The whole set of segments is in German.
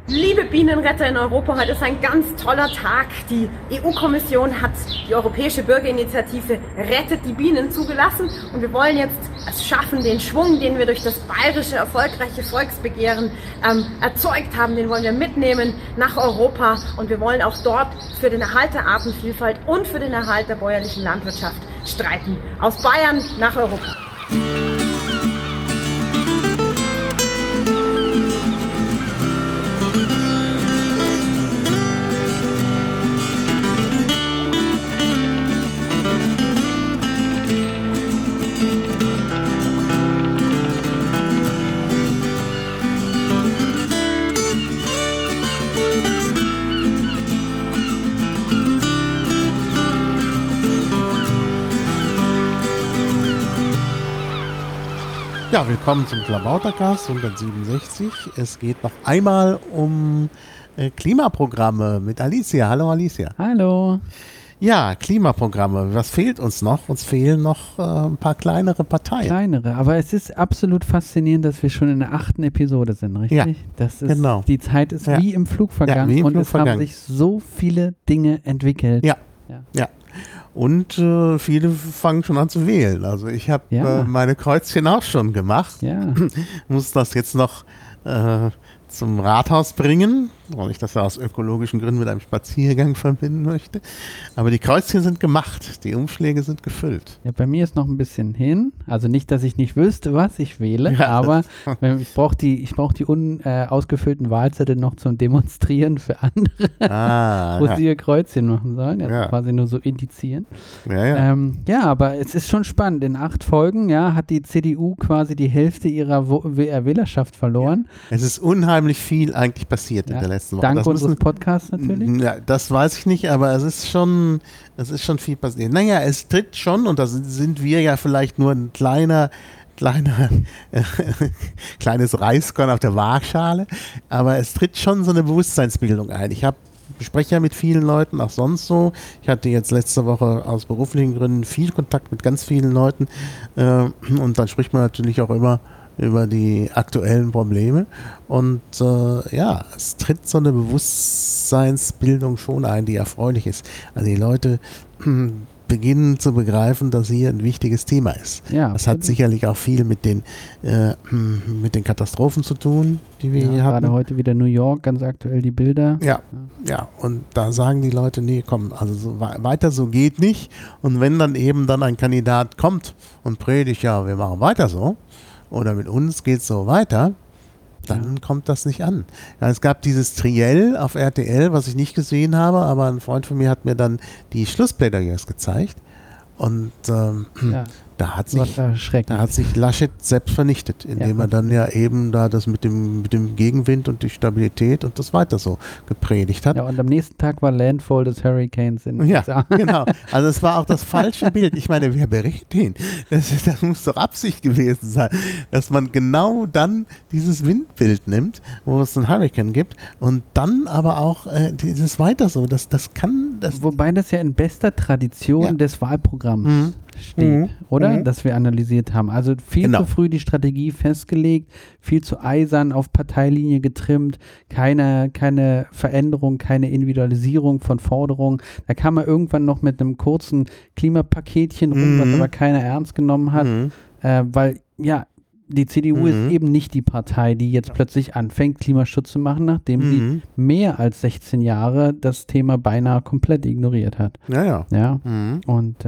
Liebe Bienenretter in Europa, heute ist ein ganz toller Tag. Die EU-Kommission hat die Europäische Bürgerinitiative Rettet die Bienen zugelassen und wir wollen jetzt es schaffen, den Schwung, den wir durch das bayerische erfolgreiche Volksbegehren erzeugt haben, den wollen wir mitnehmen nach Europa und wir wollen auch dort für den Erhalt der Artenvielfalt und für den Erhalt der bäuerlichen Landwirtschaft streiten. Aus Bayern nach Europa. Ja, willkommen zum Klabautercast 167. Es geht noch einmal um Klimaprogramme mit Alicia. Hallo Alicia. Hallo. Ja, Klimaprogramme. Was fehlt uns noch? Uns fehlen noch ein paar kleinere Parteien. Aber es ist absolut faszinierend, dass wir schon in der 8. Episode sind, richtig? Ja, das ist, genau. Die Zeit ist wie im Flug vergangen wie im und Flug es haben sich so viele Dinge entwickelt. Ja. Und viele fangen schon an zu wählen. Also ich habe meine Kreuzchen auch schon gemacht. Ja. Muss das jetzt noch zum Rathaus bringen, weil ich das ja aus ökologischen Gründen mit einem Spaziergang verbinden möchte. Aber die Kreuzchen sind gemacht, die Umschläge sind gefüllt. Ja, bei mir ist noch ein bisschen hin. Also nicht, dass ich nicht wüsste, was ich wähle, aber ich brauche die unausgefüllten Wahlzettel noch zum Demonstrieren für andere, wo sie ihr Kreuzchen machen sollen. Also quasi nur so indizieren. Aber es ist schon spannend. In 8 Folgen hat die CDU quasi die Hälfte ihrer Wählerschaft verloren. Ja. Es ist unheimlich viel eigentlich passiert in der letzten Woche. Dank unseres Podcasts natürlich. Ja, das weiß ich nicht, aber es ist schon viel passiert. Naja, es tritt schon, und da sind wir ja vielleicht nur ein kleines Reiskorn auf der Waagschale, aber es tritt schon so eine Bewusstseinsbildung ein. Ich spreche ja mit vielen Leuten, auch sonst so. Ich hatte jetzt letzte Woche aus beruflichen Gründen viel Kontakt mit ganz vielen Leuten und dann spricht man natürlich auch immer über die aktuellen Probleme und es tritt so eine Bewusstseinsbildung schon ein, die erfreulich ist. Also die Leute beginnen zu begreifen, dass hier ein wichtiges Thema ist. Ja, das hat sicherlich auch viel mit den Katastrophen zu tun, die wir hier hatten. Gerade heute wieder New York, ganz aktuell die Bilder. Ja, und da sagen die Leute, nee, komm, also weiter so geht nicht. Und wenn dann ein Kandidat kommt und predigt, ja, wir machen weiter so, oder mit uns geht es so weiter, dann kommt das nicht an. Ja, es gab dieses Triell auf RTL, was ich nicht gesehen habe, aber ein Freund von mir hat mir dann die Schlussplädoyers gezeigt und da hat sich Laschet selbst vernichtet, indem er dann ja eben da das mit dem Gegenwind und die Stabilität und das weiter so gepredigt hat. Ja, und am nächsten Tag war Landfall des Hurricanes in den USA. Ja, genau. Also es war auch das falsche Bild. Ich meine, wer berichtet den? Das muss doch Absicht gewesen sein, dass man genau dann dieses Windbild nimmt, wo es einen Hurricane gibt und dann aber auch dieses weiter so. Das kann... Wobei das ja in bester Tradition des Wahlprogramms steht, oder? Das wir analysiert haben. Also viel zu früh die Strategie festgelegt, viel zu eisern auf Parteilinie getrimmt, keine Veränderung, keine Individualisierung von Forderungen. Da kam man irgendwann noch mit einem kurzen Klimapaketchen rum, was aber keiner ernst genommen hat, weil die CDU ist eben nicht die Partei, die jetzt plötzlich anfängt, Klimaschutz zu machen, nachdem sie mehr als 16 Jahre das Thema beinahe komplett ignoriert hat. Und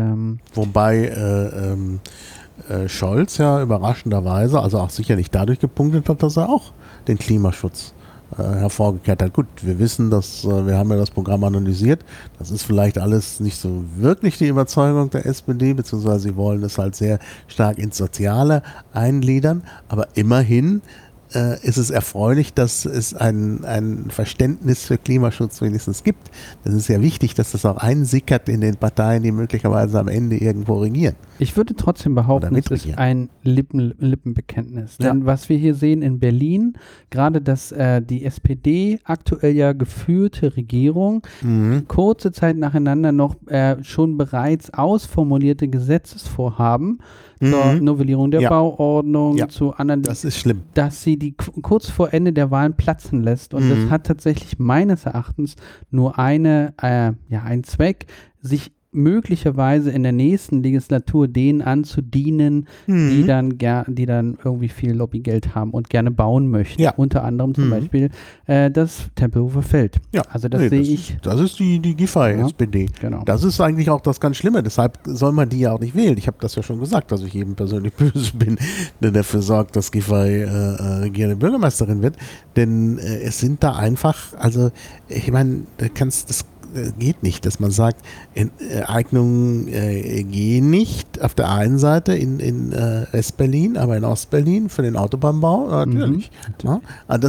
wobei Scholz ja überraschenderweise, also auch sicherlich dadurch gepunktet hat, dass er auch den Klimaschutz hervorgekehrt hat. Gut, wir wissen, wir haben ja das Programm analysiert, das ist vielleicht alles nicht so wirklich die Überzeugung der SPD, beziehungsweise sie wollen es halt sehr stark ins Soziale eingliedern, aber immerhin ist es erfreulich, dass es ein Verständnis für Klimaschutz wenigstens gibt. Das ist ja wichtig, dass das auch einsickert in den Parteien, die möglicherweise am Ende irgendwo regieren. Ich würde trotzdem behaupten, es ist ein Lippenbekenntnis. Denn was wir hier sehen in Berlin, gerade dass die SPD aktuell ja geführte Regierung kurze Zeit nacheinander noch schon bereits ausformulierte Gesetzesvorhaben zur Novellierung der Bauordnung, zu anderen. Das ist schlimm. Dass sie die kurz vor Ende der Wahlen platzen lässt. Und das hat tatsächlich meines Erachtens nur einen Zweck, sich möglicherweise in der nächsten Legislatur denen anzudienen, die dann irgendwie viel Lobbygeld haben und gerne bauen möchten. Ja. Unter anderem zum Beispiel das Tempelhofer Feld. Ja. Also das sehe ich. Das ist die Giffey-SPD. Genau. Das ist eigentlich auch das ganz Schlimme. Deshalb soll man die ja auch nicht wählen. Ich habe das ja schon gesagt, dass ich jedem persönlich böse bin, der dafür sorgt, dass Giffey regierende Bürgermeisterin wird. Denn es sind da einfach, also ich meine, das geht nicht, dass man sagt, Eignungen gehen nicht auf der einen Seite in West-Berlin, aber in Ost-Berlin für den Autobahnbau natürlich. Ja?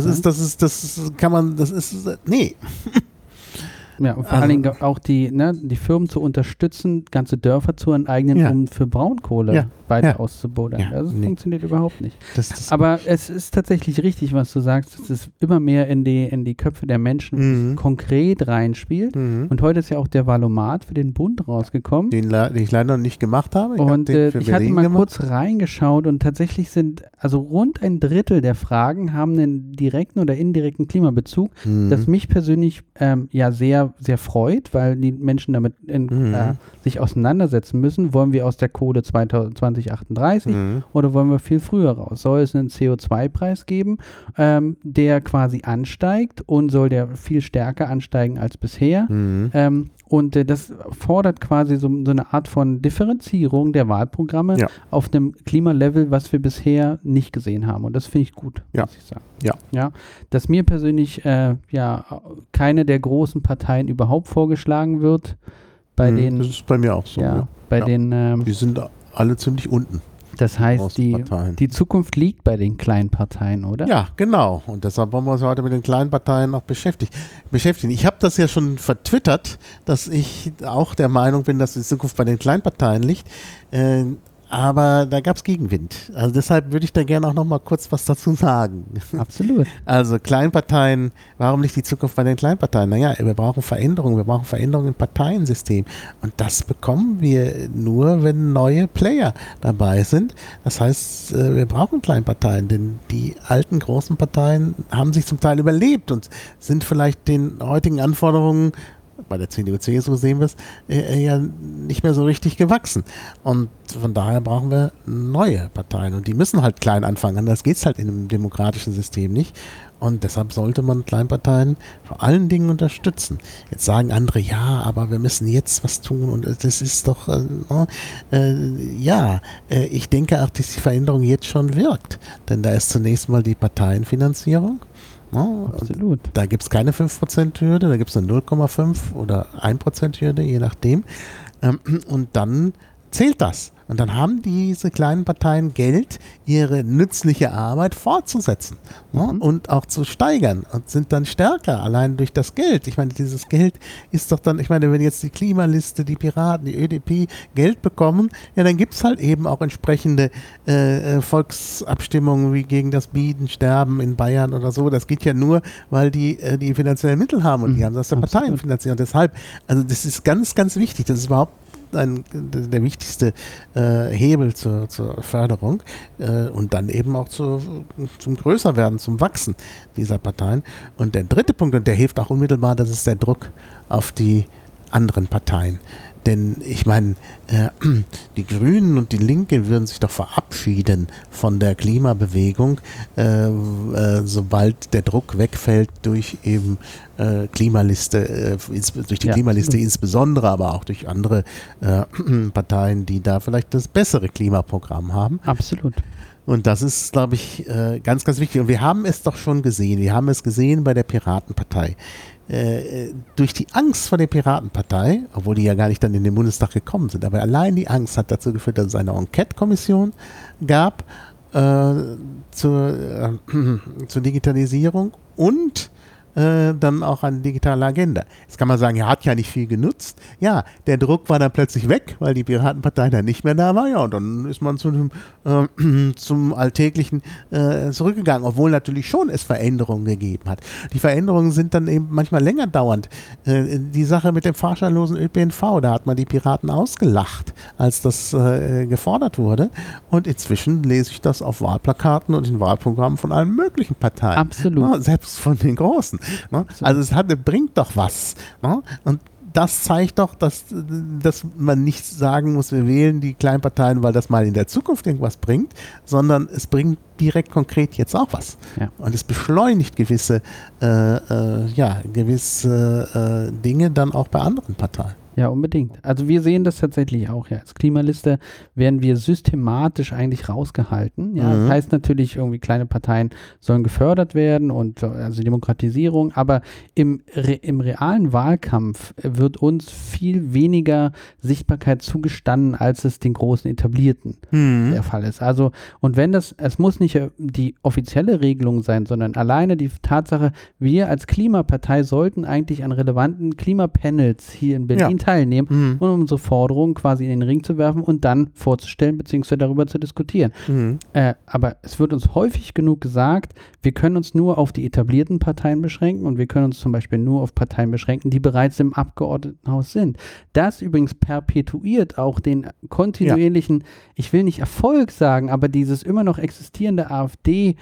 Nee. Ja, und vor allen Dingen auch die Firmen zu unterstützen, ganze Dörfer zu enteignen, um für Braunkohle weiter auszubuddeln. Ja, das funktioniert überhaupt nicht. Das Aber es ist tatsächlich richtig, was du sagst. Es ist immer mehr in die Köpfe der Menschen konkret reinspielt. Und heute ist ja auch der Valomat für den Bund rausgekommen. Den ich leider noch nicht gemacht habe. Ich hatte mal kurz reingeschaut und tatsächlich also rund ein Drittel der Fragen haben einen direkten oder indirekten Klimabezug, das mich persönlich sehr, sehr freut, weil die Menschen damit sich auseinandersetzen müssen. Wollen wir aus der Kohle 2038 oder wollen wir viel früher raus? Soll es einen CO2-Preis geben, der quasi ansteigt und soll der viel stärker ansteigen als bisher? Und das fordert quasi so eine Art von Differenzierung der Wahlprogramme auf einem Klimalevel, was wir bisher nicht gesehen haben. Und das finde ich gut, muss ich sagen. Ja. Dass mir persönlich keine der großen Parteien überhaupt vorgeschlagen wird. Das ist bei mir auch so. Die sind alle ziemlich unten. Das heißt, die Zukunft liegt bei den kleinen Parteien, oder? Ja, genau. Und deshalb wollen wir uns heute mit den kleinen Parteien noch beschäftigen. Ich habe das ja schon vertwittert, dass ich auch der Meinung bin, dass die Zukunft bei den kleinen Parteien liegt. Aber da gab es Gegenwind. Also deshalb würde ich da gerne auch noch mal kurz was dazu sagen. Absolut. Also Kleinparteien, warum nicht die Zukunft bei den Kleinparteien? Naja, wir brauchen Veränderungen im Parteiensystem. Und das bekommen wir nur, wenn neue Player dabei sind. Das heißt, wir brauchen Kleinparteien, denn die alten großen Parteien haben sich zum Teil überlebt und sind vielleicht den heutigen Anforderungen, bei der CDU, CSU sehen wir es, ja nicht mehr so richtig gewachsen. Und von daher brauchen wir neue Parteien. Und die müssen halt klein anfangen. Anders geht es halt in einem demokratischen System nicht. Und deshalb sollte man Kleinparteien vor allen Dingen unterstützen. Jetzt sagen andere, ja, aber wir müssen jetzt was tun. Und das ist doch, ich denke auch, dass die Veränderung jetzt schon wirkt. Denn da ist zunächst mal die Parteienfinanzierung. Ja, absolut. Da gibt es keine 5%-Hürde, da gibt es eine 0,5 oder 1%-Hürde, je nachdem. Und dann zählt das. Und dann haben diese kleinen Parteien Geld, ihre nützliche Arbeit fortzusetzen und auch zu steigern und sind dann stärker, allein durch das Geld. Ich meine, dieses Geld ist doch dann, wenn jetzt die Klimaliste, die Piraten, die ÖDP Geld bekommen, ja, dann gibt es halt eben auch entsprechende Volksabstimmungen wie gegen das Bienensterben in Bayern oder so. Das geht ja nur, weil die finanziellen Mittel haben und die haben das der Parteien finanziert. Und deshalb, also das ist ganz, ganz wichtig. Das ist überhaupt der wichtigste Hebel zur Förderung und dann eben auch zum Größerwerden, zum Wachsen dieser Parteien. Und der dritte Punkt, und der hilft auch unmittelbar, das ist der Druck auf die anderen Parteien. Denn ich meine, die Grünen und die Linke würden sich doch verabschieden von der Klimabewegung, sobald der Druck wegfällt durch eben Klimaliste, durch die Klimaliste insbesondere, aber auch durch andere Parteien, die da vielleicht das bessere Klimaprogramm haben. Absolut. Und das ist, glaube ich, ganz, ganz wichtig. Und wir haben es doch schon gesehen. Wir haben es gesehen bei der Piratenpartei. Durch die Angst vor der Piratenpartei, obwohl die ja gar nicht dann in den Bundestag gekommen sind, aber allein die Angst hat dazu geführt, dass es eine Enquete-Kommission gab zur Digitalisierung und dann auch eine digitale Agenda. Jetzt kann man sagen, er hat ja nicht viel genutzt. Ja, der Druck war dann plötzlich weg, weil die Piratenpartei dann nicht mehr da war. Ja, und dann ist man zum Alltäglichen zurückgegangen, obwohl natürlich schon es Veränderungen gegeben hat. Die Veränderungen sind dann eben manchmal länger dauernd. Die Sache mit dem fahrscheinlosen ÖPNV, da hat man die Piraten ausgelacht, als das gefordert wurde. Und inzwischen lese ich das auf Wahlplakaten und in Wahlprogrammen von allen möglichen Parteien. Absolut. Ja, selbst von den Großen. Ne? Also es bringt doch was. Ne? Und das zeigt doch, dass man nicht sagen muss, wir wählen die Kleinparteien, weil das mal in der Zukunft irgendwas bringt, sondern es bringt direkt konkret jetzt auch was. Ja. Und es beschleunigt gewisse Dinge dann auch bei anderen Parteien. Ja, unbedingt. Also wir sehen das tatsächlich auch, ja. Als Klimaliste werden wir systematisch eigentlich rausgehalten. Ja, das heißt natürlich, irgendwie kleine Parteien sollen gefördert werden und also Demokratisierung, aber im realen Wahlkampf wird uns viel weniger Sichtbarkeit zugestanden, als es den großen Etablierten der Fall ist. Also, und wenn es muss nicht die offizielle Regelung sein, sondern alleine die Tatsache, wir als Klimapartei sollten eigentlich an relevanten Klimapanels hier in Berlin teilnehmen, um unsere Forderungen quasi in den Ring zu werfen und dann vorzustellen bzw. darüber zu diskutieren. Aber es wird uns häufig genug gesagt, wir können uns nur auf die etablierten Parteien beschränken und wir können uns zum Beispiel nur auf Parteien beschränken, die bereits im Abgeordnetenhaus sind. Das übrigens perpetuiert auch den kontinuierlichen, ich will nicht Erfolg sagen, aber dieses immer noch existierende AfD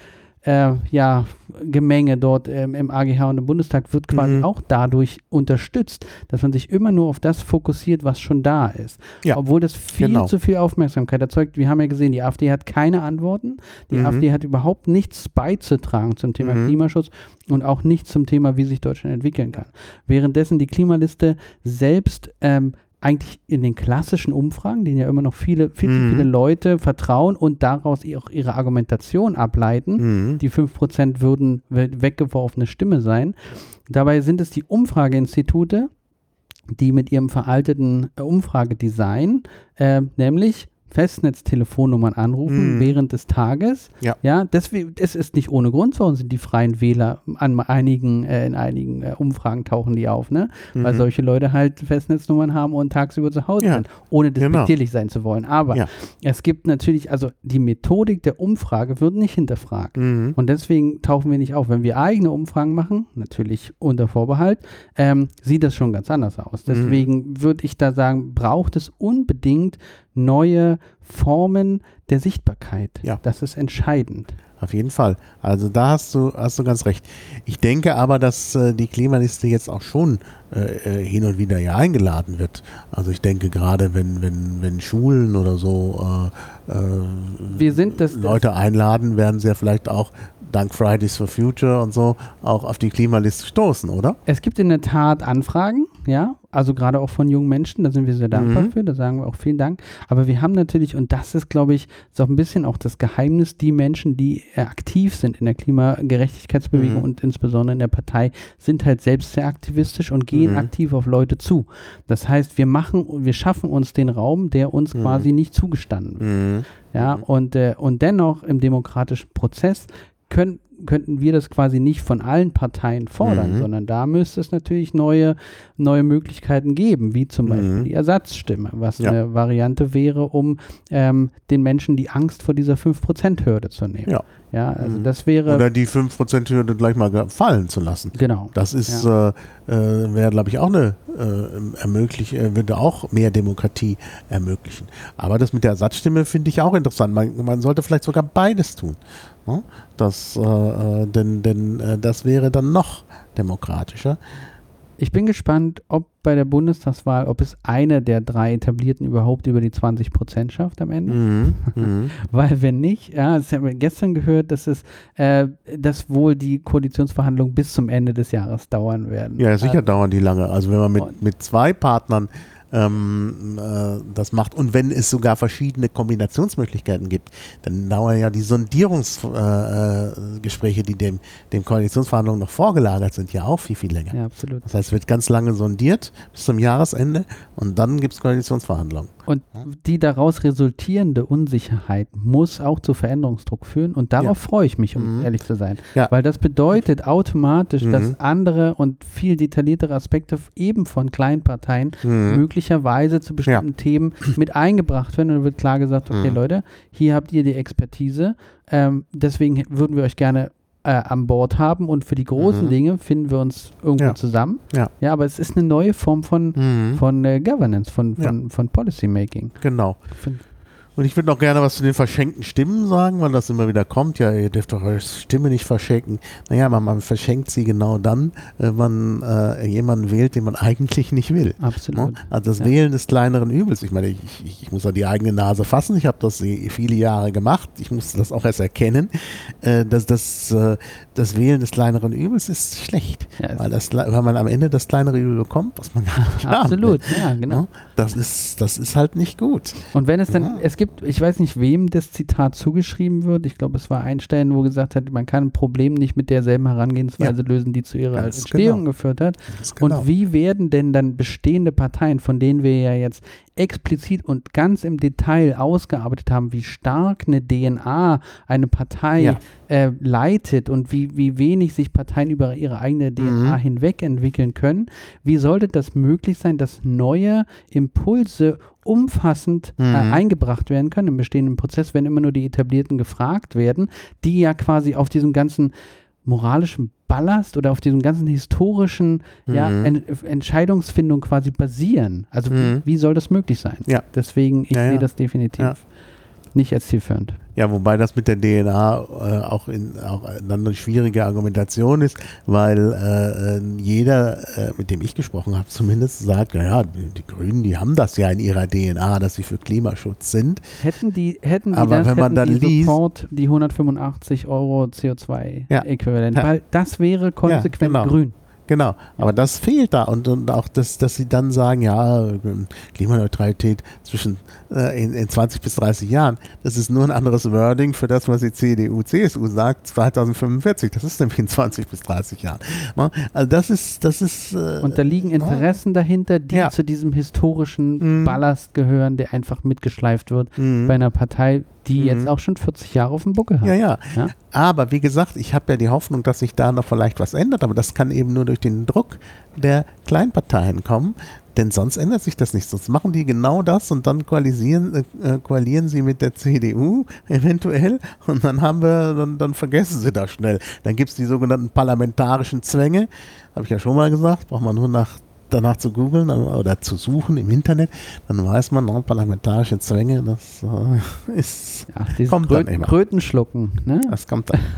Gemenge dort im AGH und im Bundestag wird quasi auch dadurch unterstützt, dass man sich immer nur auf das fokussiert, was schon da ist. Ja, obwohl das viel zu viel Aufmerksamkeit erzeugt. Wir haben ja gesehen, die AfD hat keine Antworten. Die AfD hat überhaupt nichts beizutragen zum Thema Klimaschutz und auch nichts zum Thema, wie sich Deutschland entwickeln kann. Währenddessen die Klimaliste selbst eigentlich in den klassischen Umfragen, denen ja immer noch viel zu viele Leute vertrauen und daraus auch ihre Argumentation ableiten. Die 5% würden weggeworfene Stimme sein. Dabei sind es die Umfrageinstitute, die mit ihrem veralteten Umfragedesign, nämlich Festnetztelefonnummern anrufen während des Tages. Ja, deswegen, es ist nicht ohne Grund, warum sind die Freien Wähler in einigen Umfragen tauchen die auf, ne? Weil solche Leute halt Festnetznummern haben und tagsüber zu Hause sind, ohne despektierlich sein zu wollen. Aber es gibt natürlich, also die Methodik der Umfrage wird nicht hinterfragt. Und deswegen tauchen wir nicht auf. Wenn wir eigene Umfragen machen, natürlich unter Vorbehalt, sieht das schon ganz anders aus. Deswegen würde ich da sagen, braucht es unbedingt neue Formen der Sichtbarkeit. Ja. Das ist entscheidend. Auf jeden Fall. Also da hast du ganz recht. Ich denke aber, dass die Klimaliste jetzt auch schon hin und wieder ja eingeladen wird. Also ich denke gerade, wenn Schulen oder so Leute einladen, werden sie ja vielleicht auch dank Fridays for Future und so auch auf die Klimaliste stoßen, oder? Es gibt in der Tat Anfragen, ja, also gerade auch von jungen Menschen, da sind wir sehr dankbar für, da sagen wir auch vielen Dank, aber wir haben natürlich, und das ist, glaube ich, ist auch ein bisschen auch das Geheimnis, die Menschen, die aktiv sind in der Klimagerechtigkeitsbewegung und insbesondere in der Partei, sind halt selbst sehr aktivistisch und gehen aktiv auf Leute zu. Das heißt, wir schaffen uns den Raum, der uns quasi nicht zugestanden wird. Ja, und dennoch im demokratischen Prozess könnten wir das quasi nicht von allen Parteien fordern, sondern da müsste es natürlich neue Möglichkeiten geben, wie zum Beispiel die Ersatzstimme, was eine Variante wäre, um den Menschen die Angst vor dieser 5%-Hürde zu nehmen. Ja, also das wäre... Oder die 5%-Hürde gleich mal fallen zu lassen. Genau. Das ist, wäre, glaube ich, auch würde auch mehr Demokratie ermöglichen. Aber das mit der Ersatzstimme finde ich auch interessant. Man sollte vielleicht sogar beides tun. Ne? Denn das wäre dann noch demokratischer. Ich bin gespannt, ob bei der Bundestagswahl, ob es eine der 3 Etablierten überhaupt über die 20% schafft am Ende. Weil wenn nicht, das haben wir gestern gehört, dass wohl die Koalitionsverhandlungen bis zum Ende des Jahres dauern werden. Ja, sicher dauern die lange. Also wenn man mit 2 Partnern das macht und wenn es sogar verschiedene Kombinationsmöglichkeiten gibt, dann dauern ja die Sondierungsgespräche, die dem Koalitionsverhandlungen noch vorgelagert sind, ja auch viel, viel länger. Ja, absolut. Das heißt, es wird ganz lange sondiert bis zum Jahresende und dann gibt es Koalitionsverhandlungen. Und die daraus resultierende Unsicherheit muss auch zu Veränderungsdruck führen und darauf freue ich mich, um ehrlich zu sein. Ja. Weil das bedeutet automatisch, dass andere und viel detailliertere Aspekte eben von Kleinparteien möglicherweise zu bestimmten Themen mit eingebracht werden. Und dann wird klar gesagt, okay Leute, hier habt ihr die Expertise, deswegen würden wir euch gerne an Bord haben und für die großen Dinge finden wir uns irgendwo zusammen. Ja, aber es ist eine neue Form von Governance, von Policy Making. Genau. Und ich würde noch gerne was zu den verschenkten Stimmen sagen, weil das immer wieder kommt. Ja, ihr dürft doch eure Stimme nicht verschenken. Naja, man verschenkt sie genau dann, wenn man jemanden wählt, den man eigentlich nicht will. Absolut. Also das Wählen des kleineren Übels. Ich meine, ich muss an die eigene Nase fassen. Ich habe das viele Jahre gemacht. Ich musste das auch erst erkennen. Das Wählen des kleineren Übels ist schlecht. Ja, weil man am Ende das kleinere Übel bekommt, was man gar nicht haben will. Absolut, ja, genau. Das ist halt nicht gut. Und wenn es dann, es gibt, ich weiß nicht, wem das Zitat zugeschrieben wird. Ich glaube, es war Einstein, wo gesagt hat, man kann ein Problem nicht mit derselben Herangehensweise lösen, die zu ihrer Entstehung geführt hat. Und wie werden denn dann bestehende Parteien, von denen wir ja jetzt explizit und ganz im Detail ausgearbeitet haben, wie stark eine DNA eine Partei leitet und wie wenig sich Parteien über ihre eigene DNA hinweg entwickeln können, wie sollte das möglich sein, dass neue Impulse umfassend eingebracht werden können im bestehenden Prozess, wenn immer nur die Etablierten gefragt werden, die ja quasi auf diesem ganzen moralischen Ballast oder auf diesem ganzen historischen Entscheidungsfindung quasi basieren. Also wie soll das möglich sein? Ja. Deswegen, ich sehe das definitiv nicht als zielführend. Ja, wobei das mit der DNA auch dann eine schwierige Argumentation ist, weil jeder, mit dem ich gesprochen habe, zumindest sagt, naja, die Grünen, die haben das ja in ihrer DNA, dass sie für Klimaschutz sind. Hätten die liest, sofort die 185 € CO2-Äquivalent, weil das wäre konsequent grün. Genau, aber das fehlt da und auch, dass sie dann sagen, ja, Klimaneutralität in 20 bis 30 Jahren, das ist nur ein anderes Wording für das, was die CDU, CSU sagt, 2045, das ist nämlich in 20 bis 30 Jahren. Also das ist und da liegen Interessen dahinter, die zu diesem historischen Ballast gehören, der einfach mitgeschleift wird bei einer Partei, die jetzt auch schon 40 Jahre auf dem Buckel hat. Ja. Aber wie gesagt, ich habe ja die Hoffnung, dass sich da noch vielleicht was ändert, aber das kann eben nur durch den Druck der Kleinparteien kommen, denn sonst ändert sich das nicht. Sonst machen die genau das und dann koalieren sie mit der CDU eventuell und dann vergessen sie das schnell. Dann gibt es die sogenannten parlamentarischen Zwänge, habe ich ja schon mal gesagt, braucht man nur danach zu googeln oder zu suchen im Internet, dann weiß man, parlamentarische Zwänge, das kommt dann immer. Krötenschlucken, ne? Das kommt dann.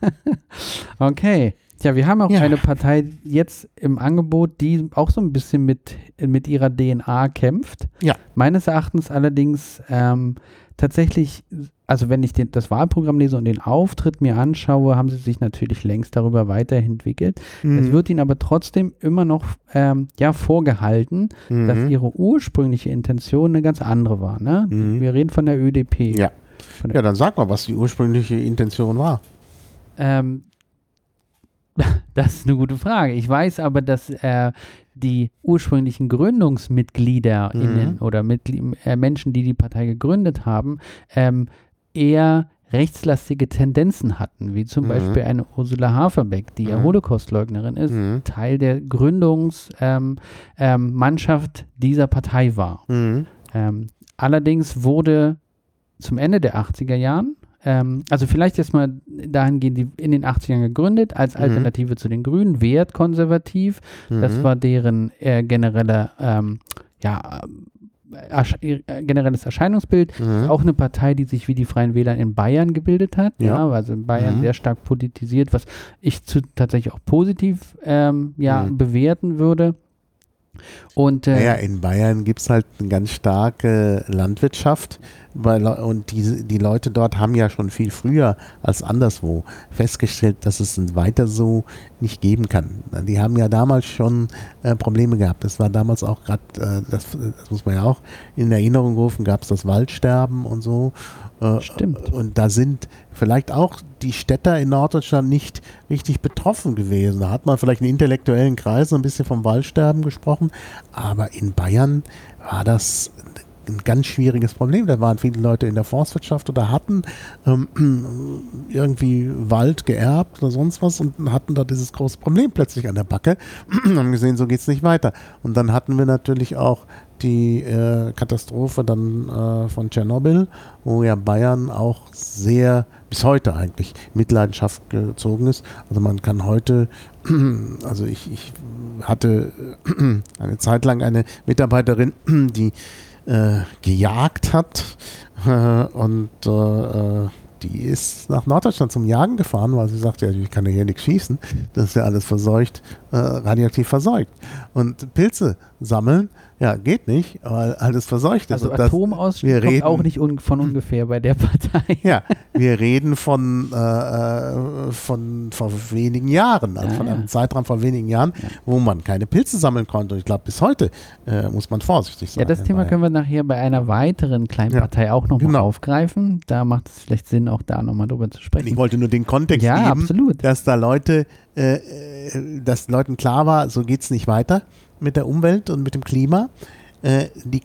Okay. Ja, wir haben auch eine Partei jetzt im Angebot, die auch so ein bisschen mit ihrer DNA kämpft. Ja. Meines Erachtens allerdings tatsächlich, also wenn ich das Wahlprogramm lese und den Auftritt mir anschaue, haben sie sich natürlich längst darüber weiterentwickelt. Es wird ihnen aber trotzdem immer noch vorgehalten, dass ihre ursprüngliche Intention eine ganz andere war. Ne? Wir reden von der ÖDP. Ja. Dann sag mal, was die ursprüngliche Intention war. Das ist eine gute Frage. Ich weiß aber, dass die ursprünglichen GründungsmitgliederInnen oder Menschen, die die Partei gegründet haben, eher rechtslastige Tendenzen hatten, wie zum Beispiel eine Ursula Haferbeck, die ja Holocaustleugnerin ist, Teil der Gründungsmannschaft dieser Partei war. Allerdings wurde zum Ende der 80er Jahren, also vielleicht erstmal dahingehend, die in den 80ern gegründet, als Alternative zu den Grünen, wertkonservativ. Das war deren generelles Erscheinungsbild. Auch eine Partei, die sich wie die Freien Wähler in Bayern gebildet hat. Also in Bayern sehr stark politisiert, was ich tatsächlich auch positiv bewerten würde. Und in Bayern gibt es halt eine ganz starke Landwirtschaft, und die Leute dort haben ja schon viel früher als anderswo festgestellt, dass es weiter so nicht geben kann. Die haben ja damals schon Probleme gehabt. Das war damals auch gerade, das muss man ja auch in Erinnerung rufen, gab es das Waldsterben und so. Stimmt. Und da sind vielleicht auch die Städter in Norddeutschland nicht richtig betroffen gewesen. Da hat man vielleicht in intellektuellen Kreisen ein bisschen vom Waldsterben gesprochen, aber in Bayern war das ein ganz schwieriges Problem. Da waren viele Leute in der Forstwirtschaft oder hatten irgendwie Wald geerbt oder sonst was und hatten da dieses große Problem plötzlich an der Backe und haben gesehen, so geht es nicht weiter. Und dann hatten wir natürlich auch die Katastrophe dann von Tschernobyl, wo ja Bayern auch sehr, bis heute eigentlich, Mitleidenschaft gezogen ist. Also man kann heute, also ich hatte eine Zeit lang eine Mitarbeiterin, die gejagt hat und die ist nach Norddeutschland zum Jagen gefahren, weil sie sagte, ja, ich kann ja hier nichts schießen, das ist ja alles verseucht, radioaktiv verseucht. Und Pilze sammeln, ja, geht nicht, weil alles verseucht ist. Also Atomausstieg kommt auch nicht von ungefähr bei der Partei. Ja, wir reden von vor wenigen Jahren, also von einem Zeitraum von wenigen Jahren, wo man keine Pilze sammeln konnte. Und ich glaube, bis heute muss man vorsichtig sein. Ja, das Thema können wir nachher bei einer weiteren kleinen Partei auch nochmal aufgreifen. Da macht es vielleicht Sinn, auch da nochmal drüber zu sprechen. Ich wollte nur den Kontext geben, absolut. Dass da Leute, dass Leuten klar war, so geht es nicht weiter mit der Umwelt und mit dem Klima. Die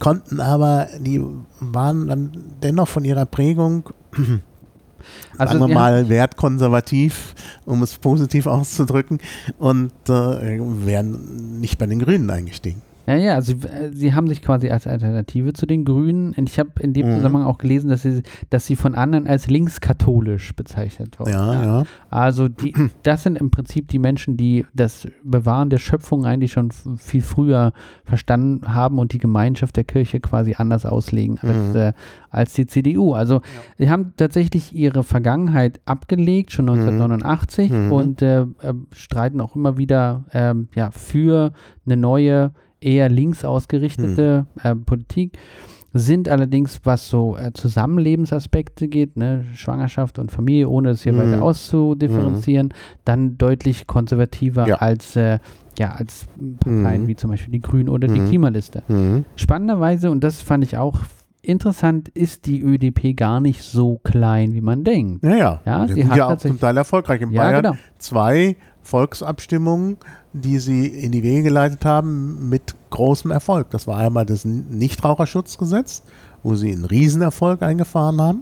waren dann dennoch von ihrer Prägung, sagen wir mal, wertkonservativ, um es positiv auszudrücken, und wären nicht bei den Grünen eingestiegen. Ja, also sie haben sich quasi als Alternative zu den Grünen, und ich habe in dem Zusammenhang auch gelesen, dass sie von anderen als linkskatholisch bezeichnet wurden. Ja. Also das sind im Prinzip die Menschen, die das Bewahren der Schöpfung eigentlich schon viel früher verstanden haben und die Gemeinschaft der Kirche quasi anders auslegen als die CDU. Also sie haben tatsächlich ihre Vergangenheit abgelegt, schon 1989, und streiten auch immer wieder für eine neue, eher links ausgerichtete Politik, sind allerdings, was so Zusammenlebensaspekte geht, ne, Schwangerschaft und Familie, ohne es hier weiter auszudifferenzieren, dann deutlich konservativer als Parteien wie zum Beispiel die Grünen oder die Klimaliste. Spannenderweise, und das fand ich auch interessant, ist die ÖDP gar nicht so klein, wie man denkt. Ja, sie hat ja auch zum Teil erfolgreich in Bayern. 2 Volksabstimmungen, die sie in die Wege geleitet haben, mit großem Erfolg. Das war einmal das Nichtraucherschutzgesetz, wo sie einen Riesenerfolg eingefahren haben.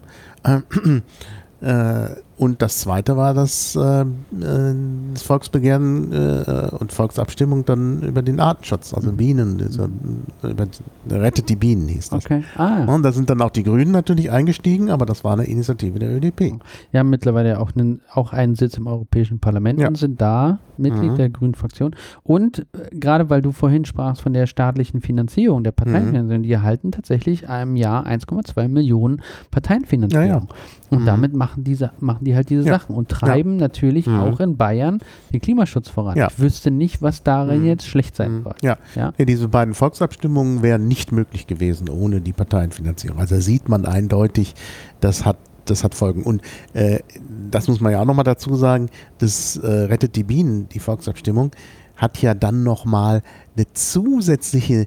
Und das zweite war das Volksbegehren und Volksabstimmung dann über den Artenschutz, also Bienen, über Rettet die Bienen hieß das. Okay. Und da sind dann auch die Grünen natürlich eingestiegen, aber das war eine Initiative der ÖDP. Wir haben mittlerweile auch einen Sitz im Europäischen Parlament und sind da Mitglied der Grünen Fraktion. Und gerade weil du vorhin sprachst von der staatlichen Finanzierung, der Parteienfinanzierung, die erhalten tatsächlich im Jahr 1,2 Millionen Parteienfinanzierung. Und damit machen die halt diese Sachen und treiben natürlich auch in Bayern den Klimaschutz voran. Ich wüsste nicht, was darin jetzt schlecht sein soll. Diese beiden Volksabstimmungen wären nicht möglich gewesen ohne die Parteienfinanzierung. Also da sieht man eindeutig, das hat Folgen. Und das muss man ja auch nochmal dazu sagen, das Rettet die Bienen, die Volksabstimmung, hat ja dann nochmal eine zusätzlichen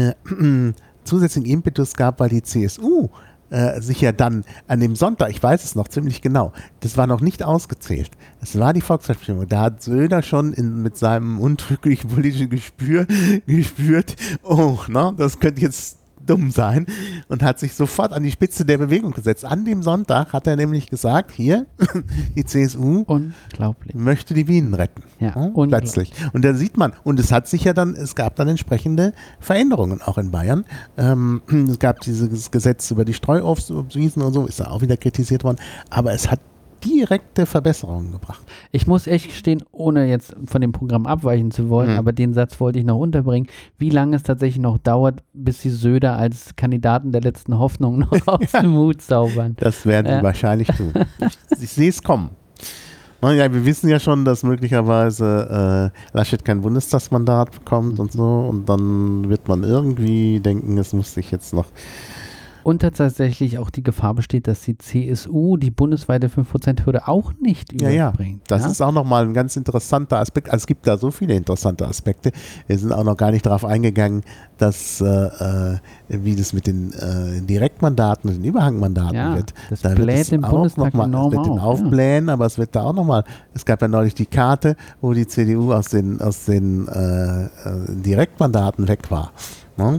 Impetus gehabt, weil die CSU sich ja dann an dem Sonntag, ich weiß es noch ziemlich genau, das war noch nicht ausgezählt. Das war die Volksabstimmung. Da hat Söder schon mit seinem untrüglichen politischen Gespür gespürt, das könnte jetzt dumm sein, und hat sich sofort an die Spitze der Bewegung gesetzt. An dem Sonntag hat er nämlich gesagt, hier, die CSU möchte die Bienen retten. Plötzlich. Und da sieht man, und es gab dann entsprechende Veränderungen auch in Bayern. Es gab dieses Gesetz über die Streuobstwiesen und so, ist da auch wieder kritisiert worden, aber es hat direkte Verbesserungen gebracht. Ich muss echt gestehen, ohne jetzt von dem Programm abweichen zu wollen, aber den Satz wollte ich noch unterbringen, wie lange es tatsächlich noch dauert, bis sie Söder als Kandidaten der letzten Hoffnung noch aus dem Hut zaubern. Das werden sie wahrscheinlich tun. Ich sehe es kommen. Ja, wir wissen ja schon, dass möglicherweise Laschet kein Bundestagsmandat bekommt und so, und dann wird man irgendwie denken, es muss sich jetzt noch. Und tatsächlich auch die Gefahr besteht, dass die CSU die bundesweite 5%-Hürde auch nicht überbringt. Das ist auch nochmal ein ganz interessanter Aspekt. Also es gibt da so viele interessante Aspekte. Wir sind auch noch gar nicht darauf eingegangen, dass wie das mit den Direktmandaten und den Überhangmandaten wird. Das bläht im Bundestag enorm auf. Aufblähen, aber es wird da auch nochmal, es gab ja neulich die Karte, wo die CDU aus den Direktmandaten weg war. Ne?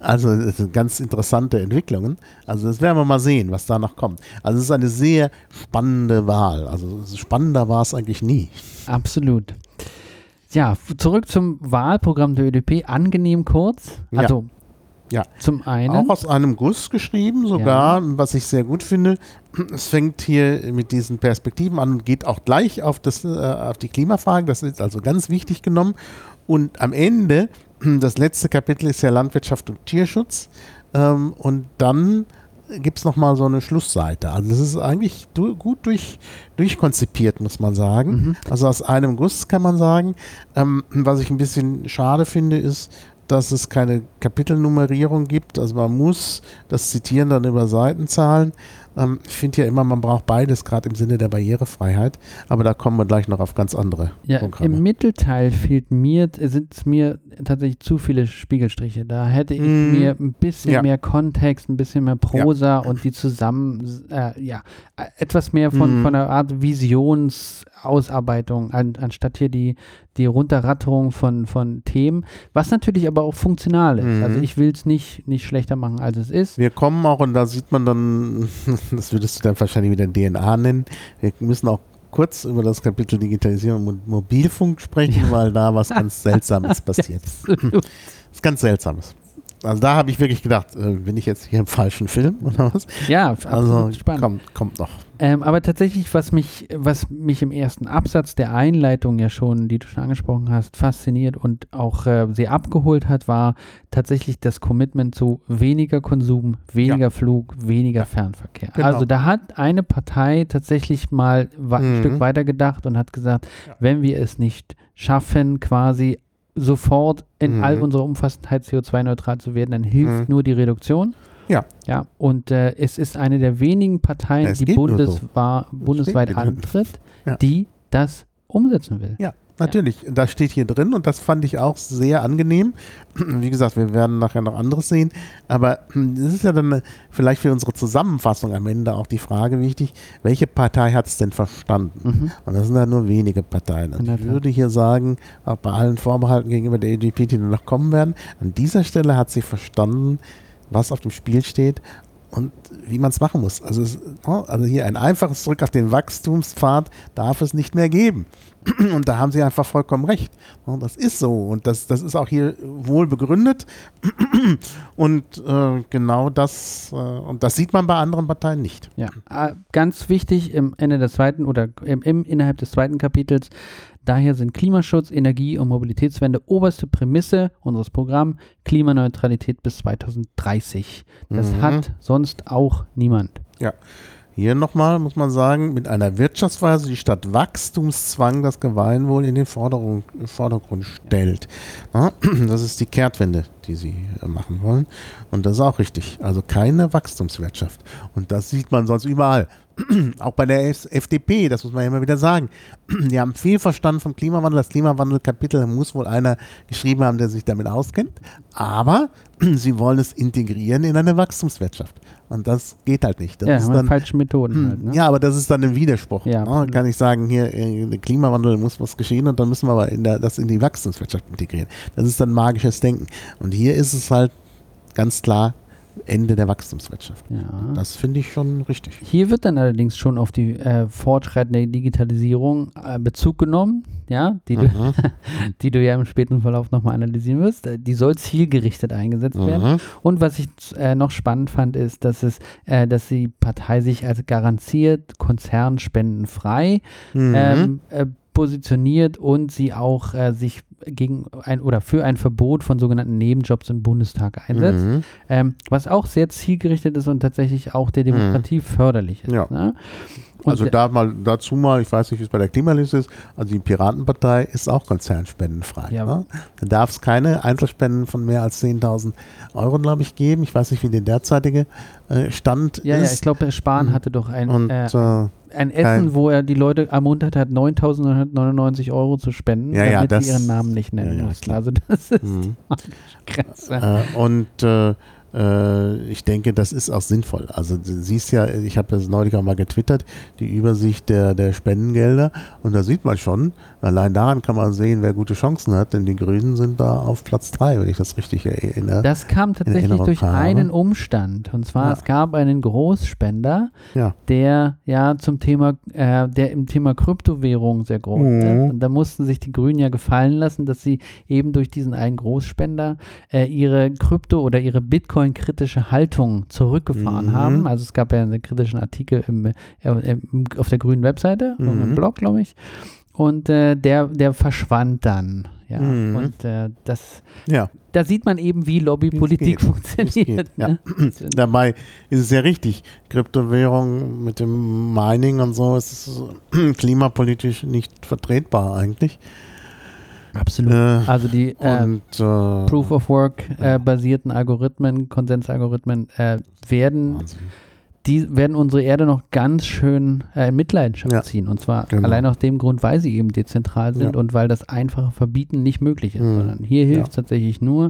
Also das sind ganz interessante Entwicklungen. Also das werden wir mal sehen, was da noch kommt. Also es ist eine sehr spannende Wahl. Also spannender war es eigentlich nie. Absolut. Ja, zurück zum Wahlprogramm der ÖDP. Angenehm kurz. Also ja. Zum einen. Auch aus einem Guss geschrieben, sogar, was ich sehr gut finde. Es fängt hier mit diesen Perspektiven an und geht auch gleich auf die Klimafrage. Das ist also ganz wichtig genommen. Und am Ende, das letzte Kapitel ist ja Landwirtschaft und Tierschutz. Und dann gibt es nochmal so eine Schlussseite. Also das ist eigentlich gut durchkonzipiert, muss man sagen. Also aus einem Guss kann man sagen. Was ich ein bisschen schade finde, ist, dass es keine Kapitelnummerierung gibt. Also man muss das Zitieren dann über Seitenzahlen. Ich finde ja immer, man braucht beides, gerade im Sinne der Barrierefreiheit. Aber da kommen wir gleich noch auf ganz andere Programme. Im Mittelteil sind es mir tatsächlich zu viele Spiegelstriche. Da hätte ich mir ein bisschen mehr Kontext, ein bisschen mehr Prosa und die zusammen, etwas mehr von einer Art Visionsausarbeitung, anstatt hier die Runterratterung von Themen, was natürlich aber auch funktional ist. Also ich will es nicht schlechter machen, als es ist. Wir kommen auch, und da sieht man dann, das würdest du dann wahrscheinlich wieder DNA nennen, wir müssen auch kurz über das Kapitel Digitalisierung und Mobilfunk sprechen, weil da was ganz Seltsames passiert. Das ist ganz Seltsames. Also da habe ich wirklich gedacht, bin ich jetzt hier im falschen Film oder was? Ja, absolut also spannend. Kommt noch. Aber tatsächlich, was mich im ersten Absatz der Einleitung ja schon, die du schon angesprochen hast, fasziniert und auch sehr abgeholt hat, war tatsächlich das Commitment zu weniger Konsum, weniger Flug, weniger Fernverkehr. Genau. Also da hat eine Partei tatsächlich mal ein Stück weiter gedacht und hat gesagt, wenn wir es nicht schaffen, quasi sofort in all unserer Umfassendheit CO2-neutral zu werden, dann hilft nur die Reduktion. Ja, und es ist eine der wenigen Parteien, die bundesweit antritt, die das umsetzen will. Ja, natürlich. Das steht hier drin und das fand ich auch sehr angenehm. Wie gesagt, wir werden nachher noch anderes sehen, aber das ist ja dann vielleicht für unsere Zusammenfassung am Ende auch die Frage wichtig, welche Partei hat es denn verstanden? Und das sind ja nur wenige Parteien. Und ich würde hier sagen, auch bei allen Vorbehalten gegenüber der ÖDP, die noch kommen werden, an dieser Stelle hat sie verstanden, was auf dem Spiel steht und wie man es machen muss. Also hier ein einfaches Zurück auf den Wachstumspfad darf es nicht mehr geben. Und da haben sie einfach vollkommen recht. Und das ist so. Und das ist auch hier wohl begründet. Und genau das, und das sieht man bei anderen Parteien nicht. Ja, ganz wichtig innerhalb des zweiten Kapitels. Daher sind Klimaschutz, Energie- und Mobilitätswende oberste Prämisse unseres Programms, Klimaneutralität bis 2030. Das hat sonst auch niemand. Ja. Hier nochmal muss man sagen, mit einer Wirtschaftsweise, die statt Wachstumszwang das Gemeinwohl in den Vordergrund stellt. Das ist die Kehrtwende, die sie machen wollen. Und das ist auch richtig. Also keine Wachstumswirtschaft. Und das sieht man sonst überall. Auch bei der FDP, das muss man ja immer wieder sagen. Die haben viel Verstand vom Klimawandel. Das Klimawandelkapitel muss wohl einer geschrieben haben, der sich damit auskennt. Aber sie wollen es integrieren in eine Wachstumswirtschaft. Und das geht halt nicht. Das ist dann falsche Methoden halt. Ne? Ja, aber das ist dann ein Widerspruch. Ja, kann ich sagen, hier, der Klimawandel muss was geschehen und dann müssen wir aber das in die Wachstumswirtschaft integrieren. Das ist dann magisches Denken. Und hier ist es halt ganz klar Ende der Wachstumswirtschaft. Ja. Das finde ich schon richtig. Hier wird dann allerdings schon auf die fortschreitende Digitalisierung Bezug genommen, ja, die du ja im späten Verlauf nochmal analysieren wirst. Die soll zielgerichtet eingesetzt werden. Und was ich noch spannend fand, ist, dass die Partei sich als garantiert konzernspendenfrei positioniert und sie auch sich für ein Verbot von sogenannten Nebenjobs im Bundestag einsetzt, was auch sehr zielgerichtet ist und tatsächlich auch der Demokratie förderlich ist. Ja. Ne? Also dazu mal, ich weiß nicht, wie es bei der Klimaliste ist, also die Piratenpartei ist auch konzernspendenfrei. Ja. Ne? Da darf es keine Einzelspenden von mehr als 10.000 Euro, glaube ich, geben. Ich weiß nicht, wie der derzeitige Stand ist. Ja, ich glaube, der Spahn hatte doch ein Essen, wo er die Leute ermuntert hat, 9.999 Euro zu spenden, damit sie ihren Namen nicht nennen mussten. Also das ist krass. ich denke, das ist auch sinnvoll. Also du siehst ja, ich habe das neulich auch mal getwittert, die Übersicht der Spendengelder und da sieht man schon, allein daran kann man sehen, wer gute Chancen hat, denn die Grünen sind da auf Platz 3, wenn ich das richtig erinnere. Das kam tatsächlich durch einen Umstand, und zwar es gab einen Großspender, der zum Thema, der im Thema Kryptowährung sehr groß ist, und da mussten sich die Grünen ja gefallen lassen, dass sie eben durch diesen einen Großspender ihre Krypto- oder ihre Bitcoin-kritische Haltung zurückgefahren haben. Also es gab ja einen kritischen Artikel auf der grünen Webseite, im Blog, glaube ich. Und der verschwand dann. Ja. Und da sieht man eben, wie Lobbypolitik funktioniert. Ne? Dabei ist es ja richtig, Kryptowährung mit dem Mining und so ist klimapolitisch nicht vertretbar eigentlich. Absolut. Also die Proof of Work basierten Algorithmen, Konsensalgorithmen werden unsere Erde noch ganz schön in Mitleidenschaft ziehen. Und zwar allein aus dem Grund, weil sie eben dezentral sind und weil das einfache Verbieten nicht möglich ist. Sondern hier hilft tatsächlich nur,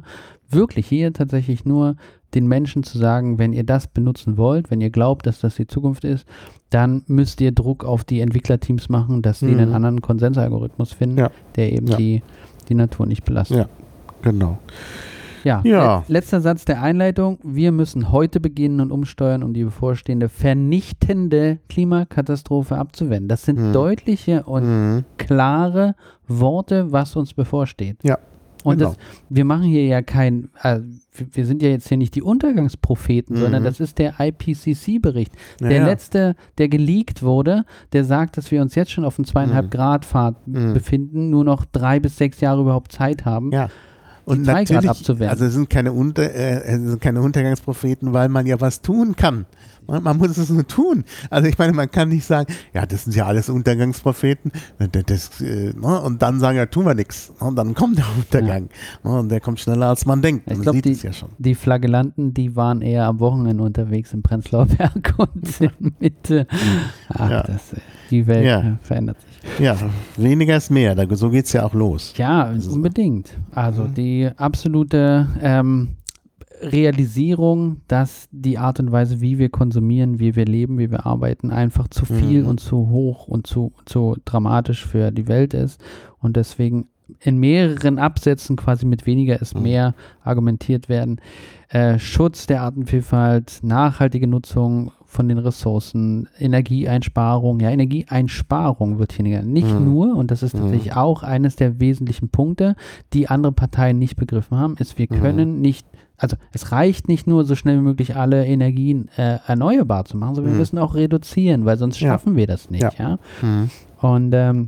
den Menschen zu sagen, wenn ihr das benutzen wollt, wenn ihr glaubt, dass das die Zukunft ist, dann müsst ihr Druck auf die Entwicklerteams machen, dass sie einen anderen Konsensalgorithmus finden, der eben die Natur nicht belastet. Ja, genau. Letzter Satz der Einleitung. Wir müssen heute beginnen und umsteuern, um die bevorstehende vernichtende Klimakatastrophe abzuwenden. Das sind deutliche und klare Worte, was uns bevorsteht. Ja. Und wir machen hier ja wir sind ja jetzt hier nicht die Untergangspropheten, sondern das ist der IPCC-Bericht. Der letzte, der geleakt wurde, der sagt, dass wir uns jetzt schon auf einem 2,5 Grad Pfad befinden, nur noch 3 bis 6 Jahre überhaupt Zeit haben. Ja. Und natürlich, also es sind keine Untergangspropheten, weil man ja was tun kann. Man muss es nur tun. Also ich meine, man kann nicht sagen, ja, das sind ja alles Untergangspropheten und dann sagen, ja, tun wir nichts. Und dann kommt der Untergang. Und der kommt schneller, als man denkt. Ich glaube, die Flagellanten, die waren eher am Wochenende unterwegs im Prenzlauer Berg und sind mit die Welt verändert sich. Ja, weniger ist mehr. So geht es ja auch los. Ja, unbedingt. Also die absolute Realisierung, dass die Art und Weise, wie wir konsumieren, wie wir leben, wie wir arbeiten, einfach zu viel und zu hoch und zu dramatisch für die Welt ist und deswegen in mehreren Absätzen quasi mit weniger ist mehr argumentiert werden. Schutz der Artenvielfalt, nachhaltige Nutzung von den Ressourcen, Energieeinsparung. Ja, Energieeinsparung wird hier nicht nur, und das ist tatsächlich auch eines der wesentlichen Punkte, die andere Parteien nicht begriffen haben, ist, wir können nicht, also es reicht nicht nur, so schnell wie möglich alle Energien erneuerbar zu machen, sondern wir müssen auch reduzieren, weil sonst schaffen wir das nicht. Ja. Und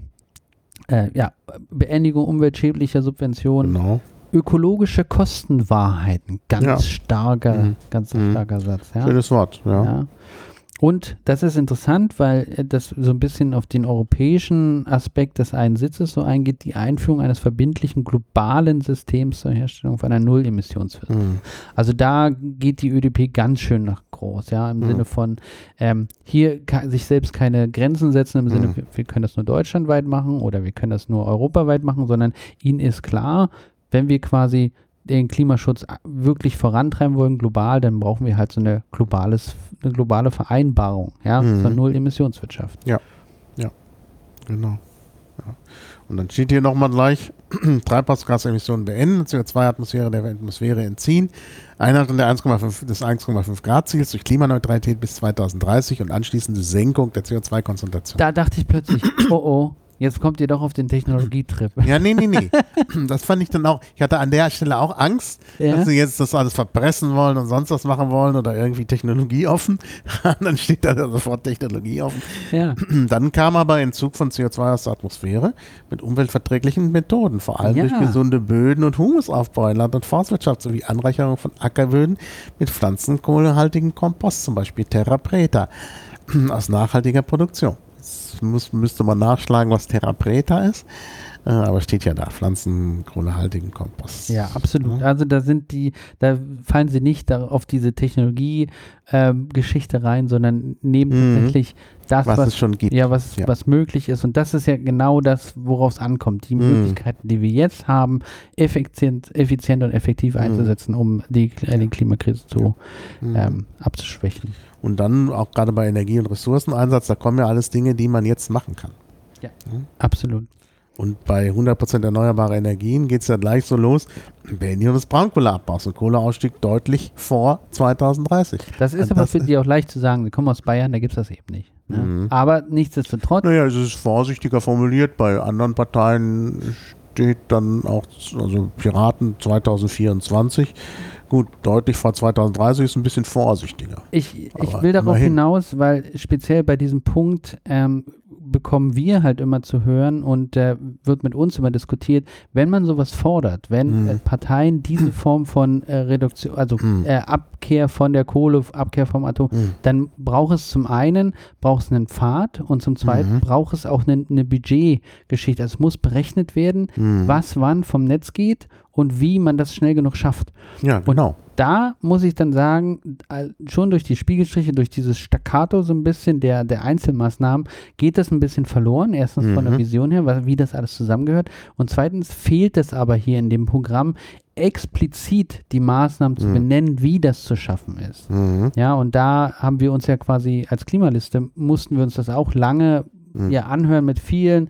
Beendigung umweltschädlicher Subventionen. Genau. Ökologische Kostenwahrheiten, ganz starker Satz. Ja. Schönes Wort, ja. Und das ist interessant, weil das so ein bisschen auf den europäischen Aspekt des einen Sitzes so eingeht, die Einführung eines verbindlichen globalen Systems zur Herstellung von einer Null-Emissionswirtschaft. Also da geht die ÖDP ganz schön nach groß, ja, im Sinne von hier sich selbst keine Grenzen setzen, im Sinne, wir können das nur deutschlandweit machen oder wir können das nur europaweit machen, sondern ihnen ist klar, wenn wir quasi den Klimaschutz wirklich vorantreiben wollen, global, dann brauchen wir halt so eine globale Vereinbarung, zur Null-Emissionswirtschaft. Ja, genau. Ja. Und dann steht hier nochmal gleich, Treibhausgasemissionen beenden, CO2-Atmosphäre der Atmosphäre entziehen, Einhaltung des 1,5 Grad Ziels durch Klimaneutralität bis 2030 und anschließende Senkung der CO2-Konzentration. Da dachte ich plötzlich, jetzt kommt ihr doch auf den Technologietrip. Ja, nee. Das fand ich dann auch, ich hatte an der Stelle auch Angst, dass sie jetzt das alles verpressen wollen und sonst was machen wollen oder irgendwie technologieoffen. Dann steht da sofort technologieoffen. Ja. Dann kam aber Entzug von CO2 aus der Atmosphäre mit umweltverträglichen Methoden, vor allem durch gesunde Böden und Humusaufbau in Land- und Forstwirtschaft sowie Anreicherung von Ackerböden mit pflanzenkohlehaltigem Kompost, zum Beispiel Terra Preta, aus nachhaltiger Produktion. Müsste man nachschlagen, was Terra Preta ist, aber steht ja da, pflanzenkohlehaltigen Kompost. Ja, absolut. Also da fallen sie nicht auf diese Technologie-Geschichte rein, sondern nehmen tatsächlich das, was es schon gibt. Ja, was möglich ist. Und das ist ja genau das, worauf es ankommt. Die Möglichkeiten, die wir jetzt haben, effizient und effektiv einzusetzen, um die Klimakrise abzuschwächen. Und dann auch gerade bei Energie- und Ressourceneinsatz, da kommen ja alles Dinge, die man jetzt machen kann. Ja, absolut. Und bei 100% erneuerbare Energien geht es ja gleich so los, Beendigung des Braunkohleabbaus und Kohleausstieg deutlich vor 2030. Das ist aber für die auch leicht zu sagen. Wir kommen aus Bayern, da gibt es das eben nicht. Ne? Aber nichtsdestotrotz. Naja, es ist vorsichtiger formuliert. Bei anderen Parteien steht dann auch, also Piraten 2024. Gut, deutlich vor 2030 ist ein bisschen vorsichtiger. Ich will darauf hinaus, weil speziell bei diesem Punkt bekommen wir halt immer zu hören und wird mit uns immer diskutiert, wenn man sowas fordert, wenn Parteien diese Form von Reduktion, also Abkehr von der Kohle, Abkehr vom Atom, dann braucht es zum einen einen Pfad und zum zweiten braucht es auch eine Budgetgeschichte. Also es muss berechnet werden, was wann vom Netz geht und wie man das schnell genug schafft. Ja, genau. Und da muss ich dann sagen, schon durch die Spiegelstriche, durch dieses Staccato so ein bisschen der Einzelmaßnahmen geht das ein bisschen verloren. Erstens von der Vision her, wie das alles zusammengehört. Und zweitens fehlt es aber hier in dem Programm explizit die Maßnahmen zu benennen, wie das zu schaffen ist. Ja, und da haben wir uns ja quasi als Klimaliste, mussten wir uns das auch lange anhören mit vielen,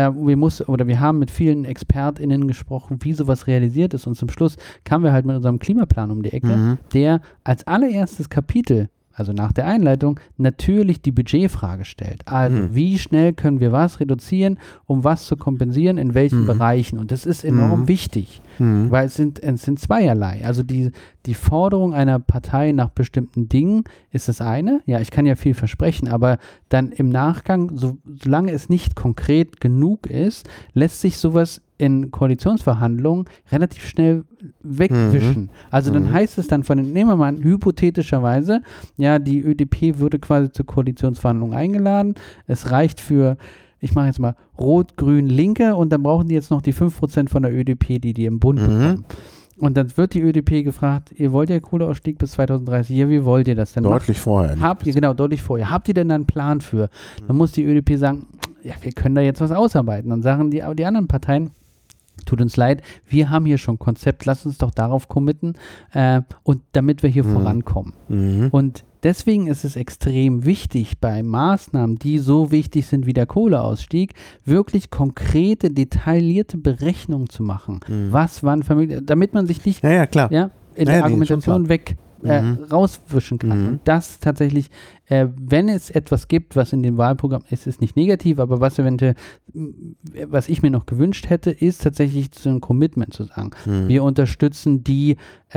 wir haben mit vielen ExpertInnen gesprochen, wie sowas realisiert ist und zum Schluss kamen wir halt mit unserem Klimaplan um die Ecke, der als allererstes Kapitel, also nach der Einleitung, natürlich die Budgetfrage stellt. Also wie schnell können wir was reduzieren, um was zu kompensieren, in welchen Bereichen. Und das ist enorm wichtig, weil es sind zweierlei. Also die Forderung einer Partei nach bestimmten Dingen ist das eine. Ja, ich kann ja viel versprechen, aber dann im Nachgang, solange es nicht konkret genug ist, lässt sich sowas in Koalitionsverhandlungen relativ schnell wegwischen. Also dann heißt es dann nehmen wir mal an, hypothetischerweise, ja, die ÖDP würde quasi zur Koalitionsverhandlung eingeladen. Es reicht für, ich mache jetzt mal Rot, Grün, Linke und dann brauchen die jetzt noch die 5% von der ÖDP, die im Bund bekommen. Und dann wird die ÖDP gefragt, ihr wollt ja Kohleausstieg bis 2030, ja, wie wollt ihr das denn deutlich vorher. Deutlich vorher. Habt ihr denn da einen Plan für? Dann muss die ÖDP sagen, ja, wir können da jetzt was ausarbeiten. Dann sagen die anderen Parteien, tut uns leid, wir haben hier schon ein Konzept, lass uns doch darauf committen und damit wir hier vorankommen. Und deswegen ist es extrem wichtig, bei Maßnahmen, die so wichtig sind wie der Kohleausstieg, wirklich konkrete, detaillierte Berechnungen zu machen. Was, wann, damit man sich nicht in der Argumentation rauswischen kann. Und das tatsächlich, wenn es etwas gibt, was in dem Wahlprogramm ist, ist nicht negativ, aber was ich mir noch gewünscht hätte, ist tatsächlich so ein Commitment zu sagen. Wir unterstützen die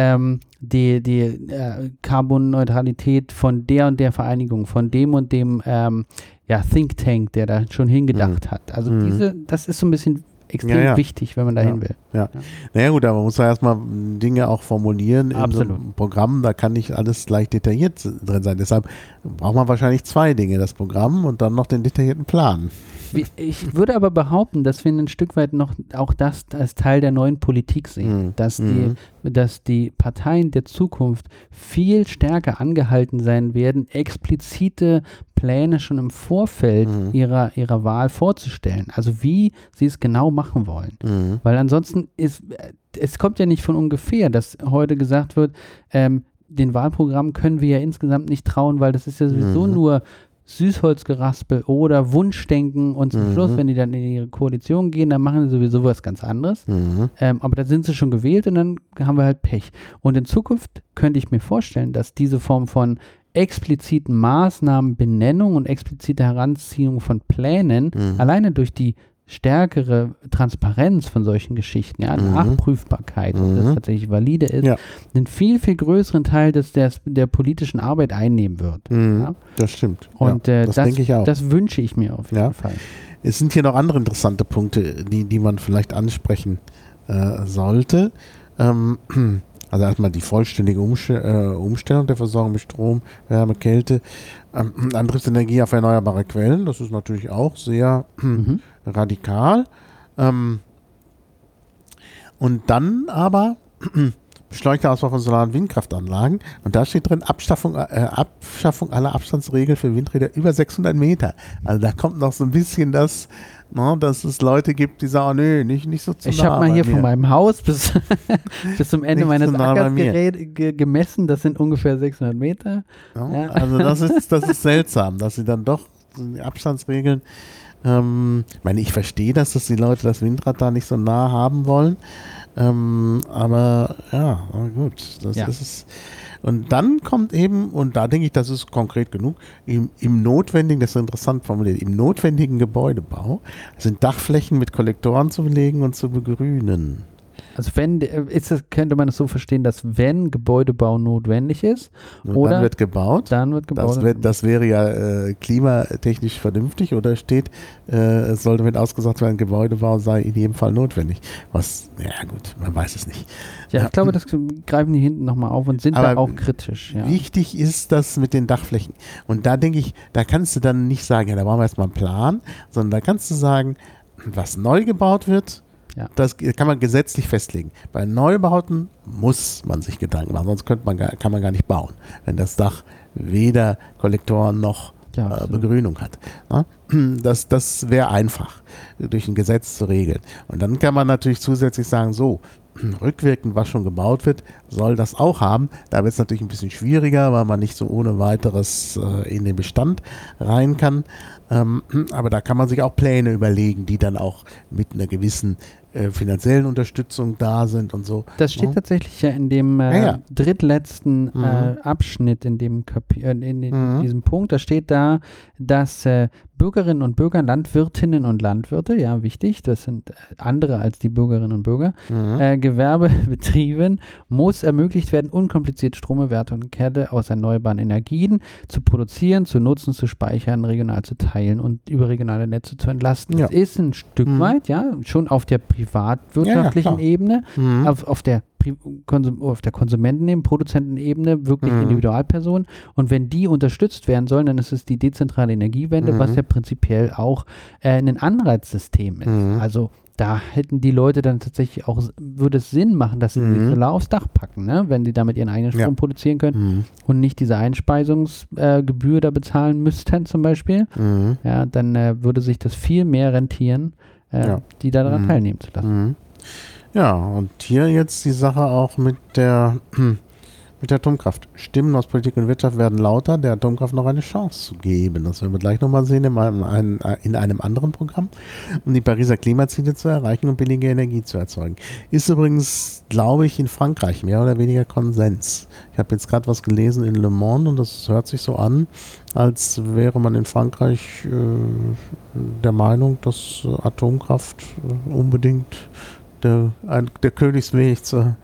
Carbon-Neutralität von der und der Vereinigung, von dem und dem Think Tank, der da schon hingedacht hat. Also das ist so ein bisschen extrem wichtig, wenn man dahin will. Naja gut, aber man muss ja erstmal Dinge auch formulieren in so einem Programm, da kann nicht alles gleich detailliert drin sein. Deshalb braucht man wahrscheinlich zwei Dinge, das Programm und dann noch den detaillierten Plan. Ich würde aber behaupten, dass wir ein Stück weit noch auch das als Teil der neuen Politik sehen, dass die Parteien der Zukunft viel stärker angehalten sein werden, explizite Pläne schon im Vorfeld ihrer Wahl vorzustellen. Also wie sie es genau machen wollen. Weil ansonsten es kommt ja nicht von ungefähr, dass heute gesagt wird, den Wahlprogramm können wir ja insgesamt nicht trauen, weil das ist ja sowieso nur Süßholzgeraspel oder Wunschdenken und zum Schluss, wenn die dann in ihre Koalition gehen, dann machen sie sowieso was ganz anderes. Aber da sind sie schon gewählt und dann haben wir halt Pech. Und in Zukunft könnte ich mir vorstellen, dass diese Form von expliziten Maßnahmen, Benennung und explizite Heranziehung von Plänen alleine durch die stärkere Transparenz von solchen Geschichten, Nachprüfbarkeit, ob das tatsächlich valide ist, einen viel, viel größeren Teil der politischen Arbeit einnehmen wird. Das stimmt. Und das denke ich auch. Das wünsche ich mir auf jeden Fall. Es sind hier noch andere interessante Punkte, die man vielleicht ansprechen sollte. Also erstmal die vollständige Umstellung der Versorgung mit Strom, Wärme, Kälte, Antriebsenergie auf erneuerbare Quellen, das ist natürlich auch sehr radikal. Und dann aber Beschleunigterausbau von Solar- und Windkraftanlagen. Und da steht drin, Abschaffung aller Abstandsregeln für Windräder über 600 Meter. Also da kommt noch so ein bisschen das, dass es Leute gibt, die sagen, nö, nicht so zu nah. Ich habe mal hier von meinem Haus bis zum Ende meines Ackers gemessen, das sind ungefähr 600 Meter. Ja. Also das ist seltsam, dass sie dann doch die Abstandsregeln, ich verstehe, dass die Leute das Windrad da nicht so nah haben wollen, aber ja, gut, das ist es. Und dann kommt eben, und da denke ich, das ist konkret genug, im notwendigen, das ist interessant formuliert, im notwendigen Gebäudebau sind Dachflächen mit Kollektoren zu belegen und zu begrünen. Also könnte man es so verstehen, dass wenn Gebäudebau notwendig ist, oder dann wird gebaut. Das wäre ja klimatechnisch vernünftig, oder steht, es sollte mit ausgesagt werden, Gebäudebau sei in jedem Fall notwendig. Was, ja gut, man weiß es nicht. Ja, ich glaube, das greifen die hinten nochmal auf und sind da auch kritisch. Ja. Wichtig ist das mit den Dachflächen. Und da denke ich, da kannst du dann nicht sagen, ja, da brauchen wir erstmal einen Plan, sondern da kannst du sagen, was neu gebaut wird, das kann man gesetzlich festlegen. Bei Neubauten muss man sich Gedanken machen, sonst kann man gar nicht bauen, wenn das Dach weder Kollektoren noch Begrünung hat. Ja? Das wäre einfach, durch ein Gesetz zu regeln. Und dann kann man natürlich zusätzlich sagen, so, rückwirkend, was schon gebaut wird, soll das auch haben. Da wird es natürlich ein bisschen schwieriger, weil man nicht so ohne weiteres in den Bestand rein kann. Aber da kann man sich auch Pläne überlegen, die dann auch mit einer gewissen finanziellen Unterstützung da sind und so. Das steht tatsächlich ja in dem drittletzten Abschnitt in dem diesem Punkt. Da steht da, dass Bürgerinnen und Bürger, Landwirtinnen und Landwirte, ja wichtig, das sind andere als die Bürgerinnen und Bürger, Gewerbebetrieben muss ermöglicht werden, unkompliziert Stromerwärter und Kette aus erneuerbaren Energien zu produzieren, zu nutzen, zu speichern, regional zu teilen und über regionale Netze zu entlasten. Das ist ein Stück weit, schon auf der privatwirtschaftlichen Ebene, auf der Konsumentenebene, Produzentenebene, wirklich Individualpersonen. Und wenn die unterstützt werden sollen, dann ist es die dezentrale Energiewende, was ja prinzipiell auch ein Anreizsystem ist. Also da hätten die Leute dann tatsächlich auch, würde es Sinn machen, dass sie Solar aufs Dach packen, ne? Wenn sie damit ihren eigenen Strom produzieren können und nicht diese Einspeisungsgebühr da bezahlen müssten zum Beispiel. Ja, dann würde sich das viel mehr rentieren, die daran teilnehmen zu lassen. Ja, und hier jetzt die Sache auch mit der Atomkraft. Stimmen aus Politik und Wirtschaft werden lauter, der Atomkraft noch eine Chance zu geben. Das werden wir gleich nochmal sehen in einem anderen Programm, um die Pariser Klimaziele zu erreichen und billige Energie zu erzeugen. Ist übrigens, glaube ich, in Frankreich mehr oder weniger Konsens. Ich habe jetzt gerade was gelesen in Le Monde und das hört sich so an, als wäre man in Frankreich der Meinung, dass Atomkraft unbedingt der Königsweg zum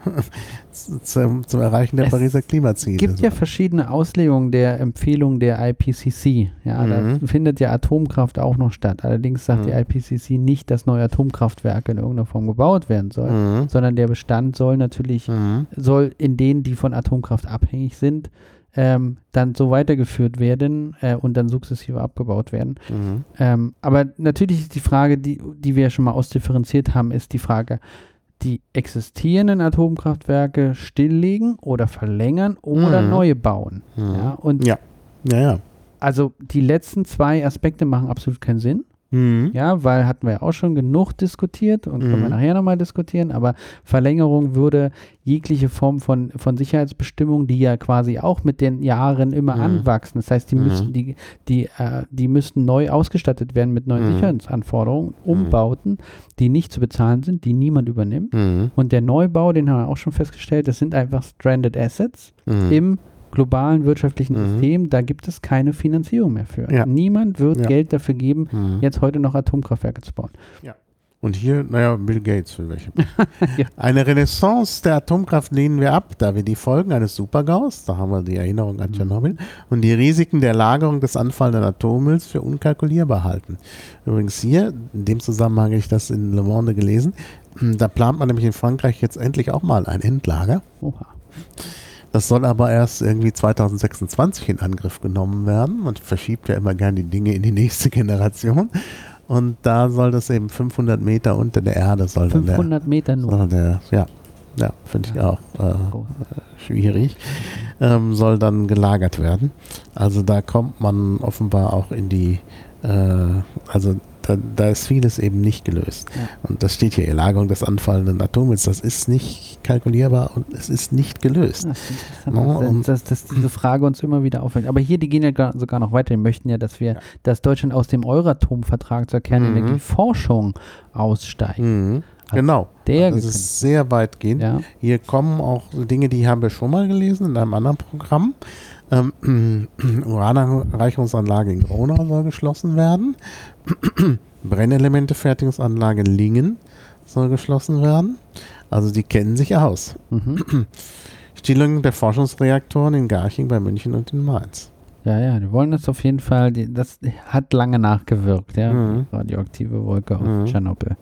Erreichen der Pariser Klimaziele. Es gibt ja verschiedene Auslegungen der Empfehlung der IPCC. Ja, da findet ja Atomkraft auch noch statt. Allerdings sagt die IPCC nicht, dass neue Atomkraftwerke in irgendeiner Form gebaut werden sollen, sondern der Bestand soll natürlich, in denen, die von Atomkraft abhängig sind, dann so weitergeführt werden und dann sukzessive abgebaut werden. Aber natürlich ist die Frage, die wir ja schon mal ausdifferenziert haben, ist die Frage, die existierenden Atomkraftwerke stilllegen oder verlängern oder neue bauen. Ja, und also die letzten zwei Aspekte machen absolut keinen Sinn. Ja, weil hatten wir ja auch schon genug diskutiert und können wir nachher nochmal diskutieren, aber Verlängerung würde jegliche Form von Sicherheitsbestimmung, die ja quasi auch mit den Jahren immer anwachsen. Das heißt, die müssten neu ausgestattet werden mit neuen Sicherheitsanforderungen, Umbauten, die nicht zu bezahlen sind, die niemand übernimmt. Und der Neubau, den haben wir auch schon festgestellt, das sind einfach Stranded Assets im globalen wirtschaftlichen System, da gibt es keine Finanzierung mehr für. Ja. Niemand wird Geld dafür geben, jetzt heute noch Atomkraftwerke zu bauen. Ja. Und hier, Bill Gates für welche. Eine Renaissance der Atomkraft lehnen wir ab, da wir die Folgen eines Supergaus, da haben wir die Erinnerung an Tschernobyl, und die Risiken der Lagerung des anfallenden Atommülls für unkalkulierbar halten. Übrigens hier, in dem Zusammenhang habe ich das in Le Monde gelesen, da plant man nämlich in Frankreich jetzt endlich auch mal ein Endlager. Oha. Das soll aber erst irgendwie 2026 in Angriff genommen werden. Man verschiebt ja immer gern die Dinge in die nächste Generation. Und da soll das eben 500 Meter unter der Erde 500 Meter nur. Ja, finde ich auch schwierig. Soll dann gelagert werden. Also da kommt man offenbar auch in die, also da ist vieles eben nicht gelöst. Ja. Und das steht hier, Lagerung des anfallenden Atommülls, das ist nicht kalkulierbar und es ist nicht gelöst. Dass diese Frage uns immer wieder auffällt. Aber hier, die gehen ja sogar noch weiter. Die möchten ja, dass Deutschland aus dem Euratom-Vertrag zur Kernenergieforschung aussteigt. Mhm. Genau, das ist sehr weitgehend. Ja. Hier kommen auch Dinge, die haben wir schon mal gelesen in einem anderen Programm. Uranerreichungsanlage in Gronau soll geschlossen werden. Brennelementefertigungsanlage Lingen soll geschlossen werden. Also die kennen sich aus. Stillung der Forschungsreaktoren in Garching bei München und in Mainz. Ja, die wollen das auf jeden Fall, das hat lange nachgewirkt, ja, radioaktive Wolke aus Tschernobyl.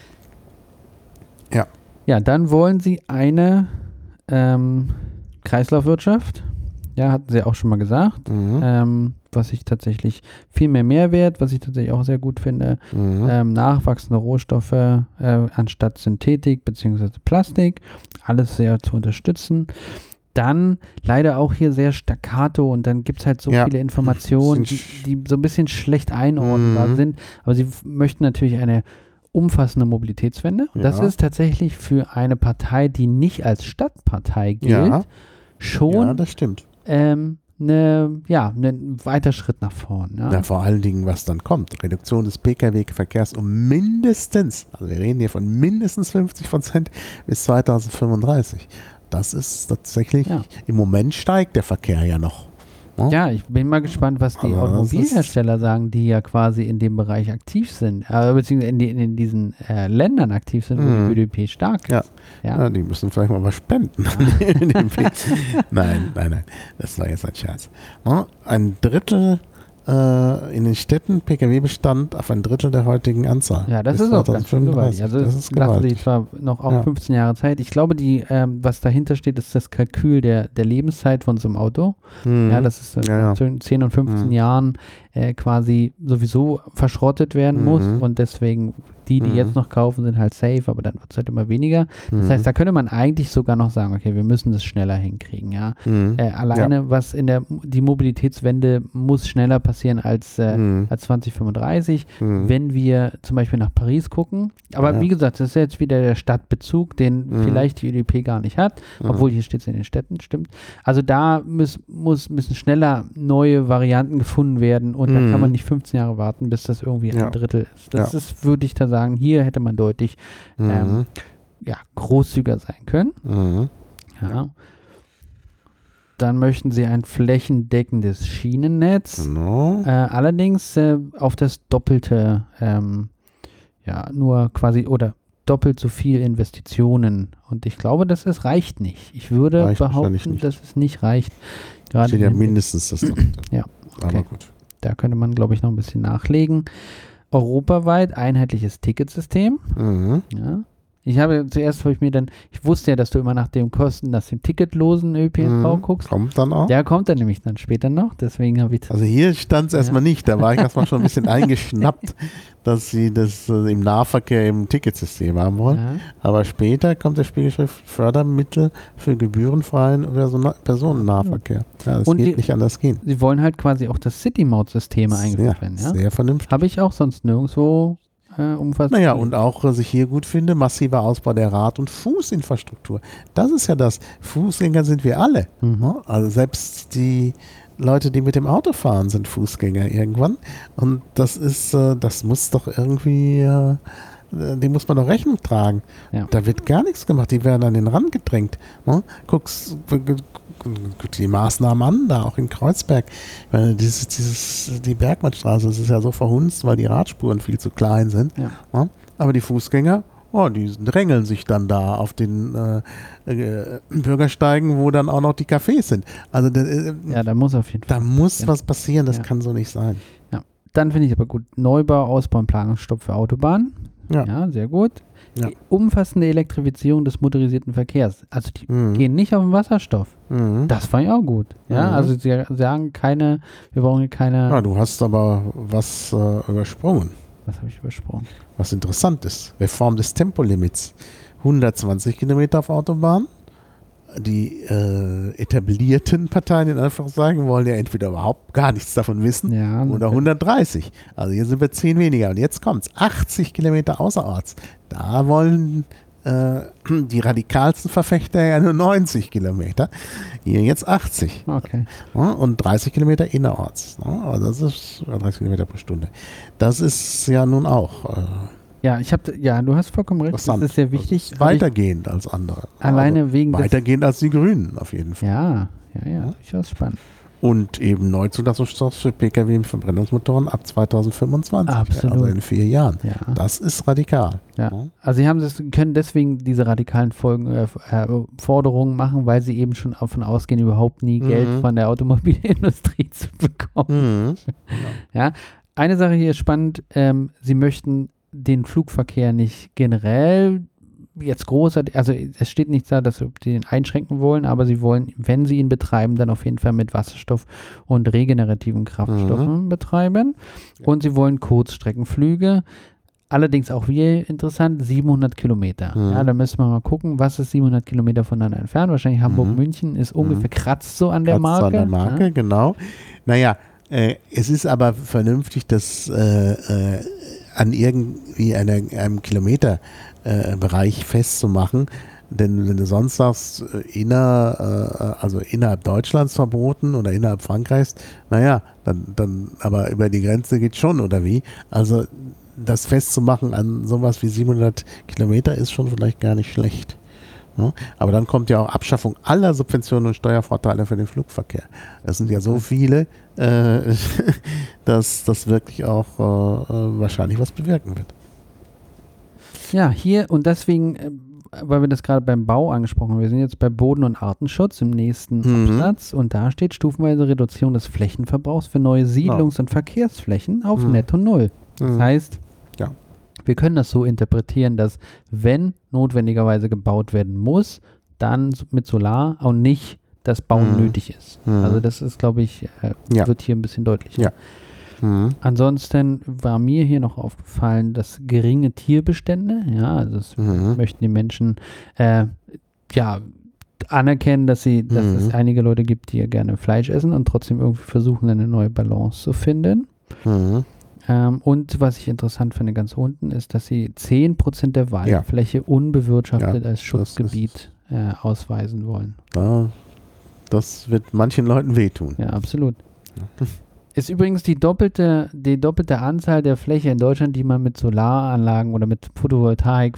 Ja, dann wollen sie eine Kreislaufwirtschaft. Ja, hatten sie auch schon mal gesagt. Was ich tatsächlich viel mehr Mehrwert, was ich tatsächlich auch sehr gut finde. Nachwachsende Rohstoffe anstatt Synthetik bzw. Plastik. Alles sehr zu unterstützen. Dann leider auch hier sehr staccato und dann gibt es halt so viele Informationen, die so ein bisschen schlecht einordnbar sind. Aber sie möchten natürlich eine umfassende Mobilitätswende. Und das ist tatsächlich für eine Partei, die nicht als Stadtpartei gilt, schon das stimmt. ein weiter Schritt nach vorn. Ja. Ja, vor allen Dingen, was dann kommt. Reduktion des Pkw-Verkehrs um mindestens, also wir reden hier von mindestens 50% bis 2035. Das ist tatsächlich, im Moment steigt der Verkehr ja noch. Ja, ich bin mal gespannt, was die Automobilhersteller sagen, die ja quasi in dem Bereich aktiv sind, beziehungsweise in diesen Ländern aktiv sind, wo die ÖDP stark ist. Ja, die müssen vielleicht mal was spenden. Nein, das war jetzt ein Scherz. Ein Drittel in den Städten Pkw-Bestand auf ein Drittel der heutigen Anzahl. Ja, das ist auch ganz schön gewaltig. Also das lassen sie zwar noch auch 15 Jahre Zeit. Ich glaube, was dahinter steht, ist das Kalkül der Lebenszeit von so einem Auto. Ja, das ist zwischen 10 und 15 Jahren quasi sowieso verschrottet werden muss und deswegen die jetzt noch kaufen, sind halt safe, aber dann wird es halt immer weniger. Das heißt, da könnte man eigentlich sogar noch sagen, okay, wir müssen das schneller hinkriegen, ja. Alleine was die Mobilitätswende muss schneller passieren als 2035, wenn wir zum Beispiel nach Paris gucken. Aber wie gesagt, das ist jetzt wieder der Stadtbezug, den vielleicht die ÖDP gar nicht hat, obwohl hier steht es in den Städten, stimmt. Also da müssen schneller neue Varianten gefunden werden und da kann man nicht 15 Jahre warten, bis das irgendwie ein Drittel ist. Das ist, würde ich da sagen, hier hätte man deutlich großzügiger sein können. Ja. Dann möchten sie ein flächendeckendes Schienennetz. Allerdings auf das Doppelte, nur quasi, oder doppelt so viel Investitionen. Und ich glaube, das reicht nicht. Ich würde behaupten, dass es nicht reicht. Gerade steht ja mindestens das Doppelte. Ja, okay. Aber gut. Da könnte man, glaube ich, noch ein bisschen nachlegen. Europaweit einheitliches Ticketsystem. Ja. Ich wusste ja, dass du immer nach dem ticketlosen ÖPNV guckst. Kommt dann auch? Der kommt dann nämlich dann später noch, deswegen habe ich das. Also hier stand es erstmal nicht, da war ich erstmal schon ein bisschen eingeschnappt, dass sie das im Nahverkehr im Ticketsystem haben wollen. Ja. Aber später kommt der Spiegelschrift Fördermittel für gebührenfreien Personennahverkehr. Ja, das geht nicht anders gehen. Sie wollen halt quasi auch das City-Maut-System eingeführt werden. Ja? Sehr vernünftig. Habe ich auch sonst nirgendwo umfassend. Naja, und auch, was ich hier gut finde, massiver Ausbau der Rad- und Fußinfrastruktur. Das ist ja das. Fußgänger sind wir alle. Also selbst die Leute, die mit dem Auto fahren, sind Fußgänger irgendwann. Und das muss doch irgendwie, dem muss man doch Rechnung tragen. Ja. Da wird gar nichts gemacht. Die werden an den Rand gedrängt. Guck's die Maßnahmen an, da auch in Kreuzberg. Die Bergmannstraße, das ist ja so verhunzt, weil die Radspuren viel zu klein sind. Ja. Aber die Fußgänger, die drängeln sich dann da auf den Bürgersteigen, wo dann auch noch die Cafés sind. Also da muss auf jeden Fall. Da muss was passieren, das kann so nicht sein. Ja. Dann finde ich aber gut, Neubau, Ausbau und Planungsstopp für Autobahnen. Ja, sehr gut. Ja. Umfassende Elektrifizierung des motorisierten Verkehrs. Also die gehen nicht auf den Wasserstoff. Das fand ich auch gut. Ja, also sie sagen wir brauchen hier keine. Ja, du hast aber was übersprungen. Was habe ich übersprungen? Was interessant ist. Reform des Tempolimits 120 Kilometer auf Autobahn. Die etablierten Parteien, in Anführungszeichen, wollen ja entweder überhaupt gar nichts davon wissen oder 130. Also hier sind wir 10 weniger. Und jetzt kommt's, 80 Kilometer außerorts. Da wollen die radikalsten Verfechter ja nur 90 Kilometer. Hier jetzt 80. Okay. Ja, und 30 Kilometer innerorts. Ja, also das ist 30 Kilometer pro Stunde. Das ist ja nun auch du hast vollkommen recht. Das ist sehr wichtig. Weitergehend als andere. Alleine also wegen weitergehend als die Grünen auf jeden Fall. Ja, durchaus spannend. Und eben Neuzulassungsstoff für Pkw mit Verbrennungsmotoren ab 2025. Absolut. Also in 4 Jahren. Ja. Das ist radikal. Ja. Also sie können deswegen diese radikalen Forderungen machen, weil sie eben schon davon ausgehen, überhaupt nie Geld von der Automobilindustrie zu bekommen. Ja. Eine Sache hier ist spannend. Sie möchten den Flugverkehr nicht generell jetzt großartig, also es steht nichts da, dass sie den einschränken wollen, aber sie wollen, wenn sie ihn betreiben, dann auf jeden Fall mit Wasserstoff und regenerativen Kraftstoffen betreiben. Und sie wollen Kurzstreckenflüge, allerdings auch wie interessant, 700 Kilometer. Ja, da müssen wir mal gucken, was ist 700 Kilometer voneinander entfernt. Wahrscheinlich Hamburg-München ist ungefähr kratzt so an der Marke. An der Marke, genau. Naja, es ist aber vernünftig, dass an irgendwie einem Kilometerbereich festzumachen, denn wenn du sonst sagst, also innerhalb Deutschlands verboten oder innerhalb Frankreichs, naja, dann aber über die Grenze geht schon, oder wie? Also das festzumachen an sowas wie 700 Kilometer ist schon vielleicht gar nicht schlecht. Ja? Aber dann kommt ja auch Abschaffung aller Subventionen und Steuervorteile für den Flugverkehr. Das sind ja so viele, dass das wirklich auch wahrscheinlich was bewirken wird. Ja, hier und deswegen, weil wir das gerade beim Bau angesprochen haben, wir sind jetzt bei Boden- und Artenschutz im nächsten Absatz und da steht stufenweise Reduzierung des Flächenverbrauchs für neue Siedlungs- und Verkehrsflächen auf Netto Null. Das heißt, wir können das so interpretieren, dass wenn notwendigerweise gebaut werden muss, dann mit Solar und nicht das Bauen nötig ist. Also das ist, glaube ich, wird hier ein bisschen deutlicher. Ansonsten war mir hier noch aufgefallen, dass geringe Tierbestände, also das möchten die Menschen anerkennen, dass es einige Leute gibt, die ja gerne Fleisch essen und trotzdem irgendwie versuchen, eine neue Balance zu finden. Und was ich interessant finde ganz unten, ist, dass sie 10% der Waldfläche unbewirtschaftet als Schutzgebiet ausweisen wollen. Das wird manchen Leuten wehtun. Ja, absolut. Ist übrigens die doppelte Anzahl der Fläche in Deutschland, die man mit Solaranlagen oder mit Photovoltaik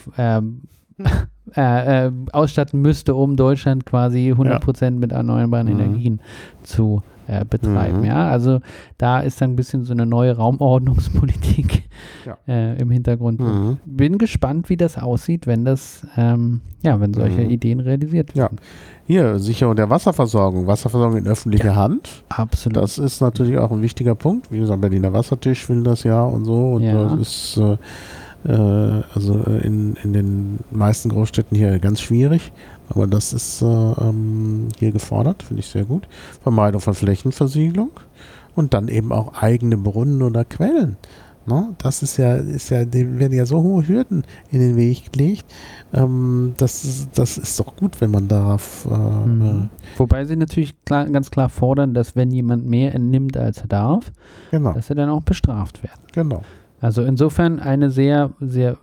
ausstatten müsste, um Deutschland quasi 100% mit erneuerbaren Energien zu betreiben. Ja, also da ist dann ein bisschen so eine neue Raumordnungspolitik im Hintergrund. Bin gespannt, wie das aussieht, wenn das, wenn solche Ideen realisiert werden. Hier, Sicherung der Wasserversorgung in öffentlicher Hand. Absolut. Das ist natürlich auch ein wichtiger Punkt. Wie gesagt, Berliner Wassertisch will das und so. Und das ist also in den meisten Großstädten hier ganz schwierig. Aber das ist hier gefordert, finde ich sehr gut. Vermeidung von Flächenversiegelung und dann eben auch eigene Brunnen oder Quellen. Ne? Das ist ja, dem werden ja so hohe Hürden in den Weg gelegt. Das ist doch gut, wenn man darauf. Wobei sie natürlich ganz klar fordern, dass wenn jemand mehr entnimmt, als er darf, dass er dann auch bestraft wird. Genau. Also insofern eine sehr, sehr,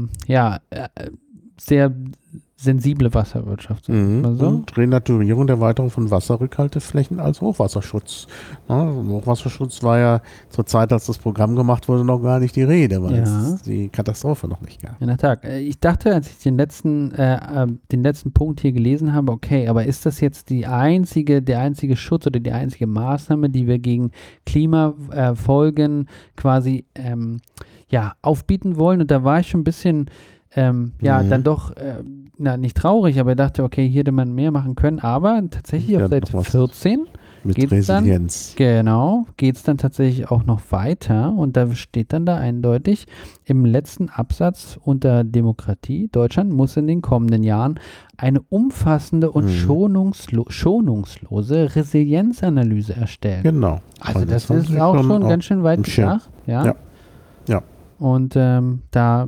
sehr sensible Wasserwirtschaft. Und Renaturierung der Erweiterung von Wasserrückhalteflächen als Hochwasserschutz. Hochwasserschutz war ja zur Zeit, als das Programm gemacht wurde, noch gar nicht die Rede, weil es die Katastrophe noch nicht gab. In der Tat. Ich dachte, als ich den letzten Punkt hier gelesen habe, okay, aber ist das jetzt der einzige Schutz oder die einzige Maßnahme, die wir gegen Klimafolgen quasi aufbieten wollen? Und da war ich schon ein bisschen dann doch nicht traurig, aber ich dachte, okay, hier hätte man mehr machen können, aber tatsächlich auf Seite 14 mit Resilienz. Geht es dann tatsächlich auch noch weiter und da steht dann da eindeutig im letzten Absatz unter Demokratie, Deutschland muss in den kommenden Jahren eine umfassende und schonungslose Resilienzanalyse erstellen. Genau. Also das ist auch schon ganz schön weit gedacht. Ja. Und da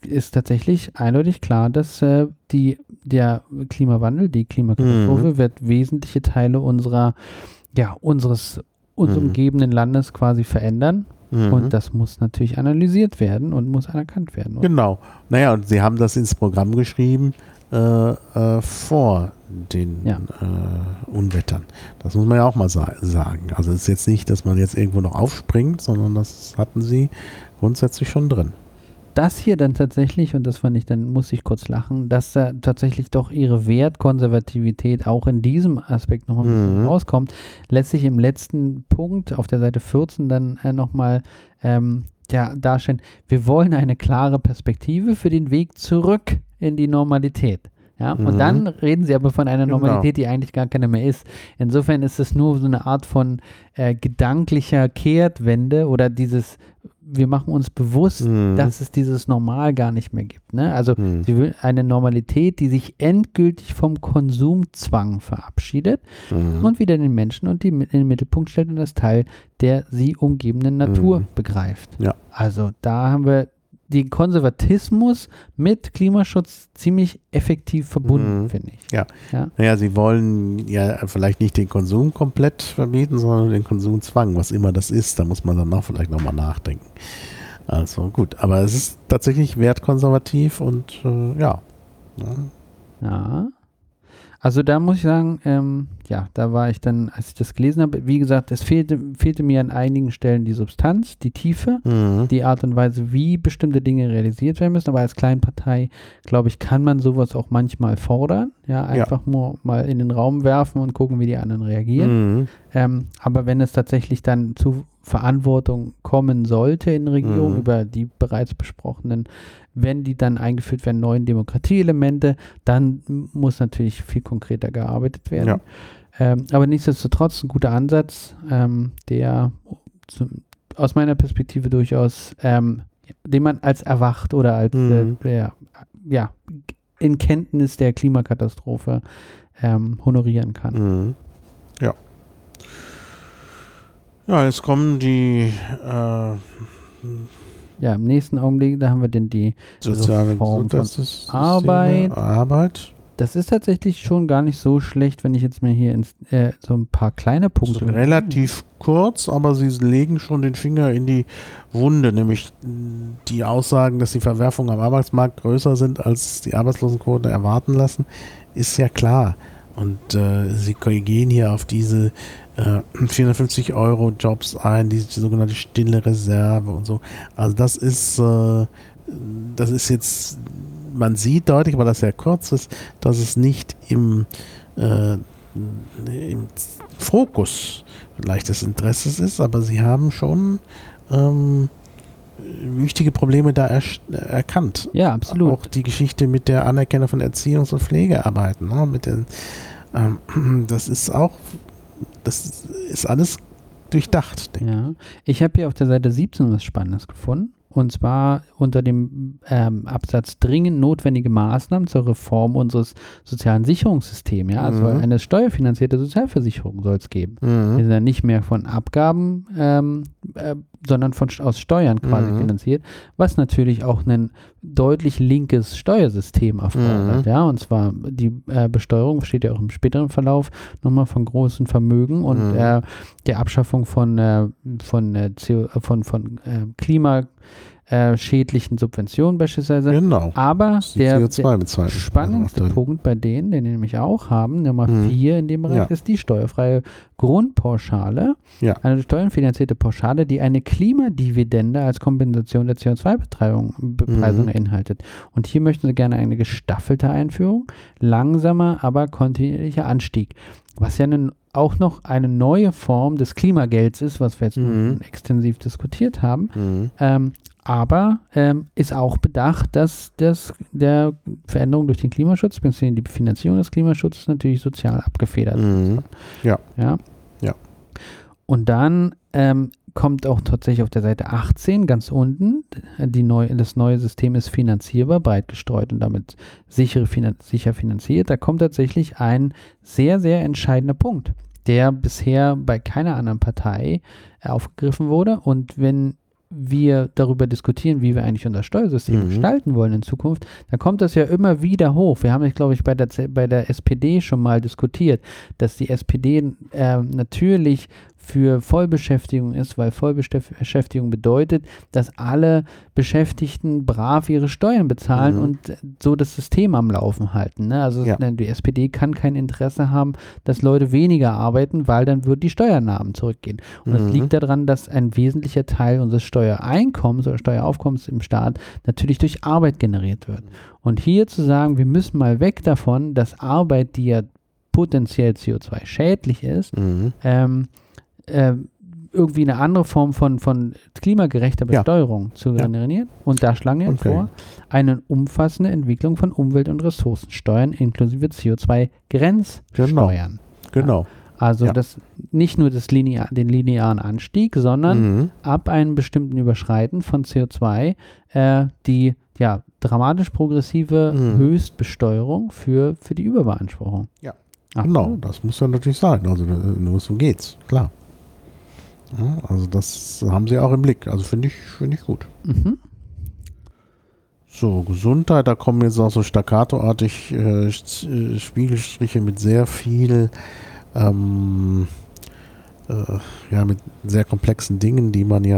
ist tatsächlich eindeutig klar, dass der Klimawandel, die Klimakatastrophe wird wesentliche Teile unseres uns umgebenden Landes quasi verändern. Und das muss natürlich analysiert werden und muss anerkannt werden. Oder? Genau. Naja, und sie haben das ins Programm geschrieben vor den Unwettern. Das muss man ja auch mal sagen. Also es ist jetzt nicht, dass man jetzt irgendwo noch aufspringt, sondern das hatten sie grundsätzlich schon drin. Das hier dann tatsächlich, und das fand ich, dann muss ich kurz lachen, dass da tatsächlich doch ihre Wertkonservativität auch in diesem Aspekt nochmal ein bisschen rauskommt, lässt sich im letzten Punkt auf der Seite 14 dann nochmal darstellen. Wir wollen eine klare Perspektive für den Weg zurück in die Normalität. Ja, und dann reden sie aber von einer Normalität, die eigentlich gar keine mehr ist. Insofern ist es nur so eine Art von gedanklicher Kehrtwende oder dieses, wir machen uns bewusst, dass es dieses Normal gar nicht mehr gibt. Ne? Also sie will eine Normalität, die sich endgültig vom Konsumzwang verabschiedet und wieder den Menschen und in den Mittelpunkt stellt und das Teil der sie umgebenden Natur begreift. Ja. Also da haben wir den Konservatismus mit Klimaschutz ziemlich effektiv verbunden, finde ich. Ja. Naja, sie wollen ja vielleicht nicht den Konsum komplett verbieten, sondern den Konsumzwang, was immer das ist. Da muss man dann auch vielleicht nochmal nachdenken. Also gut, aber es ist tatsächlich wertkonservativ und ja. Also da muss ich sagen, da war ich dann, als ich das gelesen habe, wie gesagt, es fehlte mir an einigen Stellen die Substanz, die Tiefe, die Art und Weise, wie bestimmte Dinge realisiert werden müssen. Aber als Kleinpartei, glaube ich, kann man sowas auch manchmal fordern. Ja, einfach nur mal in den Raum werfen und gucken, wie die anderen reagieren. Aber wenn es tatsächlich dann zu Verantwortung kommen sollte in Regierungen über die bereits besprochenen, wenn die dann eingeführt werden, neuen Demokratieelemente, dann muss natürlich viel konkreter gearbeitet werden. Aber nichtsdestotrotz ein guter Ansatz, der aus meiner Perspektive durchaus, den man als erwacht oder als in Kenntnis der Klimakatastrophe honorieren kann. Ja, jetzt kommen die im nächsten Augenblick, da haben wir denn die soziale Form von Arbeit. Das ist tatsächlich schon gar nicht so schlecht, wenn ich jetzt mir hier so ein paar kleine Punkte... Relativ kurz, aber sie legen schon den Finger in die Wunde, nämlich die Aussagen, dass die Verwerfungen am Arbeitsmarkt größer sind, als die Arbeitslosenquote erwarten lassen, ist ja klar. Und sie gehen hier auf diese 450-Euro-Jobs ein, die sogenannte stille Reserve und so. Also das ist jetzt, man sieht deutlich, weil das sehr kurz ist, dass es nicht im Fokus vielleicht des Interesses ist, aber sie haben schon wichtige Probleme da erkannt. Ja, absolut. Auch die Geschichte mit der Anerkennung von Erziehungs- und Pflegearbeiten, ne? Das ist alles durchdacht. Ja, ich habe hier auf der Seite 17 was Spannendes gefunden. Und zwar unter dem Absatz dringend notwendige Maßnahmen zur Reform unseres sozialen Sicherungssystems. Ja? Also eine steuerfinanzierte Sozialversicherung soll es geben. Die sind dann nicht mehr von Abgaben, sondern aus Steuern quasi finanziert, was natürlich auch ein deutlich linkes Steuersystem erfordert. Ja? Und zwar die Besteuerung, steht ja auch im späteren Verlauf, nochmal von großen Vermögen und der Abschaffung von klimaschädlichen Subventionen beispielsweise. Genau. Aber der spannendste Punkt bei denen, den wir nämlich auch haben, Nummer 4 in dem Bereich, ist die steuerfreie Grundpauschale. Ja. Eine steuerfinanzierte Pauschale, die eine Klimadividende als Kompensation der CO2-Bepreisung beinhaltet. Und hier möchten sie gerne eine gestaffelte Einführung, langsamer, aber kontinuierlicher Anstieg. Was ja auch noch eine neue Form des Klimagelds ist, was wir jetzt extensiv diskutiert haben. Aber ist auch bedacht, dass der Veränderung durch den Klimaschutz, beziehungsweise die Finanzierung des Klimaschutzes natürlich sozial abgefedert ist. Ja. Und dann kommt auch tatsächlich auf der Seite 18 ganz unten, das neue System ist finanzierbar, breit gestreut und damit sicher finanziert. Da kommt tatsächlich ein sehr, sehr entscheidender Punkt, der bisher bei keiner anderen Partei aufgegriffen wurde. Und wenn wir darüber diskutieren, wie wir eigentlich unser Steuersystem gestalten wollen in Zukunft, dann kommt das ja immer wieder hoch. Wir haben es, glaube ich, bei der SPD schon mal diskutiert, dass die SPD natürlich für Vollbeschäftigung ist, weil Vollbeschäftigung bedeutet, dass alle Beschäftigten brav ihre Steuern bezahlen und so das System am Laufen halten. Ne? Also die SPD kann kein Interesse haben, dass Leute weniger arbeiten, weil dann würden die Steuernahmen zurückgehen. Und das liegt daran, dass ein wesentlicher Teil unseres Steuereinkommens oder Steueraufkommens im Staat natürlich durch Arbeit generiert wird. Und hier zu sagen, wir müssen mal weg davon, dass Arbeit, die ja potenziell CO2 schädlich ist, irgendwie eine andere Form von klimagerechter Besteuerung zu generieren. Und da schlagen wir vor, eine umfassende Entwicklung von Umwelt- und Ressourcensteuern inklusive CO2-Grenzsteuern. Genau. Also das nicht nur den linearen Anstieg, sondern ab einem bestimmten Überschreiten von CO2 die dramatisch progressive Höchstbesteuerung für die Überbeanspruchung. Ja. Genau, das muss ja natürlich sein. Also nur so geht's, klar. Ja, also das haben sie auch im Blick. Also finde ich gut. So, Gesundheit, da kommen jetzt auch so staccatoartig Spiegelstriche mit sehr viel mit sehr komplexen Dingen, die man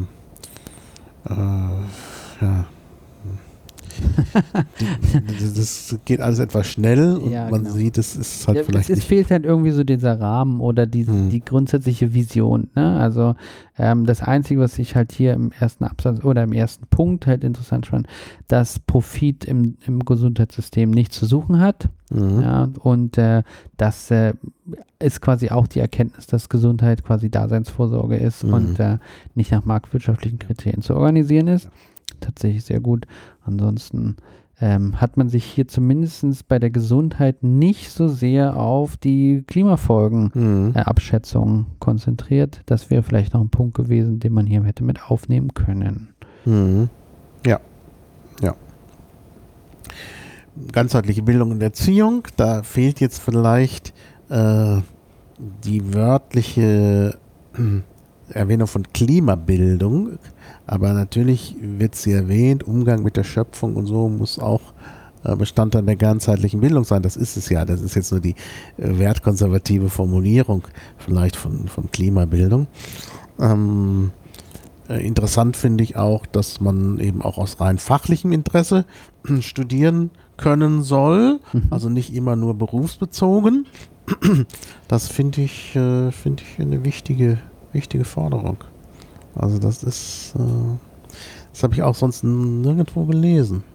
das geht alles etwas schnell und man sieht, es ist halt vielleicht es fehlt halt irgendwie so dieser Rahmen oder die grundsätzliche Vision. Ne? Also das Einzige, was ich halt hier im ersten Absatz oder im ersten Punkt halt interessant fand, dass Profit im Gesundheitssystem nichts zu suchen hat. Und das ist quasi auch die Erkenntnis, dass Gesundheit quasi Daseinsvorsorge ist und nicht nach marktwirtschaftlichen Kriterien zu organisieren ist. Tatsächlich sehr gut. Ansonsten hat man sich hier zumindest bei der Gesundheit nicht so sehr auf die Klimafolgenabschätzung konzentriert. Das wäre vielleicht noch ein Punkt gewesen, den man hier hätte mit aufnehmen können. Ja. Ganzheitliche Bildung und Erziehung, da fehlt jetzt vielleicht die wörtliche Erwähnung von Klimabildung, aber natürlich wird sie erwähnt, Umgang mit der Schöpfung und so muss auch Bestandteil der ganzheitlichen Bildung sein. Das ist es ja, das ist jetzt nur die wertkonservative Formulierung vielleicht von Klimabildung. Interessant finde ich auch, dass man eben auch aus rein fachlichem Interesse studieren können soll, also nicht immer nur berufsbezogen. Das finde ich eine wichtige Forderung. Also das habe ich auch sonst nirgendwo gelesen.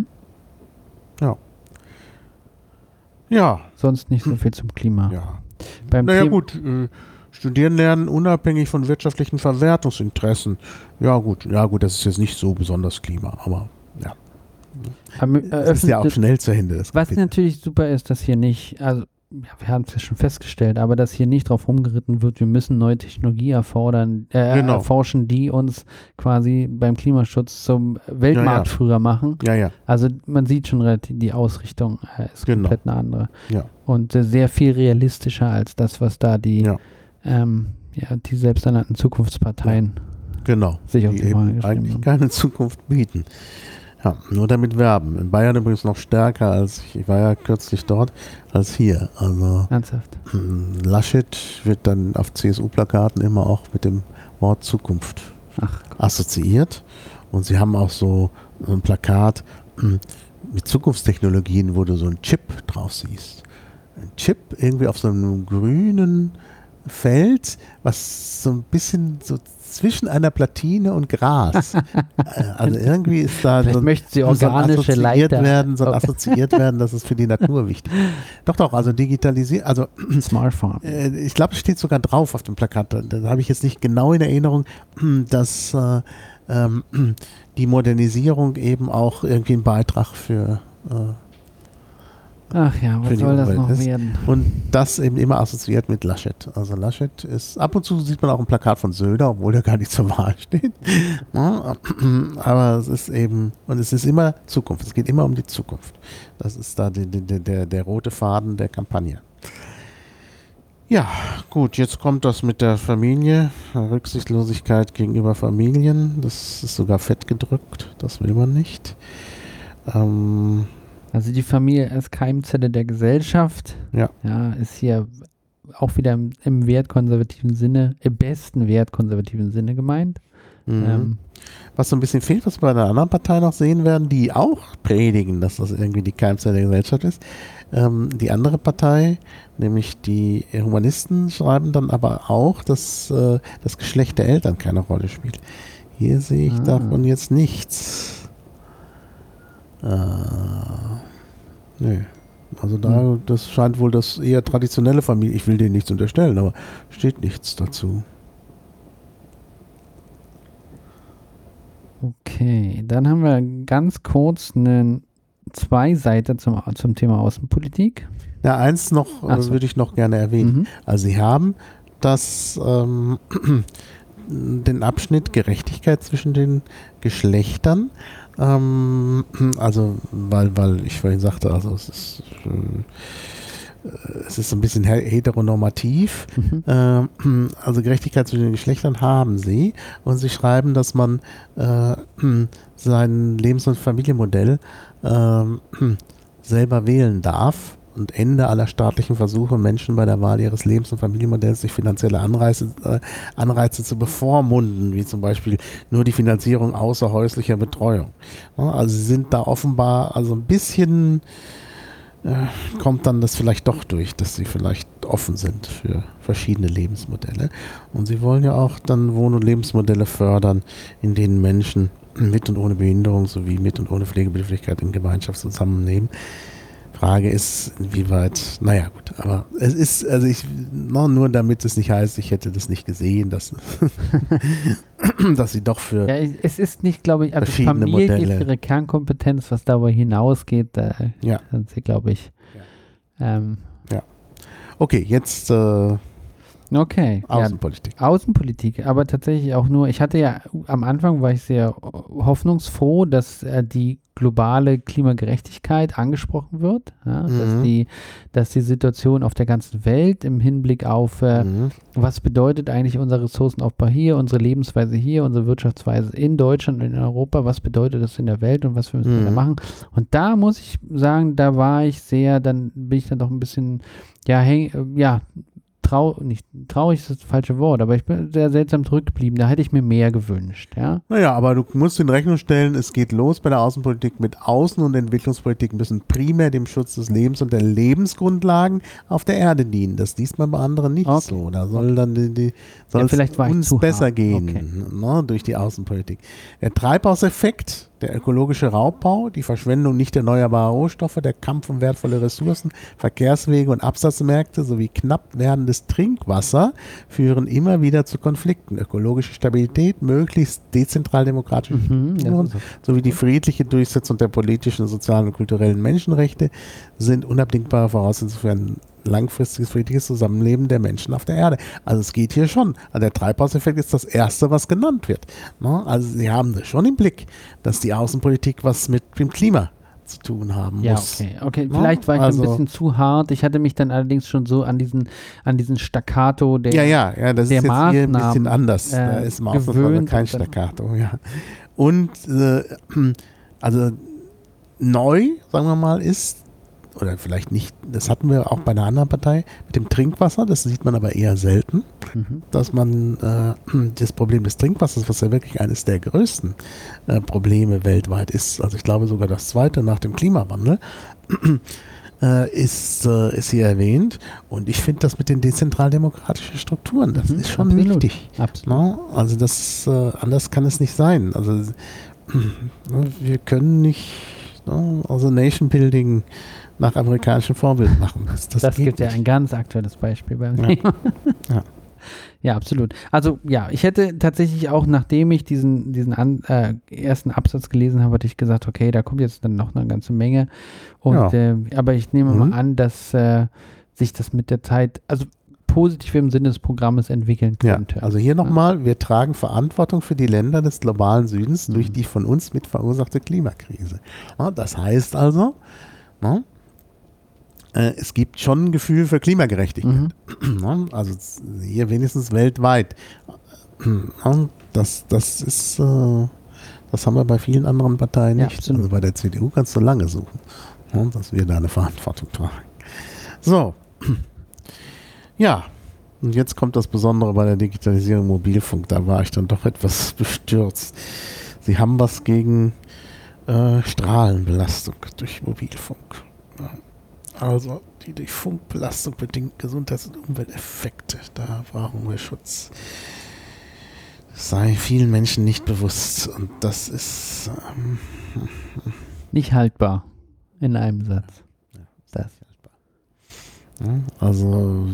Ja. Sonst nicht so viel zum Klima. Ja. Gut, studieren lernen unabhängig von wirtschaftlichen Verwertungsinteressen. Ja gut, das ist jetzt nicht so besonders Klima, aber ja. Das ist ja auch schnell zu Ende. Was natürlich super ist, dass hier nicht, also wir haben es ja schon festgestellt, aber dass hier nicht drauf rumgeritten wird, wir müssen neue Technologie erforschen, die uns quasi beim Klimaschutz zum Weltmarktführer machen. Ja. Also man sieht schon relativ, die Ausrichtung ist komplett eine andere. Ja. Und sehr viel realistischer als das, was da die selbsternannten Zukunftsparteien sich auf die Fahne geschrieben eigentlich keine Zukunft bieten. Ja, nur damit werben. In Bayern übrigens noch stärker ich war ja kürzlich dort, als hier. Also ernsthaft. Laschet wird dann auf CSU-Plakaten immer auch mit dem Wort Zukunft assoziiert. Und sie haben auch so ein Plakat mit Zukunftstechnologien, wo du so einen Chip drauf siehst. Ein Chip irgendwie auf so einem grünen Feld, was so ein bisschen so zwischen einer Platine und Gras. Also irgendwie ist da so assoziiert werden, das ist für die Natur wichtig. Doch, also digitalisiert, also Smartphone. Ich glaube, es steht sogar drauf auf dem Plakat, da habe ich jetzt nicht genau in Erinnerung, dass die Modernisierung eben auch irgendwie ein Beitrag für was soll das noch werden? Und das eben immer assoziiert mit Laschet. Also Laschet ist, ab und zu sieht man auch ein Plakat von Söder, obwohl der gar nicht zur Wahl steht. Ja, aber es ist eben, und es ist immer Zukunft. Es geht immer um die Zukunft. Das ist da der rote Faden der Kampagne. Ja, gut, jetzt kommt das mit der Familie, Rücksichtslosigkeit gegenüber Familien, das ist sogar fett gedrückt, das will man nicht. Also die Familie als Keimzelle der Gesellschaft, Ja. Ist hier auch wieder im wertkonservativen Sinne, im besten wertkonservativen Sinne gemeint. Was so ein bisschen fehlt, was wir bei einer anderen Partei noch sehen werden, die auch predigen, dass das irgendwie die Keimzelle der Gesellschaft ist. Die andere Partei, nämlich die Humanisten, schreiben dann aber auch, dass das Geschlecht der Eltern keine Rolle spielt. Hier sehe ich davon jetzt nichts. Nö. Also das scheint wohl das eher traditionelle Familie, ich will denen nichts unterstellen, aber steht nichts dazu. Okay, dann haben wir ganz kurz zwei Seiten zum Thema Außenpolitik. Ja, eins noch würde ich noch gerne erwähnen. Also Sie haben den Abschnitt Gerechtigkeit zwischen den Geschlechtern, also weil ich vorhin sagte, also es ist ein bisschen heteronormativ. Also Gerechtigkeit zwischen den Geschlechtern haben sie. Und sie schreiben, dass man sein Lebens- und Familienmodell selber wählen darf. Und Ende aller staatlichen Versuche, Menschen bei der Wahl ihres Lebens- und Familienmodells durch finanzielle Anreize zu bevormunden, wie zum Beispiel nur die Finanzierung außerhäuslicher Betreuung. Also sie sind da offenbar, also ein bisschen kommt dann das vielleicht doch durch, dass sie vielleicht offen sind für verschiedene Lebensmodelle. Und sie wollen ja auch dann Wohn- und Lebensmodelle fördern, in denen Menschen mit und ohne Behinderung sowie mit und ohne Pflegebedürftigkeit in Gemeinschaft zusammenleben. Frage ist, inwieweit, naja gut, aber es ist, also nur damit es nicht heißt, ich hätte das nicht gesehen, dass sie doch für es ist nicht, glaube ich, also verschiedene Familie Modelle. ist ihre Kernkompetenz, was darüber hinausgeht, sind sie, glaube ich. Okay, jetzt Außenpolitik. Außenpolitik, aber tatsächlich auch nur, ich hatte ja am Anfang, war ich sehr hoffnungsfroh, dass die globale Klimagerechtigkeit angesprochen wird, dass die Situation auf der ganzen Welt im Hinblick auf, was bedeutet eigentlich unser Ressourcenaufbau hier, unsere Lebensweise hier, unsere Wirtschaftsweise in Deutschland und in Europa, was bedeutet das in der Welt und was müssen wir da machen? Und da muss ich sagen, da war ich dann bin ich dann doch ein bisschen, traurig ist das falsche Wort, aber ich bin sehr seltsam zurückgeblieben. Da hätte ich mir mehr gewünscht, ja. Naja, aber du musst in Rechnung stellen, es geht los bei der Außenpolitik mit Außen- und Entwicklungspolitik müssen primär dem Schutz des Lebens und der Lebensgrundlagen auf der Erde dienen. Das liest man bei anderen nicht so. Da soll dann soll es uns besser gehen, durch die Außenpolitik. Der Treibhauseffekt, der ökologische Raubbau, die Verschwendung nicht erneuerbarer Rohstoffe, der Kampf um wertvolle Ressourcen, Verkehrswege und Absatzmärkte sowie knapp werdendes Trinkwasser führen immer wieder zu Konflikten. Ökologische Stabilität, möglichst dezentral-demokratische Strukturen sowie die friedliche Durchsetzung der politischen, sozialen und kulturellen Menschenrechte sind unabdingbare Voraussetzungen für ein langfristiges, friedliches Zusammenleben der Menschen auf der Erde. Also es geht hier schon. Also der Treibhauseffekt ist das Erste, was genannt wird. Also Sie haben das schon im Blick, dass die Außenpolitik was mit dem Klima zu tun haben muss. Okay. Vielleicht war ich ein bisschen zu hart. Ich hatte mich dann allerdings schon so an diesen Staccato das ist jetzt Maßnahmen hier ein bisschen anders. Da ist im Ausland kein Staccato. Ja. Und also neu, sagen wir mal, ist, oder vielleicht nicht, das hatten wir auch bei einer anderen Partei, mit dem Trinkwasser, das sieht man aber eher selten, dass man das Problem des Trinkwassers, was ja wirklich eines der größten Probleme weltweit ist, also ich glaube sogar das zweite nach dem Klimawandel, ist hier erwähnt. Und ich finde das mit den dezentraldemokratischen Strukturen, das ist schon wichtig. Absolut. Also das, anders kann es nicht sein. Also wir können nicht Nation Building nach amerikanischem Vorbild machen. Das gibt ja ein ganz aktuelles Beispiel beim Thema. Ja, absolut. Also ich hätte tatsächlich auch, nachdem ich diesen ersten Absatz gelesen habe, hatte ich gesagt, okay, da kommt jetzt dann noch eine ganze Menge. Und aber ich nehme mal an, dass sich das mit der Zeit, also positiv im Sinne des Programmes entwickeln könnte. Ja, also hier nochmal, wir tragen Verantwortung für die Länder des globalen Südens durch die von uns mit verursachte Klimakrise. Das heißt also, es gibt schon ein Gefühl für Klimagerechtigkeit. Also hier wenigstens weltweit. Das ist, das haben wir bei vielen anderen Parteien nicht. Absolut. Also bei der CDU kannst du lange suchen, dass wir da eine Verantwortung tragen. So. Ja. Und jetzt kommt das Besondere bei der Digitalisierung Mobilfunk. Da war ich dann doch etwas bestürzt. Sie haben was gegen Strahlenbelastung durch Mobilfunk. Also die durch Funkbelastung bedingten Gesundheits- und Umwelteffekte, da brauchen wir Schutz. Das sei vielen Menschen nicht bewusst und das ist nicht haltbar in einem Satz. Das. Ja, also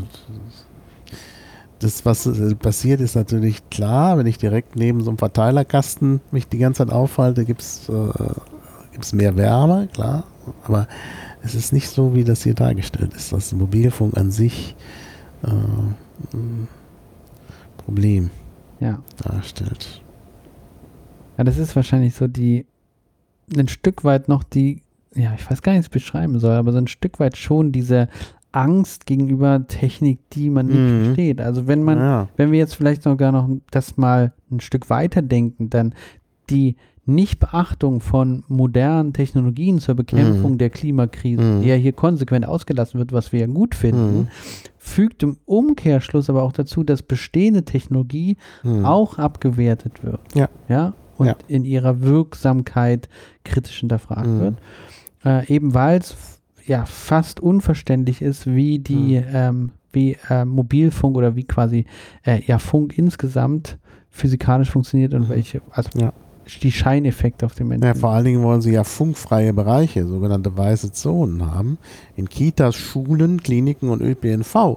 das, was passiert, ist natürlich klar, wenn ich direkt neben so einem Verteilerkasten mich die ganze Zeit aufhalte, gibt's mehr Wärme, klar, aber es ist nicht so, wie das hier dargestellt ist, dass Mobilfunk an sich ein Problem darstellt. Ja, das ist wahrscheinlich so ein Stück weit noch ich weiß gar nicht, wie ich es beschreiben soll, aber so ein Stück weit schon diese Angst gegenüber Technik, die man nicht versteht. Also wenn wir jetzt vielleicht sogar noch das mal ein Stück weiter denken, dann die Nichtbeachtung von modernen Technologien zur Bekämpfung der Klimakrise, die ja hier konsequent ausgelassen wird, was wir ja gut finden, fügt im Umkehrschluss aber auch dazu, dass bestehende Technologie auch abgewertet wird. Und in ihrer Wirksamkeit kritisch hinterfragt wird. Eben weil es fast unverständlich ist, wie Mobilfunk oder wie quasi Funk insgesamt physikalisch funktioniert und welche, die Scheineffekte auf den Menschen. Ja, vor allen Dingen wollen sie ja funkfreie Bereiche, sogenannte weiße Zonen haben, in Kitas, Schulen, Kliniken und ÖPNV.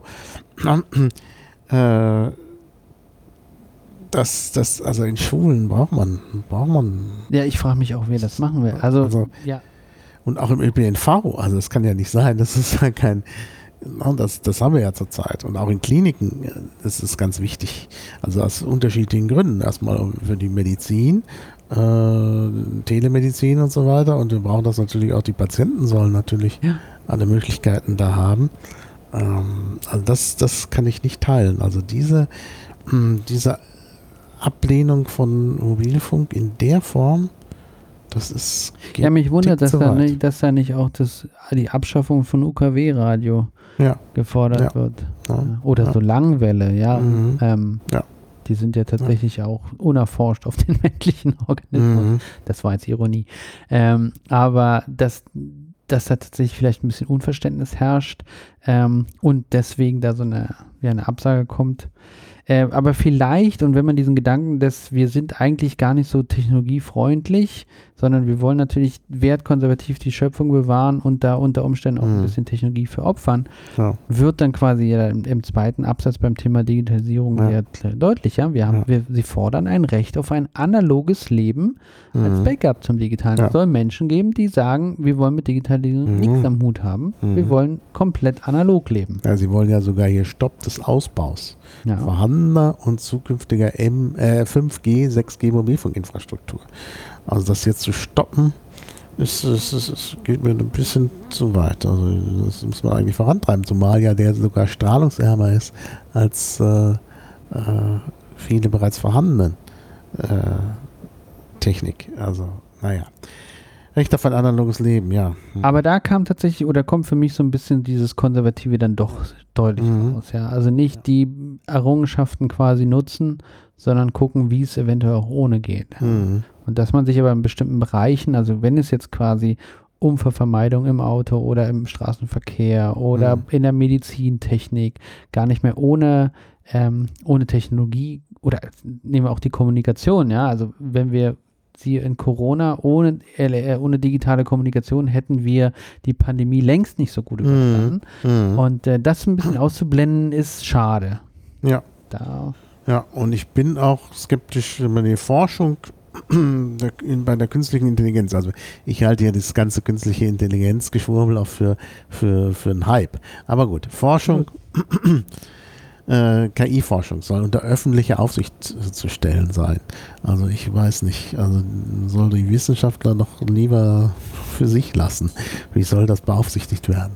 Also in Schulen braucht man. Ja, ich frage mich auch, wer das machen will. Also und auch im ÖPNV, also es kann ja nicht sein, das ist ja das haben wir ja zurzeit. Und auch in Kliniken, das ist ganz wichtig. Also aus unterschiedlichen Gründen. Erstmal für die Medizin, Telemedizin und so weiter. Und wir brauchen das natürlich auch, die Patienten sollen natürlich alle Möglichkeiten da haben. Also das kann ich nicht teilen. Also diese Ablehnung von Mobilfunk in der Form, das ist... Ja, mich wundert, dass da nicht auch die Abschaffung von UKW-Radio gefordert wird. Ja. Oder so Langwelle, die sind ja tatsächlich auch unerforscht auf den menschlichen Organismus. Das war jetzt Ironie. Aber dass da tatsächlich vielleicht ein bisschen Unverständnis herrscht und deswegen da so eine Absage kommt. Aber vielleicht, und wenn man diesen Gedanken, dass wir sind eigentlich gar nicht so technologiefreundlich, sondern wir wollen natürlich wertkonservativ die Schöpfung bewahren und da unter Umständen auch ein bisschen Technologie für opfern, wird dann quasi im zweiten Absatz beim Thema Digitalisierung deutlicher. Sie fordern ein Recht auf ein analoges Leben als Backup zum Digitalen. Es soll Menschen geben, die sagen, wir wollen mit Digitalisierung nichts am Hut haben. Wir wollen komplett analog leben. Ja, sie wollen ja sogar hier Stopp des Ausbaus vorhandener und zukünftiger 5G, 6G Mobilfunkinfrastruktur. Also das jetzt zu stoppen, es geht mir ein bisschen zu weit. Also das muss man eigentlich vorantreiben, zumal ja der sogar strahlungsärmer ist als viele bereits vorhandenen Technik. Also, naja. Recht auf ein analoges Leben, ja. Aber da kam tatsächlich, oder kommt für mich so ein bisschen dieses Konservative dann doch deutlich raus, ja. Also nicht die Errungenschaften quasi nutzen, sondern gucken, wie es eventuell auch ohne geht. Und dass man sich aber in bestimmten Bereichen, also wenn es jetzt quasi Unfallvermeidung im Auto oder im Straßenverkehr oder in der Medizintechnik gar nicht mehr ohne Technologie, oder nehmen wir auch die Kommunikation, ja, also wenn wir in Corona ohne digitale Kommunikation hätten wir die Pandemie längst nicht so gut überstanden. Und das ein bisschen auszublenden ist schade. Ja. Ja, und ich bin auch skeptisch, wenn man die Forschung bei der künstlichen Intelligenz, also ich halte ja das ganze künstliche Intelligenzgeschwurbel auch für einen Hype. Aber gut, Forschung, KI-Forschung soll unter öffentliche Aufsicht zu stellen sein. Also ich weiß nicht, also soll die Wissenschaftler doch lieber für sich lassen. Wie soll das beaufsichtigt werden?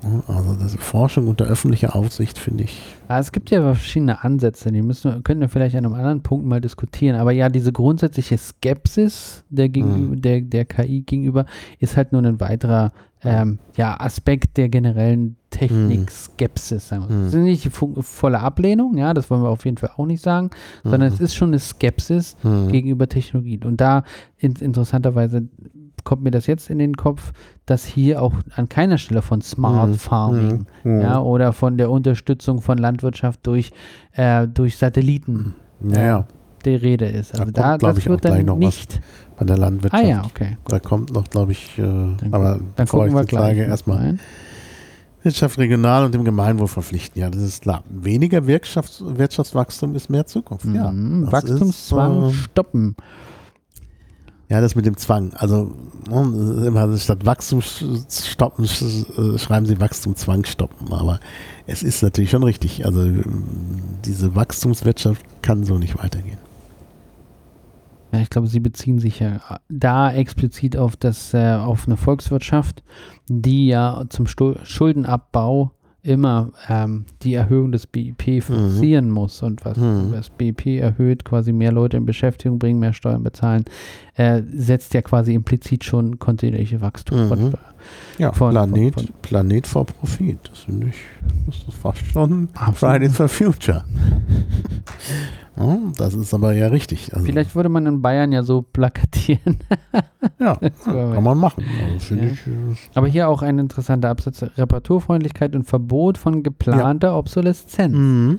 Also das Forschung unter öffentlicher Aufsicht finde ich. Es gibt ja verschiedene Ansätze, können wir vielleicht an einem anderen Punkt mal diskutieren. Aber ja, diese grundsätzliche Skepsis der KI gegenüber ist halt nur ein weiterer Aspekt der generellen Technik-Skepsis. Sagen wir. Das ist nicht die volle Ablehnung, ja, das wollen wir auf jeden Fall auch nicht sagen, sondern es ist schon eine Skepsis gegenüber Technologie. Und da interessanterweise kommt mir das jetzt in den Kopf, dass hier auch an keiner Stelle von Smart Farming oder von der Unterstützung von Landwirtschaft durch Satelliten die Rede ist. Also das wird dann nicht bei der Landwirtschaft. Ah ja, okay. Gut. Da kommt noch, glaube ich, aber dann bevor ich wir das sage, erstmal Wirtschaft regional und dem Gemeinwohl verpflichten. Ja, das ist klar. Weniger Wirtschaftswachstum ist mehr Zukunft. Ja, Wachstumszwang stoppen. Ja, das mit dem Zwang. Also immer statt Wachstum stoppen, schreiben sie Wachstumszwang stoppen. Aber es ist natürlich schon richtig. Also diese Wachstumswirtschaft kann so nicht weitergehen. Ja, ich glaube, sie beziehen sich ja da explizit auf eine Volkswirtschaft, die ja zum Schuldenabbau immer die Erhöhung des BIP forcieren muss. Und was das BIP erhöht, quasi mehr Leute in Beschäftigung bringen, mehr Steuern bezahlen, setzt ja quasi implizit schon kontinuierliche Wachstum. Planet for Profit. Das finde ich, das ist fast schon Fridays for Future. Ja, das ist aber ja richtig. Also, vielleicht würde man in Bayern ja so plakatieren. Ja, kann man machen. Also, aber hier auch ein interessanter Absatz: Reparaturfreundlichkeit und Verbot von geplanter Obsoleszenz.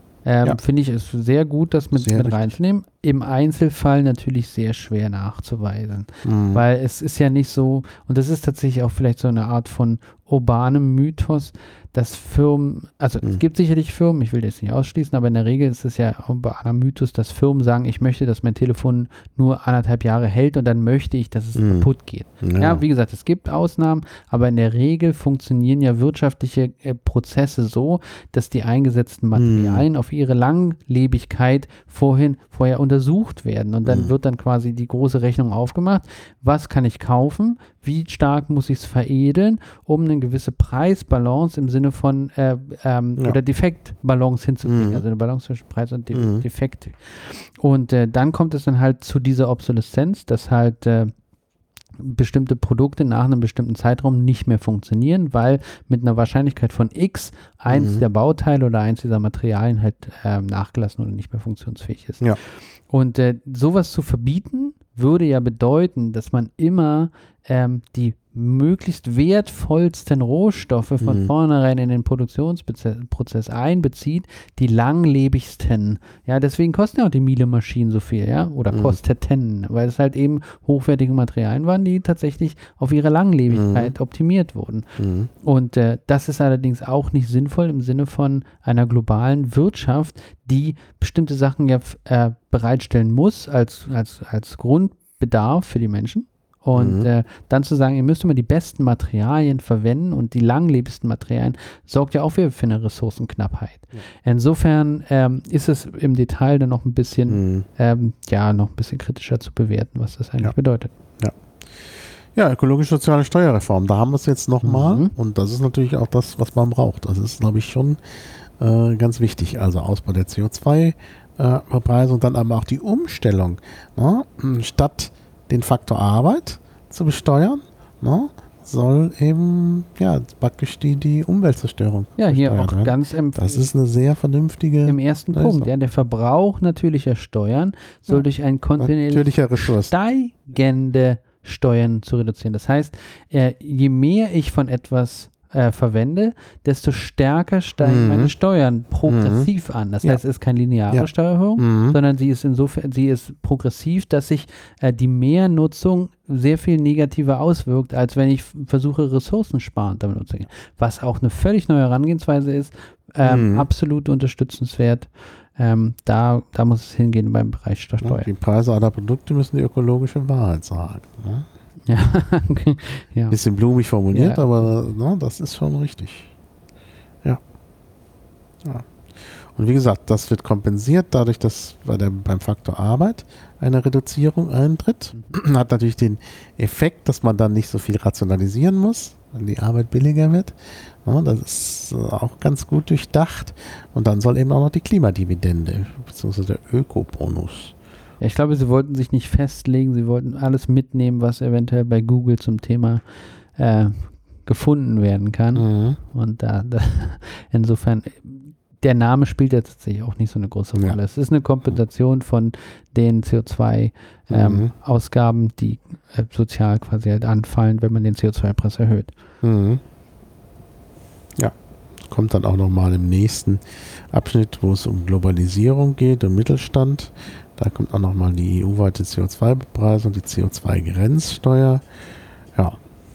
Finde ich es sehr gut, das mit reinzunehmen. Im Einzelfall natürlich sehr schwer nachzuweisen. Weil es ist ja nicht so, und das ist tatsächlich auch vielleicht so eine Art von urbanem Mythos, dass Firmen, also es gibt sicherlich Firmen, ich will das nicht ausschließen, aber in der Regel ist es ja ein Mythos, dass Firmen sagen, ich möchte, dass mein Telefon nur 1,5 Jahre hält und dann möchte ich, dass es kaputt geht. Ja, wie gesagt, es gibt Ausnahmen, aber in der Regel funktionieren ja wirtschaftliche Prozesse so, dass die eingesetzten Materialien auf ihre Langlebigkeit vorher untersucht werden und dann wird dann quasi die große Rechnung aufgemacht. Was kann ich kaufen? Wie stark muss ich es veredeln, um eine gewisse Preisbalance im Sinne von oder Defektbalance hinzukriegen, also eine Balance zwischen Preis und Defekt. Und dann kommt es dann halt zu dieser Obsoleszenz, dass halt bestimmte Produkte nach einem bestimmten Zeitraum nicht mehr funktionieren, weil mit einer Wahrscheinlichkeit von X eins der Bauteile oder eins dieser Materialien halt nachgelassen oder nicht mehr funktionsfähig ist. Ja. Und sowas zu verbieten, würde ja bedeuten, dass man immer die möglichst wertvollsten Rohstoffe von vornherein in den Produktionsprozess einbezieht, die langlebigsten. Ja, deswegen kosten ja auch die Miele-Maschinen so viel, ja, oder kosteten, weil es halt eben hochwertige Materialien waren, die tatsächlich auf ihre Langlebigkeit optimiert wurden. Und das ist allerdings auch nicht sinnvoll im Sinne von einer globalen Wirtschaft, die bestimmte Sachen ja bereitstellen muss als Grundbedarf für die Menschen. Und dann zu sagen, ihr müsst immer die besten Materialien verwenden und die langlebigsten Materialien, sorgt ja auch wieder für eine Ressourcenknappheit. Ja. Insofern ist es im Detail dann noch ein bisschen, noch ein bisschen kritischer zu bewerten, was das eigentlich bedeutet. Ja, ökologisch-soziale Steuerreform, da haben wir es jetzt nochmal und das ist natürlich auch das, was man braucht. Das ist, glaube ich, schon ganz wichtig. Also Ausbau der CO2-Preise und dann aber auch die Umstellung, ne? Statt den Faktor Arbeit zu besteuern, ne, soll eben praktisch die Umweltzerstörung. Ja, hier auch werden. Ganz das ist eine sehr vernünftige im ersten Punkt. Ja, der Verbrauch natürlicher Steuern soll durch ein kontinuierlich steigende Steuern zu reduzieren. Das heißt, je mehr ich von etwas verwende, desto stärker steigen meine Steuern progressiv an. Das heißt, es ist keine lineare Steuererhöhung, sondern sie ist progressiv, dass sich die Mehrnutzung sehr viel negativer auswirkt, als wenn ich versuche, ressourcensparend damit umzugehen. Was auch eine völlig neue Herangehensweise ist, absolut unterstützenswert. Da muss es hingehen beim Bereich der Steuer. Die Preise aller Produkte müssen die ökologische Wahrheit sagen. Ne? Ja, okay. Ja. Bisschen blumig formuliert, aber das ist schon richtig. Ja. Und wie gesagt, das wird kompensiert dadurch, dass beim Faktor Arbeit eine Reduzierung eintritt. Hat natürlich den Effekt, dass man dann nicht so viel rationalisieren muss. wenn die Arbeit billiger wird. Ja, das ist auch ganz gut durchdacht. Und dann soll eben auch noch die Klimadividende, beziehungsweise der Ökobonus. Ja, ich glaube, sie wollten sich nicht festlegen, sie wollten alles mitnehmen, was eventuell bei Google zum Thema gefunden werden kann. Mhm. Und insofern, der Name spielt ja tatsächlich auch nicht so eine große Rolle. Ja. Es ist eine Kompensation von den CO2-Ausgaben, die sozial quasi halt anfallen, wenn man den CO2-Preis erhöht. Mhm. Ja, kommt dann auch nochmal im nächsten Abschnitt, wo es um Globalisierung geht, um Mittelstand. Da kommt auch nochmal die EU-weite CO2-Bepreisung, die CO2-Grenzsteuer. Ja.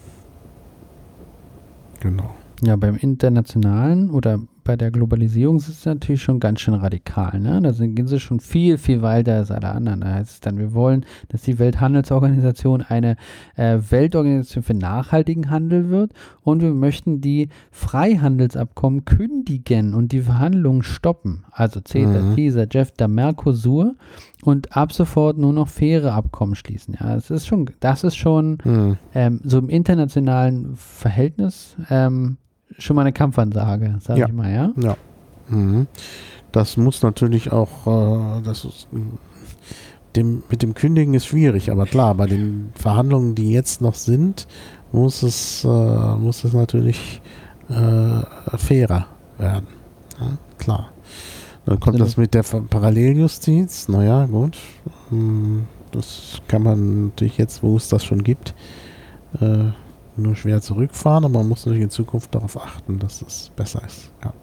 Genau. Ja, beim internationalen oder bei der Globalisierung ist es natürlich schon ganz schön radikal. Ne? Da gehen sie schon viel, viel weiter als alle anderen. Da heißt es dann, wir wollen, dass die Welthandelsorganisation eine Weltorganisation für nachhaltigen Handel wird und wir möchten die Freihandelsabkommen kündigen und die Verhandlungen stoppen. Also CETA, TISA, JEFTA, Mercosur und ab sofort nur noch faire Abkommen schließen. Ja, das ist schon so im internationalen Verhältnis schon mal eine Kampfansage, sage ich mal, ja? Ja. Mhm. Das muss natürlich auch, mit dem Kündigen ist schwierig, aber klar, bei den Verhandlungen, die jetzt noch sind, muss es natürlich fairer werden. Ja, klar. Dann kommt das mit der Paralleljustiz. Naja, gut. Das kann man natürlich jetzt, wo es das schon gibt, nur schwer zurückfahren, aber man muss natürlich in Zukunft darauf achten, dass es besser ist. Ja.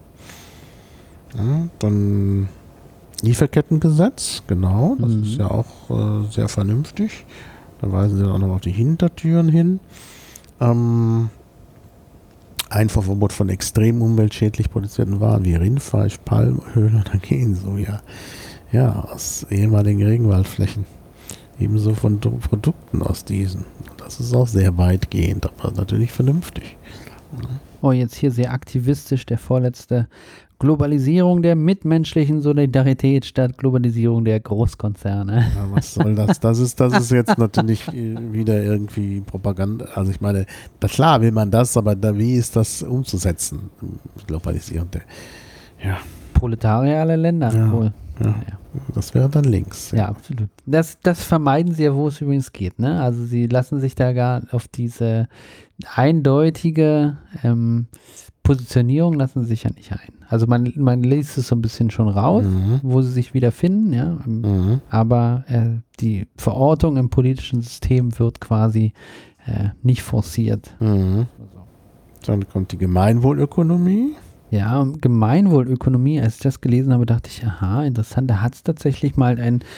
Ja, dann Lieferkettengesetz, genau, das ist ja auch sehr vernünftig. Da weisen sie dann auch noch auf die Hintertüren hin. Einfuhrverbot von extrem umweltschädlich produzierten Waren wie Rindfleisch, Palmöl oder Gensoja. Ja, aus ehemaligen Regenwaldflächen. Ebenso von Produkten aus diesen. Das ist auch sehr weitgehend, aber natürlich vernünftig. Oh, jetzt hier sehr aktivistisch der vorletzte. Globalisierung der mitmenschlichen Solidarität statt Globalisierung der Großkonzerne. Ja, was soll das? Das ist jetzt natürlich wieder irgendwie Propaganda. Also ich meine, klar will man das, aber wie ist das umzusetzen? Globalisierung der, ja. Proletarier aller Länder wohl. Ja. Das wäre dann links. Ja, absolut. Das vermeiden sie ja, wo es übrigens geht. Ne? Also sie lassen sich da gar auf diese eindeutige Positionierung lassen sie sich ja nicht ein. Also man liest es so ein bisschen schon raus, wo sie sich wiederfinden, ja. Aber die Verortung im politischen System wird quasi nicht forciert. Dann kommt die Gemeinwohlökonomie. Ja, Gemeinwohlökonomie, als ich das gelesen habe, dachte ich, aha, interessant, da hat es tatsächlich mal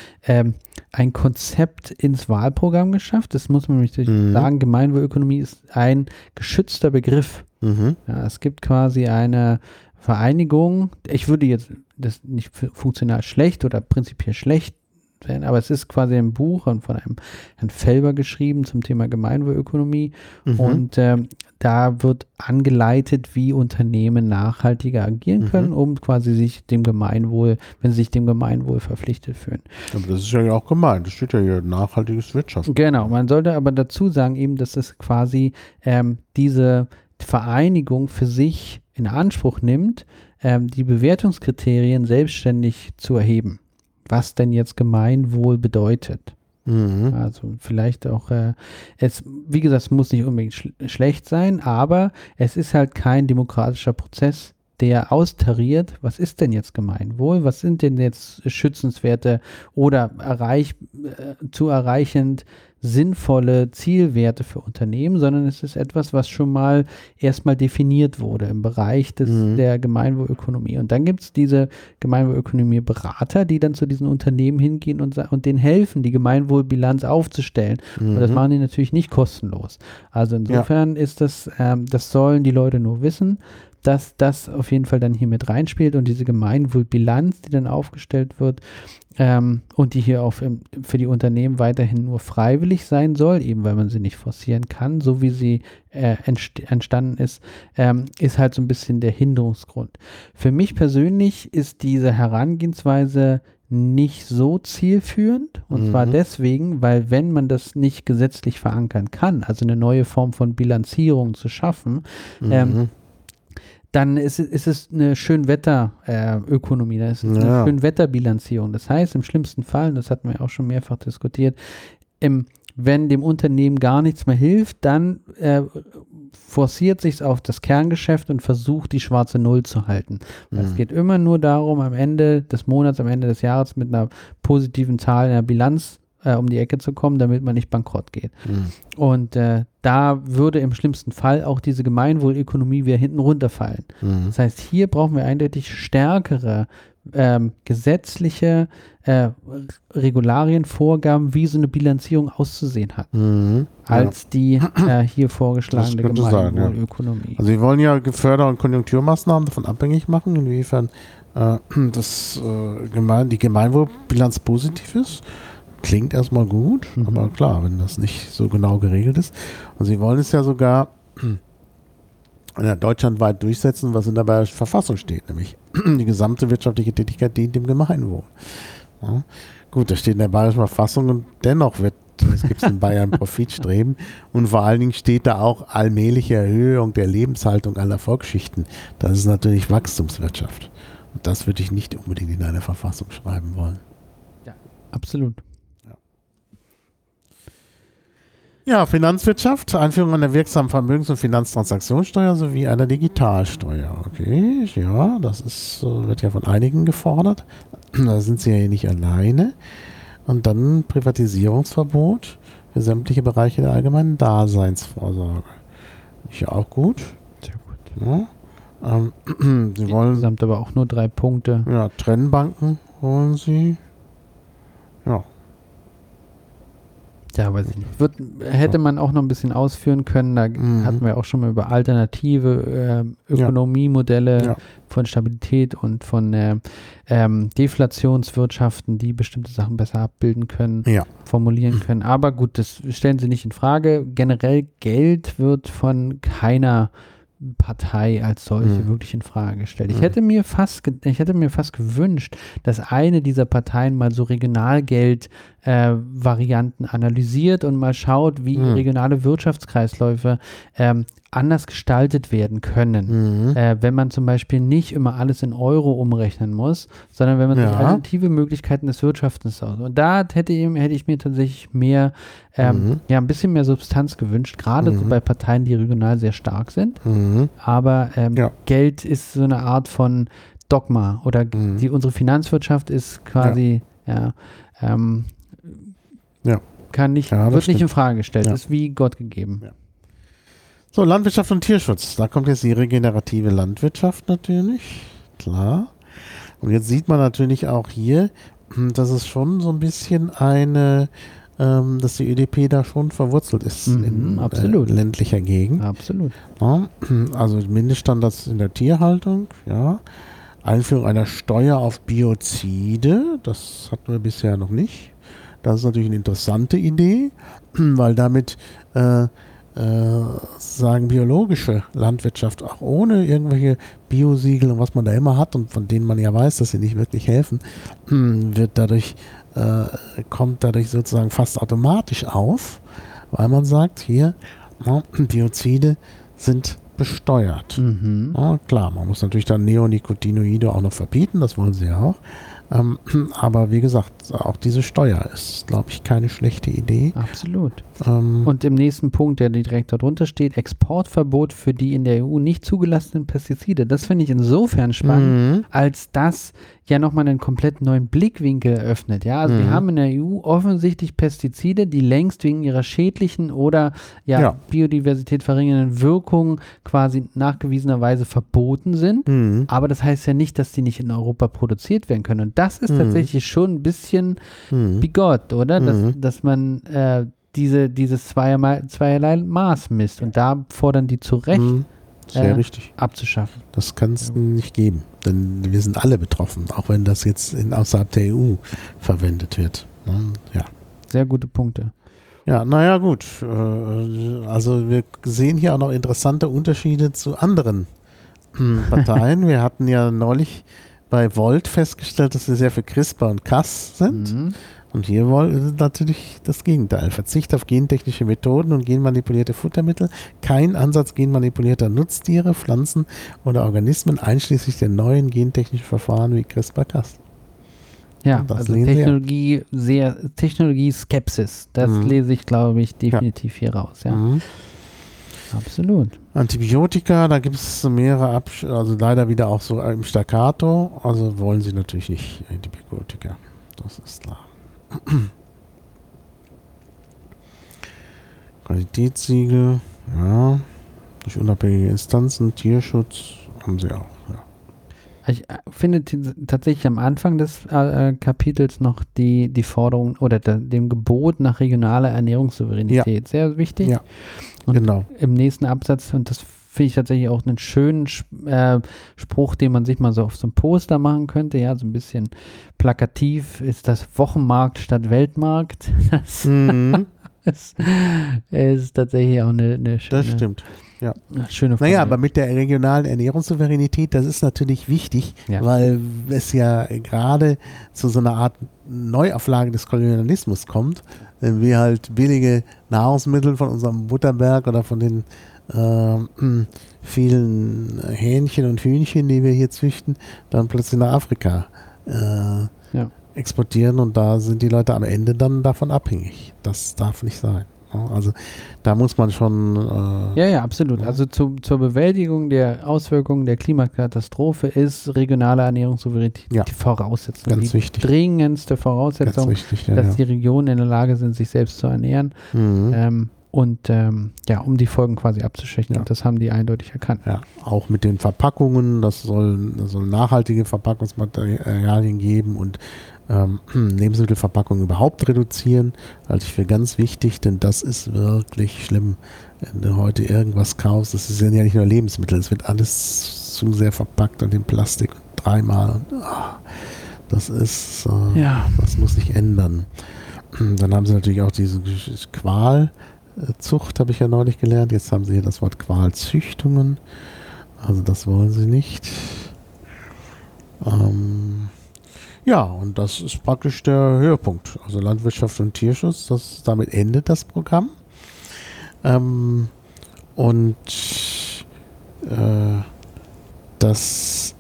ein Konzept ins Wahlprogramm geschafft. Das muss man nämlich sagen, Gemeinwohlökonomie ist ein geschützter Begriff. Ja, es gibt quasi eine Vereinigung, ich würde jetzt das nicht funktional schlecht oder prinzipiell schlecht sein, aber es ist quasi ein Buch von einem Herrn Felber geschrieben zum Thema Gemeinwohlökonomie und da wird angeleitet, wie Unternehmen nachhaltiger agieren können, um quasi sich dem Gemeinwohl, wenn sie sich dem Gemeinwohl verpflichtet fühlen. Aber das ist ja auch gemeint, das steht ja hier, nachhaltiges Wirtschaften. Genau, man sollte aber dazu sagen eben, dass es quasi diese Vereinigung für sich in Anspruch nimmt, die Bewertungskriterien selbstständig zu erheben. Was denn jetzt Gemeinwohl bedeutet. Also vielleicht auch, wie gesagt, es muss nicht unbedingt schlecht sein, aber es ist halt kein demokratischer Prozess, der austariert, was ist denn jetzt Gemeinwohl, was sind denn jetzt schützenswerte oder zu erreichend sinnvolle Zielwerte für Unternehmen, sondern es ist etwas, was schon mal erstmal definiert wurde im Bereich der Gemeinwohlökonomie. Und dann gibt es diese Gemeinwohlökonomie-Berater, die dann zu diesen Unternehmen hingehen und denen helfen, die Gemeinwohlbilanz aufzustellen. Und das machen die natürlich nicht kostenlos. Also insofern ist das sollen die Leute nur wissen. dass das auf jeden Fall dann hier mit reinspielt und diese Gemeinwohlbilanz, die dann aufgestellt wird, und die hier auch für die Unternehmen weiterhin nur freiwillig sein soll, eben weil man sie nicht forcieren kann, so wie sie entstanden ist, ist halt so ein bisschen der Hinderungsgrund. Für mich persönlich ist diese Herangehensweise nicht so zielführend, und zwar deswegen, weil wenn man das nicht gesetzlich verankern kann, also eine neue Form von Bilanzierung zu schaffen, dann ist es eine Schönwetterökonomie, das ist eine Schönwetterbilanzierung. Das heißt, im schlimmsten Fall, und das hatten wir auch schon mehrfach diskutiert, wenn dem Unternehmen gar nichts mehr hilft, dann forciert sich es auf das Kerngeschäft und versucht, die schwarze Null zu halten. Es geht immer nur darum, am Ende des Monats, am Ende des Jahres mit einer positiven Zahl in der Bilanz um die Ecke zu kommen, damit man nicht bankrott geht. Und da würde im schlimmsten Fall auch diese Gemeinwohlökonomie wieder hinten runterfallen. Das heißt, hier brauchen wir eindeutig stärkere gesetzliche Regularien, Vorgaben, wie so eine Bilanzierung auszusehen hat, als die hier vorgeschlagene Gemeinwohlökonomie. Also wir wollen ja Förder- und Konjunkturmaßnahmen davon abhängig machen, inwiefern die Gemeinwohlbilanz positiv ist. Klingt erstmal gut, aber klar, wenn das nicht so genau geregelt ist. Und sie wollen es ja sogar deutschlandweit durchsetzen, was in der Verfassung steht, nämlich die gesamte wirtschaftliche Tätigkeit dient dem Gemeinwohl. Ja. Gut, das steht in der Bayerischen Verfassung und dennoch gibt es in Bayern Profitstreben und vor allen Dingen steht da auch allmähliche Erhöhung der Lebenshaltung aller Volksschichten. Das ist natürlich Wachstumswirtschaft. Und das würde ich nicht unbedingt in eine Verfassung schreiben wollen. Ja, absolut. Ja, Finanzwirtschaft, Einführung einer wirksamen Vermögens- und Finanztransaktionssteuer sowie einer Digitalsteuer. Okay, ja, das wird ja von einigen gefordert. Da sind sie ja nicht alleine. Und dann Privatisierungsverbot für sämtliche Bereiche der allgemeinen Daseinsvorsorge. Ist ja auch gut. Sehr gut. Ja. Sie wollen insgesamt aber auch nur 3 Punkte. Ja, Trennbanken wollen sie. Ja. Ja, weiß ich nicht. Hätte man auch noch ein bisschen ausführen können. Da hatten wir auch schon mal über alternative Ökonomiemodelle von Stabilität und von Deflationswirtschaften, die bestimmte Sachen besser abbilden können, formulieren können. Aber gut, das stellen sie nicht in Frage. Generell Geld wird von keiner Partei als solche wirklich in Frage gestellt. Ich hätte mir fast gewünscht, dass eine dieser Parteien mal so Regionalgeld-Varianten analysiert und mal schaut, wie regionale Wirtschaftskreisläufe anders gestaltet werden können. Wenn man zum Beispiel nicht immer alles in Euro umrechnen muss, sondern wenn man sich alternative Möglichkeiten des Wirtschaftens aus. Und da hätte ich mir tatsächlich mehr, ein bisschen mehr Substanz gewünscht, gerade so bei Parteien, die regional sehr stark sind. Aber Geld ist so eine Art von Dogma oder unsere Finanzwirtschaft ist quasi, wird nicht in Frage gestellt, ist wie Gott gegeben. Ja. So, Landwirtschaft und Tierschutz. Da kommt jetzt die regenerative Landwirtschaft natürlich. Klar. Und jetzt sieht man natürlich auch hier, dass es schon so ein bisschen dass die ÖDP da schon verwurzelt ist in ländlicher Gegend. Absolut. Ja, also Mindeststandards in der Tierhaltung, Einführung einer Steuer auf Biozide, das hatten wir bisher noch nicht. Das ist natürlich eine interessante Idee, weil damit biologische Landwirtschaft auch ohne irgendwelche Biosiegel und was man da immer hat und von denen man ja weiß, dass sie nicht wirklich helfen, kommt dadurch sozusagen fast automatisch auf, weil man sagt, hier, Biozide sind besteuert. Ja, klar, man muss natürlich dann Neonicotinoide auch noch verbieten, das wollen sie ja auch. Aber wie gesagt, auch diese Steuer ist, glaube ich, keine schlechte Idee. Absolut. Und im nächsten Punkt, der direkt darunter steht, Exportverbot für die in der EU nicht zugelassenen Pestizide. Das finde ich insofern spannend, als das ja nochmal einen komplett neuen Blickwinkel eröffnet. Ja, also wir haben in der EU offensichtlich Pestizide, die längst wegen ihrer schädlichen oder Biodiversität verringernden Wirkung quasi nachgewiesenerweise verboten sind. Aber das heißt ja nicht, dass die nicht in Europa produziert werden können. Und das ist tatsächlich schon ein bisschen bigot, oder? Dass man dieses zweierlei Maß misst. Und da fordern die zu Recht Sehr richtig. abzuschaffen. Das kann es nicht geben, denn wir sind alle betroffen, auch wenn das jetzt außerhalb der EU verwendet wird. Ja. Sehr gute Punkte. Ja, naja, gut. Also wir sehen hier auch noch interessante Unterschiede zu anderen Parteien. Wir hatten ja neulich bei Volt festgestellt, dass sie sehr für CRISPR und Cas sind. Mhm. Und hier ist natürlich das Gegenteil. Verzicht auf gentechnische Methoden und genmanipulierte Futtermittel. Kein Ansatz genmanipulierter Nutztiere, Pflanzen oder Organismen, einschließlich der neuen gentechnischen Verfahren wie CRISPR-Cas. Ja, also Technologie-Skepsis. Das lese ich, glaube ich, definitiv hier raus. Ja. Absolut. Antibiotika, da gibt es mehrere, also leider wieder auch so im Staccato. Also wollen sie natürlich nicht Antibiotika. Das ist klar. Qualitätssiegel, ja, durch unabhängige Instanzen, Tierschutz haben sie auch, ja. Ich finde tatsächlich am Anfang des Kapitels noch die Forderung oder dem Gebot nach regionaler Ernährungssouveränität sehr wichtig. Ja, und genau. im nächsten Absatz, und das finde ich tatsächlich auch einen schönen Spruch, den man sich mal so auf so ein Poster machen könnte, ja, so ein bisschen plakativ, ist das Wochenmarkt statt Weltmarkt. Das ist tatsächlich auch eine schöne, das stimmt. Ja. Schöne Formel. Naja, aber mit der regionalen Ernährungssouveränität, das ist natürlich wichtig, weil es ja gerade zu so einer Art Neuauflage des Kolonialismus kommt, wenn wir halt billige Nahrungsmittel von unserem Butterberg oder von den vielen Hähnchen und Hühnchen, die wir hier züchten, dann plötzlich nach Afrika exportieren und da sind die Leute am Ende dann davon abhängig. Das darf nicht sein. Also da muss man schon... ja, absolut. Also zur Bewältigung der Auswirkungen der Klimakatastrophe ist regionale Ernährungssouveränität die Voraussetzung. Ganz wichtig. Dringendste Voraussetzung, dass die Regionen in der Lage sind, sich selbst zu ernähren. Um die Folgen quasi abzuschwächen. Und das haben die eindeutig erkannt. Ja, auch mit den Verpackungen, das soll nachhaltige Verpackungsmaterialien geben und Lebensmittelverpackungen überhaupt reduzieren, halte ich für ganz wichtig, denn das ist wirklich schlimm, wenn du heute irgendwas kaufst. Das sind ja nicht nur Lebensmittel, es wird alles zu sehr verpackt und in Plastik dreimal. Das ist, das muss sich ändern. Dann haben sie natürlich auch diese Qualzucht, habe ich ja neulich gelernt. Jetzt haben sie hier das Wort Qualzüchtungen. Also das wollen sie nicht. Ja, und das ist praktisch der Höhepunkt. Also Landwirtschaft und Tierschutz, damit endet das Programm. Das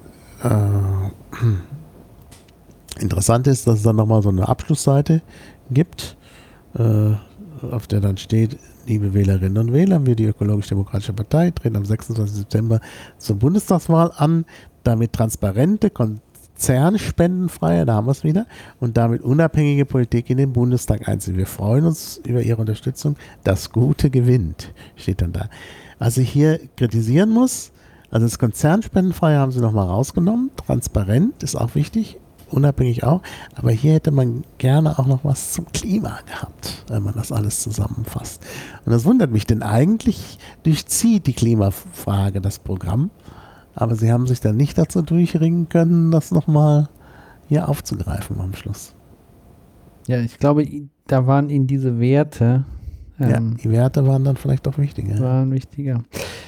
Interessante ist, dass es dann nochmal so eine Abschlussseite gibt, auf der dann steht: Liebe Wählerinnen und Wähler, wir, die Ökologisch-Demokratische Partei, treten am 26. September zur Bundestagswahl an, damit transparente, konzernspendenfreie, da haben wir es wieder, und damit unabhängige Politik in den Bundestag einziehen. Wir freuen uns über Ihre Unterstützung. Das Gute gewinnt, steht dann da. Was ich hier kritisieren muss, also das Konzernspendenfreie haben sie nochmal rausgenommen. Transparent ist auch wichtig, unabhängig auch, aber hier hätte man gerne auch noch was zum Klima gehabt, wenn man das alles zusammenfasst. Und das wundert mich, denn eigentlich durchzieht die Klimafrage das Programm, aber sie haben sich dann nicht dazu durchringen können, das nochmal hier aufzugreifen am Schluss. Ja, ich glaube, da waren ihnen diese Werte... die Werte waren dann vielleicht doch wichtiger. Waren wichtiger.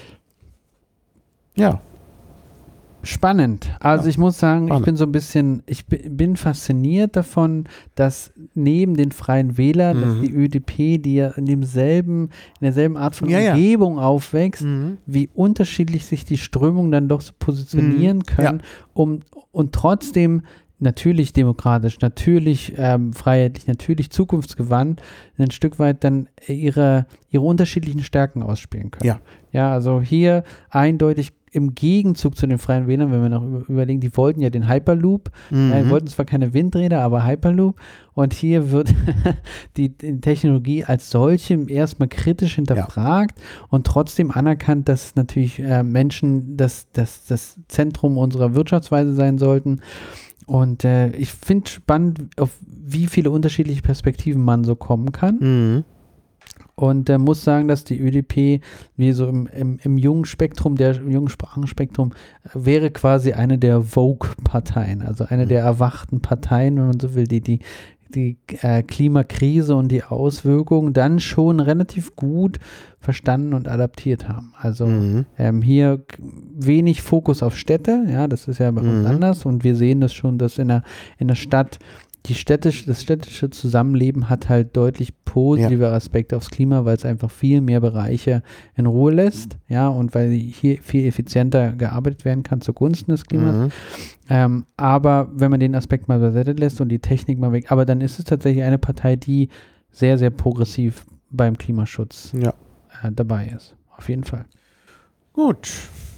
Ja. Spannend. Also ich muss sagen, ich bin fasziniert davon, dass neben den Freien Wählern, dass die ÖDP, die ja in derselben Art von Umgebung aufwächst, wie unterschiedlich sich die Strömungen dann doch so positionieren können, und trotzdem natürlich demokratisch, natürlich freiheitlich, natürlich zukunftsgewandt ein Stück weit dann ihre unterschiedlichen Stärken ausspielen können. Ja, also hier eindeutig im Gegenzug zu den Freien Wählern, wenn wir noch überlegen, die wollten ja den Hyperloop, die wollten zwar keine Windräder, aber Hyperloop, und hier wird die Technologie als solche erstmal kritisch hinterfragt und trotzdem anerkannt, dass natürlich Menschen das Zentrum unserer Wirtschaftsweise sein sollten. Und ich finde spannend, auf wie viele unterschiedliche Perspektiven man so kommen kann. Und muss sagen, dass die ÖDP wie so im jungen Spektrum, jungen Sprachenspektrum, wäre quasi eine der Vogue-Parteien, also eine der erwachten Parteien, wenn man so will, die Klimakrise und die Auswirkungen dann schon relativ gut verstanden und adaptiert haben. Also hier wenig Fokus auf Städte, ja, das ist ja bei uns anders und wir sehen das schon, dass in der Stadt das städtische Zusammenleben hat halt deutlich positive Aspekte aufs Klima, weil es einfach viel mehr Bereiche in Ruhe lässt, ja, und weil hier viel effizienter gearbeitet werden kann zugunsten des Klimas. Aber wenn man den Aspekt mal beiseite lässt und die Technik mal weg, aber dann ist es tatsächlich eine Partei, die sehr, sehr progressiv beim Klimaschutz dabei ist. Auf jeden Fall. Gut.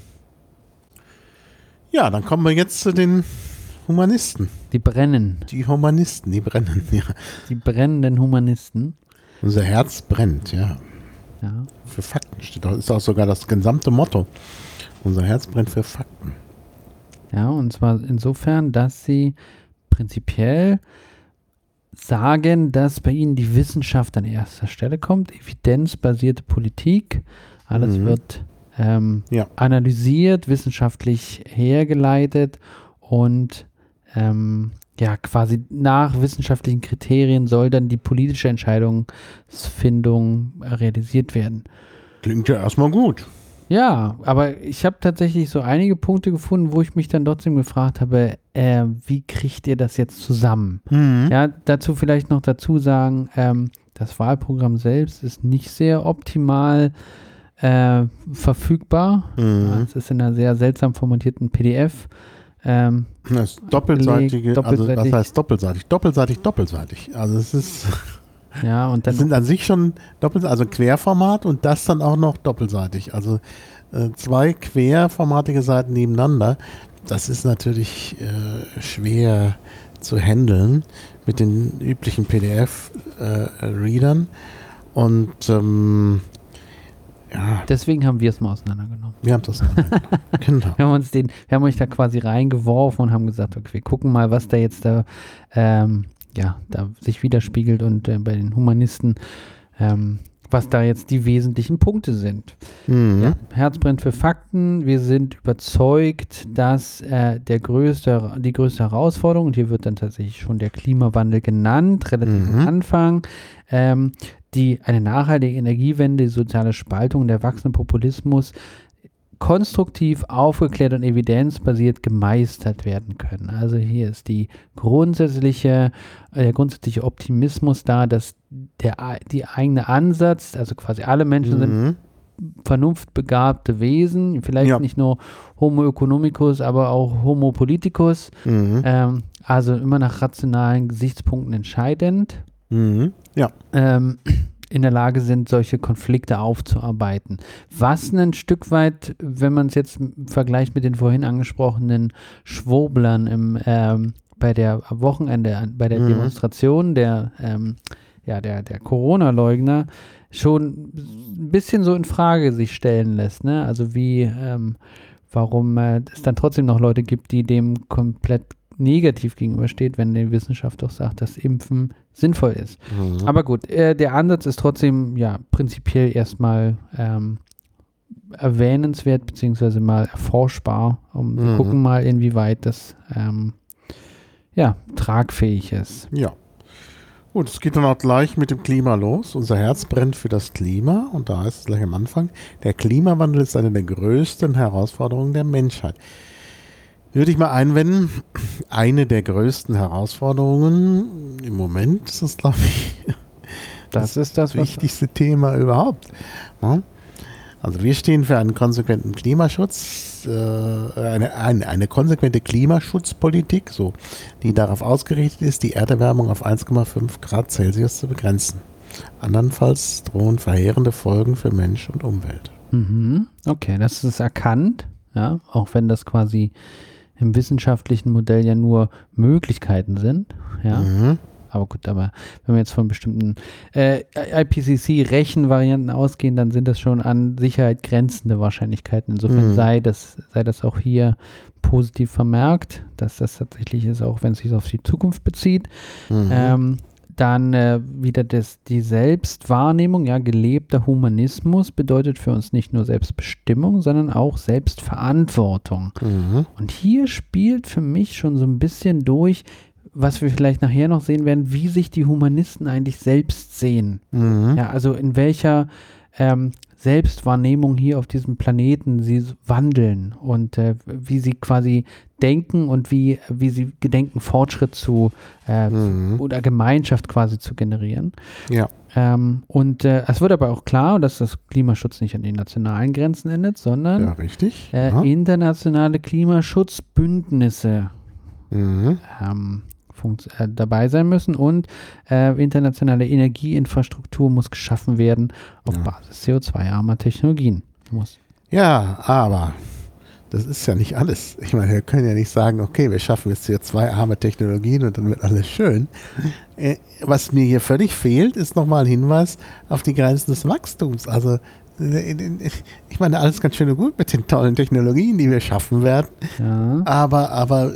Ja, dann kommen wir jetzt zu den Humanisten. Die brennen. Die Humanisten, die brennen, ja. Die brennenden Humanisten. Unser Herz brennt, ja. Für Fakten steht auch, ist auch sogar das gesamte Motto. Unser Herz brennt für Fakten. Ja, und zwar insofern, dass sie prinzipiell sagen, dass bei ihnen die Wissenschaft an erster Stelle kommt, evidenzbasierte Politik, alles wird analysiert, wissenschaftlich hergeleitet und quasi nach wissenschaftlichen Kriterien soll dann die politische Entscheidungsfindung realisiert werden. Klingt ja erstmal gut. Ja, aber ich habe tatsächlich so einige Punkte gefunden, wo ich mich dann trotzdem gefragt habe, wie kriegt ihr das jetzt zusammen? Ja, dazu vielleicht noch dazu sagen, das Wahlprogramm selbst ist nicht sehr optimal verfügbar. Es ist in einer sehr seltsam formatierten PDF. Das ist doppelseitige, also was heißt doppelseitig? Doppelseitig. Also es ist, ja, und dann das sind an sich schon also Querformat und das dann auch noch doppelseitig. Also 2 querformatige Seiten nebeneinander. Das ist natürlich schwer zu handeln mit den üblichen PDF-Readern und deswegen haben wir es mal auseinandergenommen. Wir haben das genau. Wir haben euch da quasi reingeworfen und haben gesagt, okay, wir gucken mal, was da jetzt da sich widerspiegelt und bei den Humanisten, was da jetzt die wesentlichen Punkte sind. Ja, Herz brennt für Fakten. Wir sind überzeugt, dass die größte Herausforderung, und hier wird dann tatsächlich schon der Klimawandel genannt, relativ am Anfang, eine nachhaltige Energiewende, die soziale Spaltung und der wachsende Populismus konstruktiv, aufgeklärt und evidenzbasiert gemeistert werden können. Also hier ist der grundsätzliche Optimismus da, dass die eigene Ansatz, also quasi alle Menschen sind vernunftbegabte Wesen, vielleicht nicht nur Homo economicus, aber auch Homo politicus, also immer nach rationalen Gesichtspunkten entscheidend. In der Lage sind, solche Konflikte aufzuarbeiten. Was ein Stück weit, wenn man es jetzt vergleicht mit den vorhin angesprochenen Schwurblern bei der Demonstration der Corona-Leugner schon ein bisschen so in Frage sich stellen lässt, ne? Also warum es dann trotzdem noch Leute gibt, die dem komplett negativ gegenübersteht, wenn die Wissenschaft doch sagt, dass Impfen sinnvoll ist. Aber gut, der Ansatz ist trotzdem prinzipiell erstmal erwähnenswert, beziehungsweise mal erforschbar, um zu gucken mal, inwieweit das tragfähig ist. Ja. Gut, es geht dann auch gleich mit dem Klima los. Unser Herz brennt für das Klima und da heißt es gleich am Anfang, der Klimawandel ist eine der größten Herausforderungen der Menschheit. Würde ich mal einwenden, eine der größten Herausforderungen im Moment ist das, glaube ich, das wichtigste Thema überhaupt. Ja? Also wir stehen für einen konsequenten Klimaschutz, eine konsequente Klimaschutzpolitik, die darauf ausgerichtet ist, die Erderwärmung auf 1,5 Grad Celsius zu begrenzen. Andernfalls drohen verheerende Folgen für Mensch und Umwelt. Okay, das ist erkannt, ja, auch wenn das quasi im wissenschaftlichen Modell ja nur Möglichkeiten sind, ja. Aber gut, aber wenn wir jetzt von bestimmten IPCC-Rechenvarianten ausgehen, dann sind das schon an Sicherheit grenzende Wahrscheinlichkeiten. Insofern sei das auch hier positiv vermerkt, dass das tatsächlich ist, auch wenn es sich auf die Zukunft bezieht. Dann wieder die Selbstwahrnehmung, ja, gelebter Humanismus bedeutet für uns nicht nur Selbstbestimmung, sondern auch Selbstverantwortung. Und hier spielt für mich schon so ein bisschen durch, was wir vielleicht nachher noch sehen werden, wie sich die Humanisten eigentlich selbst sehen. Ja, also in welcher Selbstwahrnehmung hier auf diesem Planeten sie wandeln und wie sie quasi denken und wie sie gedenken, Fortschritt oder Gemeinschaft quasi zu generieren. Ja. Es wird aber auch klar, dass das Klimaschutz nicht an den nationalen Grenzen endet, sondern richtig. internationale Klimaschutzbündnisse dabei sein müssen und internationale Energieinfrastruktur muss geschaffen werden auf Basis CO2-armer Technologien. Ja, aber das ist ja nicht alles. Ich meine, wir können ja nicht sagen, okay, wir schaffen jetzt CO2-arme Technologien und dann wird alles schön. Was mir hier völlig fehlt, ist nochmal ein Hinweis auf die Grenzen des Wachstums. Also ich meine, alles ganz schön und gut mit den tollen Technologien, die wir schaffen werden. Ja. Aber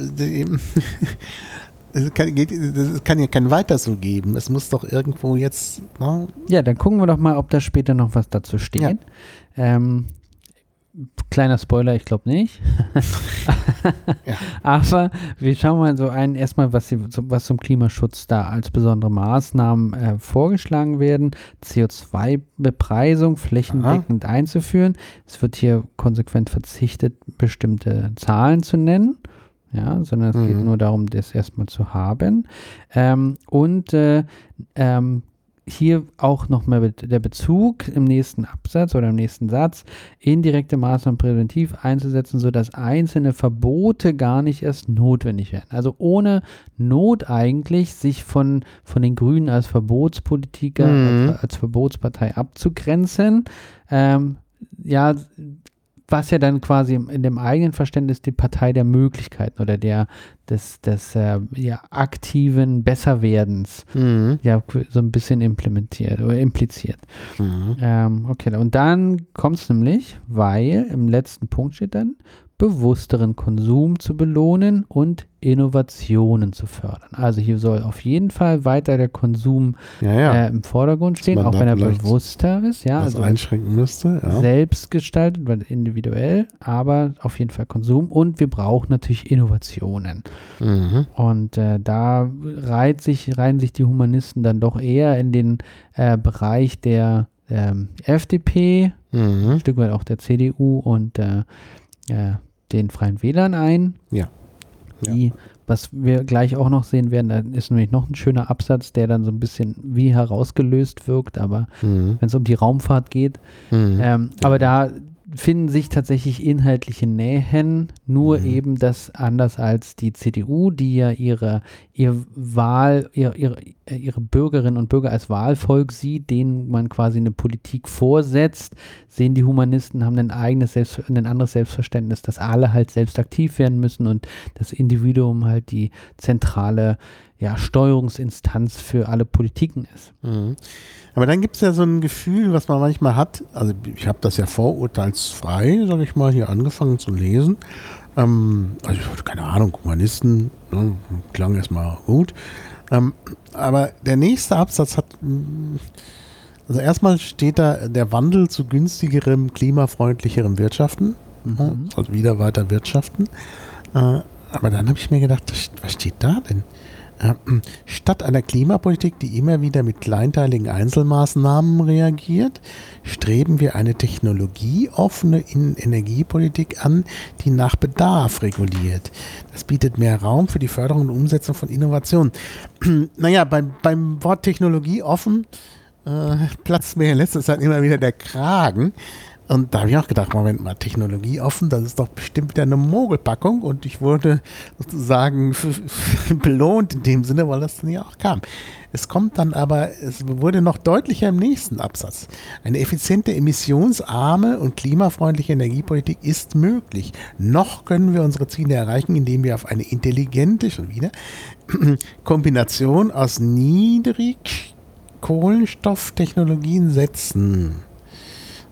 es kann ja kein Weiter so geben. Es muss doch irgendwo jetzt... No? Ja, dann gucken wir doch mal, ob da später noch was dazu steht. Ja. Kleiner Spoiler, ich glaube nicht. Ja. Aber wir schauen mal erstmal, was zum Klimaschutz da als besondere Maßnahmen vorgeschlagen werden. CO2-Bepreisung flächendeckend einzuführen. Es wird hier konsequent verzichtet, bestimmte Zahlen zu nennen. Ja, sondern es geht nur darum, das erstmal zu haben. Hier auch nochmal der Bezug im nächsten Absatz oder im nächsten Satz, indirekte Maßnahmen präventiv einzusetzen, sodass einzelne Verbote gar nicht erst notwendig werden. Also ohne Not eigentlich, sich von den Grünen als Verbotspolitiker, als Verbotspartei abzugrenzen. Was ja dann quasi in dem eigenen Verständnis die Partei der Möglichkeiten oder des aktiven Besserwerdens so ein bisschen implementiert oder impliziert. Okay, und dann kommt es nämlich, weil im letzten Punkt steht dann, bewussteren Konsum zu belohnen und Innovationen zu fördern. Also hier soll auf jeden Fall weiter der Konsum im Vordergrund stehen, auch wenn er bewusster ist. Ja, also einschränken müsste. Ja. Selbst gestaltet, individuell, aber auf jeden Fall Konsum. Und wir brauchen natürlich Innovationen. Und da reihen sich die Humanisten dann doch eher in den Bereich der FDP, ein Stück weit auch der CDU und den Freien Wählern ein. Ja. Was wir gleich auch noch sehen werden, da ist nämlich noch ein schöner Absatz, der dann so ein bisschen wie herausgelöst wirkt, aber wenn es um die Raumfahrt geht. Aber da finden sich tatsächlich inhaltliche Nähen, nur eben das anders als die CDU, die ja ihre Bürgerinnen und Bürger als Wahlvolk sieht, denen man quasi eine Politik vorsetzt, sehen die Humanisten, haben ein anderes Selbstverständnis, dass alle halt selbst aktiv werden müssen und das Individuum halt die zentrale Steuerungsinstanz für alle Politiken ist. Aber dann gibt es ja so ein Gefühl, was man manchmal hat, also ich habe das ja vorurteilsfrei, sage ich mal, hier angefangen zu lesen. Also keine Ahnung, Humanisten, klang erstmal gut. Aber der nächste Absatz hat, also erstmal steht da der Wandel zu günstigerem, klimafreundlicherem Wirtschaften, also wieder weiter wirtschaften. Aber dann habe ich mir gedacht, was steht da denn? Statt einer Klimapolitik, die immer wieder mit kleinteiligen Einzelmaßnahmen reagiert, streben wir eine technologieoffene Energiepolitik an, die nach Bedarf reguliert. Das bietet mehr Raum für die Förderung und Umsetzung von Innovationen. Naja, beim Wort technologieoffen platzt mir in letzter Zeit immer wieder der Kragen. Und da habe ich auch gedacht, Moment mal, technologieoffen, das ist doch bestimmt wieder eine Mogelpackung und ich wurde sozusagen belohnt in dem Sinne, weil das dann ja auch kam. Es kommt dann aber, es wurde noch deutlicher im nächsten Absatz. Eine effiziente, emissionsarme und klimafreundliche Energiepolitik ist möglich. Noch können wir unsere Ziele erreichen, indem wir auf eine intelligente, schon wieder, Kombination aus Niedrigkohlenstofftechnologien setzen.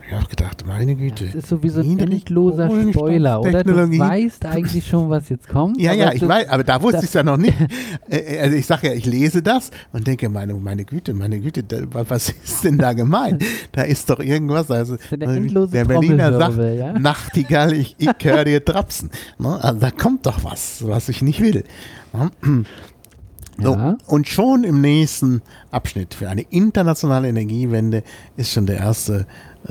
Ich habe gedacht, meine Güte. Das ist so wie so ein endloser Spoiler, oder? Du weißt eigentlich schon, was jetzt kommt. Ja, ich weiß, aber da wusste ich es ja noch nicht. Also ich sage ja, ich lese das und denke, meine Güte, was ist denn da gemeint? Da ist doch irgendwas, also der Berliner sagt, ja? Nachtigall, ich höre dir trapsen. Also da kommt doch was ich nicht will. So, ja. Und schon im nächsten Abschnitt für eine internationale Energiewende ist schon der erste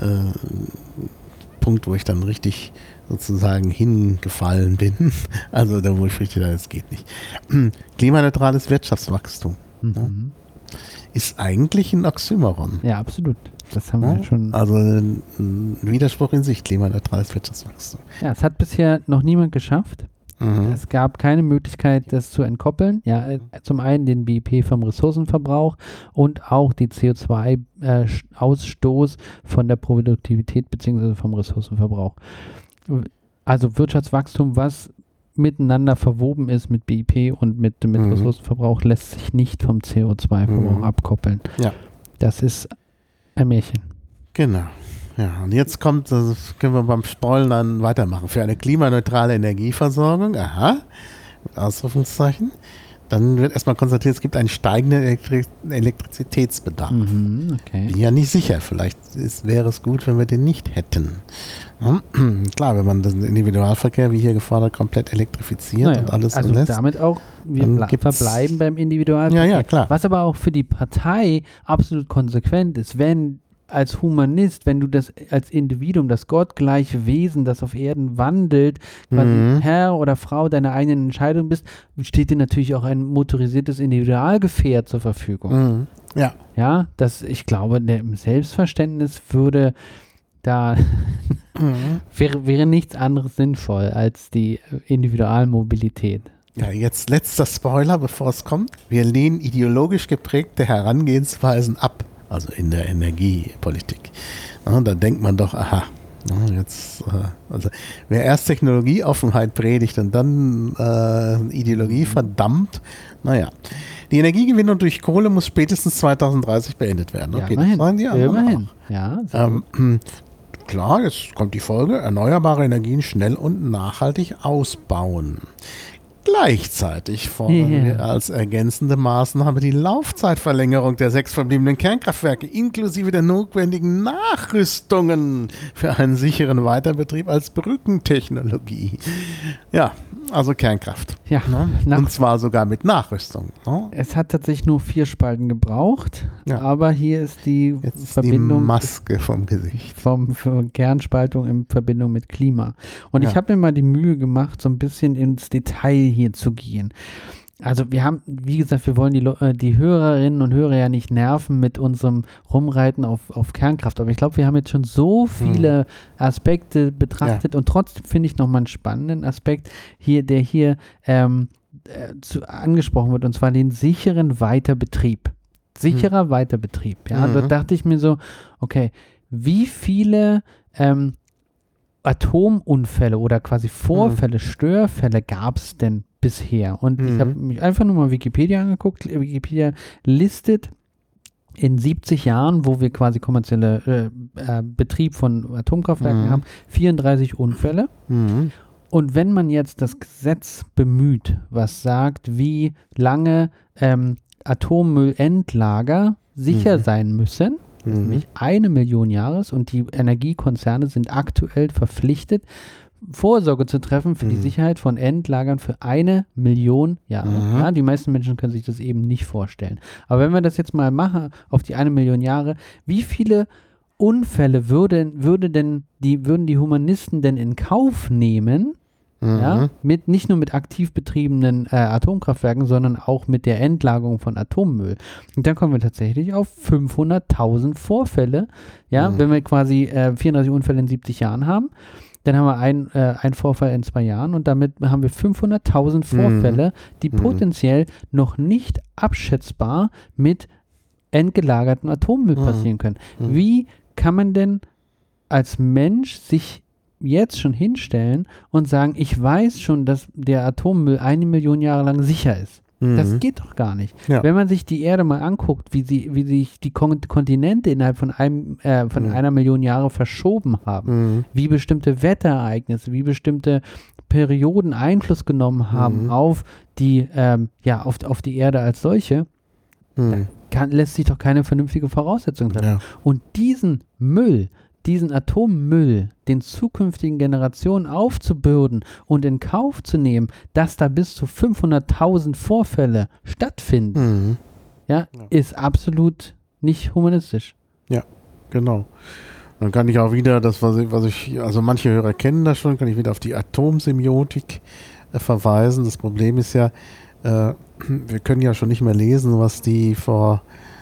Punkt, wo ich dann richtig sozusagen hingefallen bin. Also da, wo ich richtig, das geht nicht. Klimaneutrales Wirtschaftswachstum ist eigentlich ein Oxymoron. Ja, absolut. Das haben wir schon. Also ein Widerspruch in sich, klimaneutrales Wirtschaftswachstum. Ja, es hat bisher noch niemand geschafft. Es gab keine Möglichkeit, das zu entkoppeln. Ja, zum einen den BIP vom Ressourcenverbrauch und auch die CO2-Ausstoß von der Produktivität bzw. vom Ressourcenverbrauch. Also Wirtschaftswachstum, was miteinander verwoben ist mit BIP und mit Ressourcenverbrauch, lässt sich nicht vom CO2-Verbrauch abkoppeln. Ja. Das ist ein Märchen. Genau. Ja, und jetzt kommt, das können wir beim Spoilern dann weitermachen. Für eine klimaneutrale Energieversorgung, mit Ausrufungszeichen, dann wird erstmal konstatiert, es gibt einen steigenden Elektrizitätsbedarf. Okay. Bin ja nicht sicher, vielleicht wäre es gut, wenn wir den nicht hätten. Klar, wenn man den Individualverkehr, wie hier gefordert, komplett elektrifiziert und alles also lässt. Damit auch, wir verbleiben beim Individualverkehr. Ja, klar. Was aber auch für die Partei absolut konsequent ist, wenn als Humanist, wenn du das als Individuum, das gottgleiche Wesen, das auf Erden wandelt, quasi Herr oder Frau deiner eigenen Entscheidung bist, steht dir natürlich auch ein motorisiertes Individualgefährt zur Verfügung. Ja, ich glaube, im Selbstverständnis würde da wäre nichts anderes sinnvoll als die Individualmobilität. Ja, jetzt letzter Spoiler, bevor es kommt. Wir lehnen ideologisch geprägte Herangehensweisen ab. Also in der Energiepolitik. Ja, da denkt man doch, also wer erst Technologieoffenheit predigt und dann Ideologie verdammt, die Energiegewinnung durch Kohle muss spätestens 2030 beendet werden. Okay, immerhin. Das sagen die anderen immerhin. auch. Ja, klar, jetzt kommt die Folge, erneuerbare Energien schnell und nachhaltig ausbauen. Gleichzeitig fordern wir als ergänzende Maßnahme die Laufzeitverlängerung der 6 verbliebenen Kernkraftwerke inklusive der notwendigen Nachrüstungen für einen sicheren Weiterbetrieb als Brückentechnologie. Ja, also Kernkraft. Ja, und zwar sogar mit Nachrüstung. Es hat tatsächlich nur 4 Spalten gebraucht, aber hier ist die Verbindung. Die Maske vom Gesicht. Für Kernspaltung in Verbindung mit Klima. Und ich habe mir mal die Mühe gemacht, so ein bisschen ins Detail hier zu gehen. Also wir haben, wie gesagt, wir wollen die Hörerinnen und Hörer ja nicht nerven mit unserem Rumreiten auf Kernkraft, aber ich glaube, wir haben jetzt schon so viele Aspekte betrachtet und trotzdem finde ich nochmal einen spannenden Aspekt hier, der hier angesprochen wird, und zwar den sicheren Weiterbetrieb. Sicherer Weiterbetrieb, ja, da dachte ich mir so, okay, wie viele Atomunfälle oder quasi Vorfälle, Störfälle gab es denn bisher? Und ich habe mich einfach nur mal Wikipedia angeguckt. Wikipedia listet in 70 Jahren, wo wir quasi kommerzielle Betrieb von Atomkraftwerken haben, 34 Unfälle. Und wenn man jetzt das Gesetz bemüht, was sagt, wie lange Atommüllendlager sicher sein müssen, nämlich 1 Million Jahres, und die Energiekonzerne sind aktuell verpflichtet, Vorsorge zu treffen für die Sicherheit von Endlagern für 1 Million Jahre. Ja, die meisten Menschen können sich das eben nicht vorstellen. Aber wenn wir das jetzt mal machen auf die 1 Million Jahre, wie viele Unfälle würden die Humanisten denn in Kauf nehmen, nicht nur mit aktiv betriebenen Atomkraftwerken, sondern auch mit der Endlagerung von Atommüll. Und dann kommen wir tatsächlich auf 500.000 Vorfälle, wenn wir quasi 34 Unfälle in 70 Jahren haben. Dann haben wir einen Vorfall in 2 Jahren und damit haben wir 500.000 Vorfälle, die potenziell noch nicht abschätzbar mit entgelagertem Atommüll passieren können. Wie kann man denn als Mensch sich jetzt schon hinstellen und sagen, ich weiß schon, dass der Atommüll 1 Million Jahre lang sicher ist? Das geht doch gar nicht. Ja. Wenn man sich die Erde mal anguckt, wie sich die Kontinente innerhalb von einer Million Jahre verschoben haben, wie bestimmte Wetterereignisse, wie bestimmte Perioden Einfluss genommen haben auf die auf die Erde als solche, lässt sich doch keine vernünftige Voraussetzung treffen. Ja. Und diesen Müll, diesen Atommüll den zukünftigen Generationen aufzubürden und in Kauf zu nehmen, dass da bis zu 500.000 Vorfälle stattfinden, ist absolut nicht humanistisch. Ja, genau. Dann kann ich auch wieder, also manche Hörer kennen das schon, kann ich wieder auf die Atomsemiotik verweisen. Das Problem ist ja, wir können ja schon nicht mehr lesen, was die vor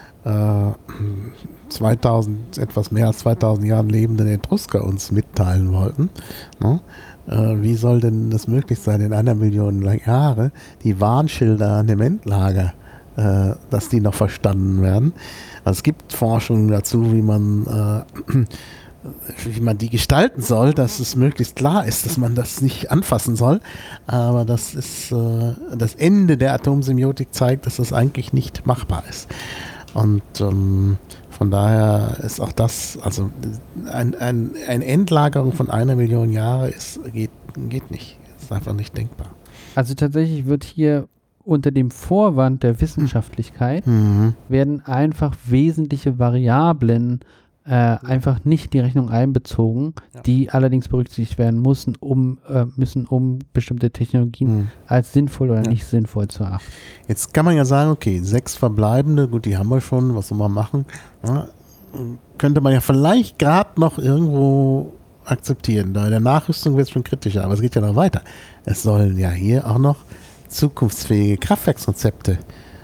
etwas mehr als 2000 Jahren lebenden Etrusker uns mitteilen wollten. Ne? Wie soll denn das möglich sein, in 1 Million Jahre die Warnschilder an dem Endlager, dass die noch verstanden werden? Also es gibt Forschungen dazu, wie man die gestalten soll, dass es möglichst klar ist, dass man das nicht anfassen soll. Aber das ist das Ende der Atomsemiotik zeigt, dass das eigentlich nicht machbar ist. Und von daher ist auch das, also eine Endlagerung von 1 Million Jahre geht nicht. Ist einfach nicht denkbar. Also tatsächlich wird hier unter dem Vorwand der Wissenschaftlichkeit werden einfach wesentliche Variablen einfach nicht in die Rechnung einbezogen, die allerdings berücksichtigt werden müssen, um bestimmte Technologien als sinnvoll oder nicht sinnvoll zu erachten. Jetzt kann man ja sagen, okay, 6 verbleibende, gut, die haben wir schon, was soll man machen? Ja, könnte man ja vielleicht gerade noch irgendwo akzeptieren. Da in der Nachrüstung wird es schon kritischer, aber es geht ja noch weiter. Es sollen ja hier auch noch zukunftsfähige Kraftwerkskonzepte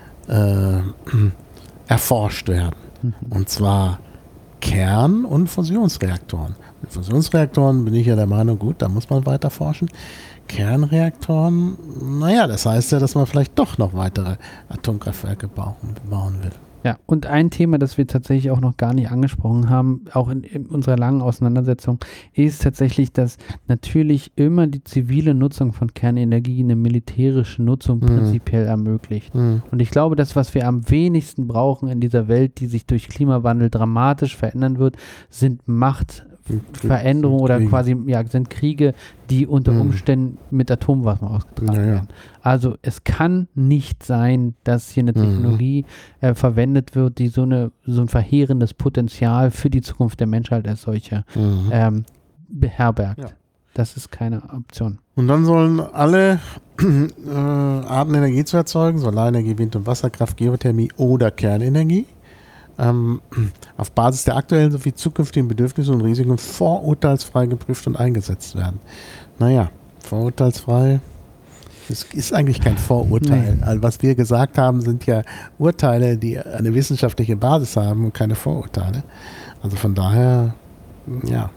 erforscht werden. Und zwar Kern- und Fusionsreaktoren. Mit Fusionsreaktoren bin ich ja der Meinung, gut, da muss man weiter forschen. Kernreaktoren, naja, das heißt ja, dass man vielleicht doch noch weitere Atomkraftwerke bauen will. Ja, und ein Thema, das wir tatsächlich auch noch gar nicht angesprochen haben, auch in unserer langen Auseinandersetzung, ist tatsächlich, dass natürlich immer die zivile Nutzung von Kernenergie eine militärische Nutzung prinzipiell ermöglicht. Und ich glaube, das, was wir am wenigsten brauchen in dieser Welt, die sich durch Klimawandel dramatisch verändern wird, sind Machtveränderungen oder quasi, sind Kriege, die unter Umständen mit Atomwaffen ausgetragen werden. Also es kann nicht sein, dass hier eine Technologie verwendet wird, die so ein verheerendes Potenzial für die Zukunft der Menschheit als solche beherbergt. Ja. Das ist keine Option. Und dann sollen alle Arten Energie zu erzeugen, Solarenergie, Wind- und Wasserkraft, Geothermie oder Kernenergie, auf Basis der aktuellen sowie zukünftigen Bedürfnisse und Risiken vorurteilsfrei geprüft und eingesetzt werden. Naja, vorurteilsfrei, das ist eigentlich kein Vorurteil. Nee. Also was wir gesagt haben, sind ja Urteile, die eine wissenschaftliche Basis haben und keine Vorurteile. Also von daher, ja.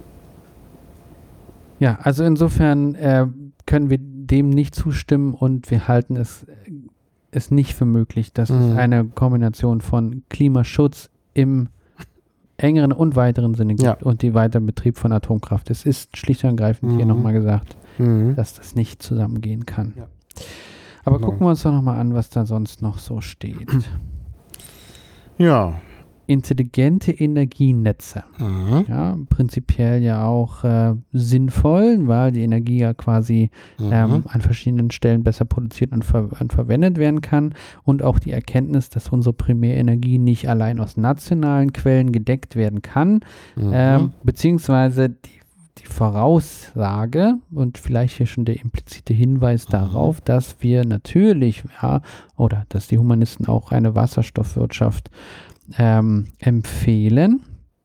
Ja, also insofern können wir dem nicht zustimmen und wir halten es nicht für möglich, dass es eine Kombination von Klimaschutz im engeren und weiteren Sinne gibt und die weiteren Betrieb von Atomkraft. Es ist schlicht und ergreifend hier nochmal gesagt, dass das nicht zusammengehen kann. Ja. Aber gucken wir uns doch nochmal an, was da sonst noch so steht. Ja. Intelligente Energienetze. Ja, prinzipiell ja auch sinnvoll, weil die Energie ja quasi an verschiedenen Stellen besser produziert und verwendet werden kann. Und auch die Erkenntnis, dass unsere Primärenergie nicht allein aus nationalen Quellen gedeckt werden kann, beziehungsweise die Voraussage und vielleicht hier schon der implizite Hinweis darauf, dass wir natürlich, oder dass die Humanisten auch eine Wasserstoffwirtschaft empfehlen.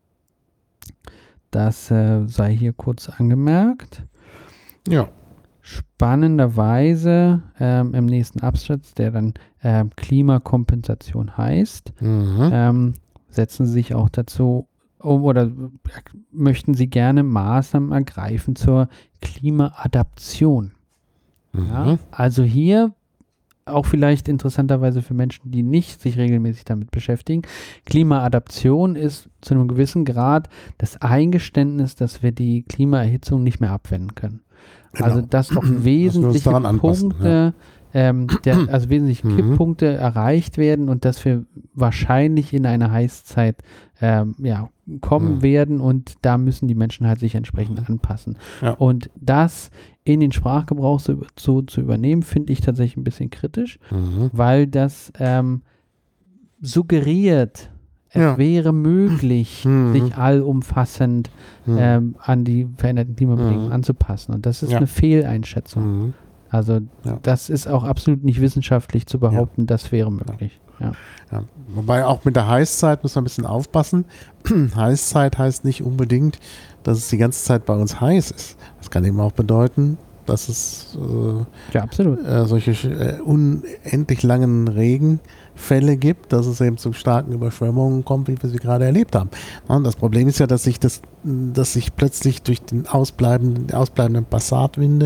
Das sei hier kurz angemerkt. Ja. Spannenderweise im nächsten Absatz, der dann Klimakompensation heißt, setzen Sie sich auch dazu oder möchten Sie gerne Maßnahmen ergreifen zur Klimaadaption. Ja, also hier auch vielleicht interessanterweise für Menschen, die nicht sich regelmäßig damit beschäftigen. Klimaadaption ist zu einem gewissen Grad das Eingeständnis, dass wir die Klimaerhitzung nicht mehr abwenden können. Genau. Also dass auch wesentliche Punkte also wesentlich Kipppunkte erreicht werden und dass wir wahrscheinlich in eine Heißzeit kommen werden und da müssen die Menschen halt sich entsprechend anpassen. Ja. Und das in den Sprachgebrauch so zu übernehmen, finde ich tatsächlich ein bisschen kritisch, weil das suggeriert, es wäre möglich, sich allumfassend an die veränderten Klimabedingungen anzupassen. Und das ist eine Fehleinschätzung. Also das ist auch absolut nicht wissenschaftlich zu behaupten, das wäre möglich. Ja. Ja. Wobei auch mit der Heißzeit muss man ein bisschen aufpassen. Heißzeit heißt nicht unbedingt, dass es die ganze Zeit bei uns heiß ist. Das kann eben auch bedeuten, dass es solche unendlich langen Regenfälle gibt, dass es eben zu starken Überschwemmungen kommt, wie wir sie gerade erlebt haben. Und das Problem ist ja, dass sich plötzlich durch den ausbleibenden Passatwinde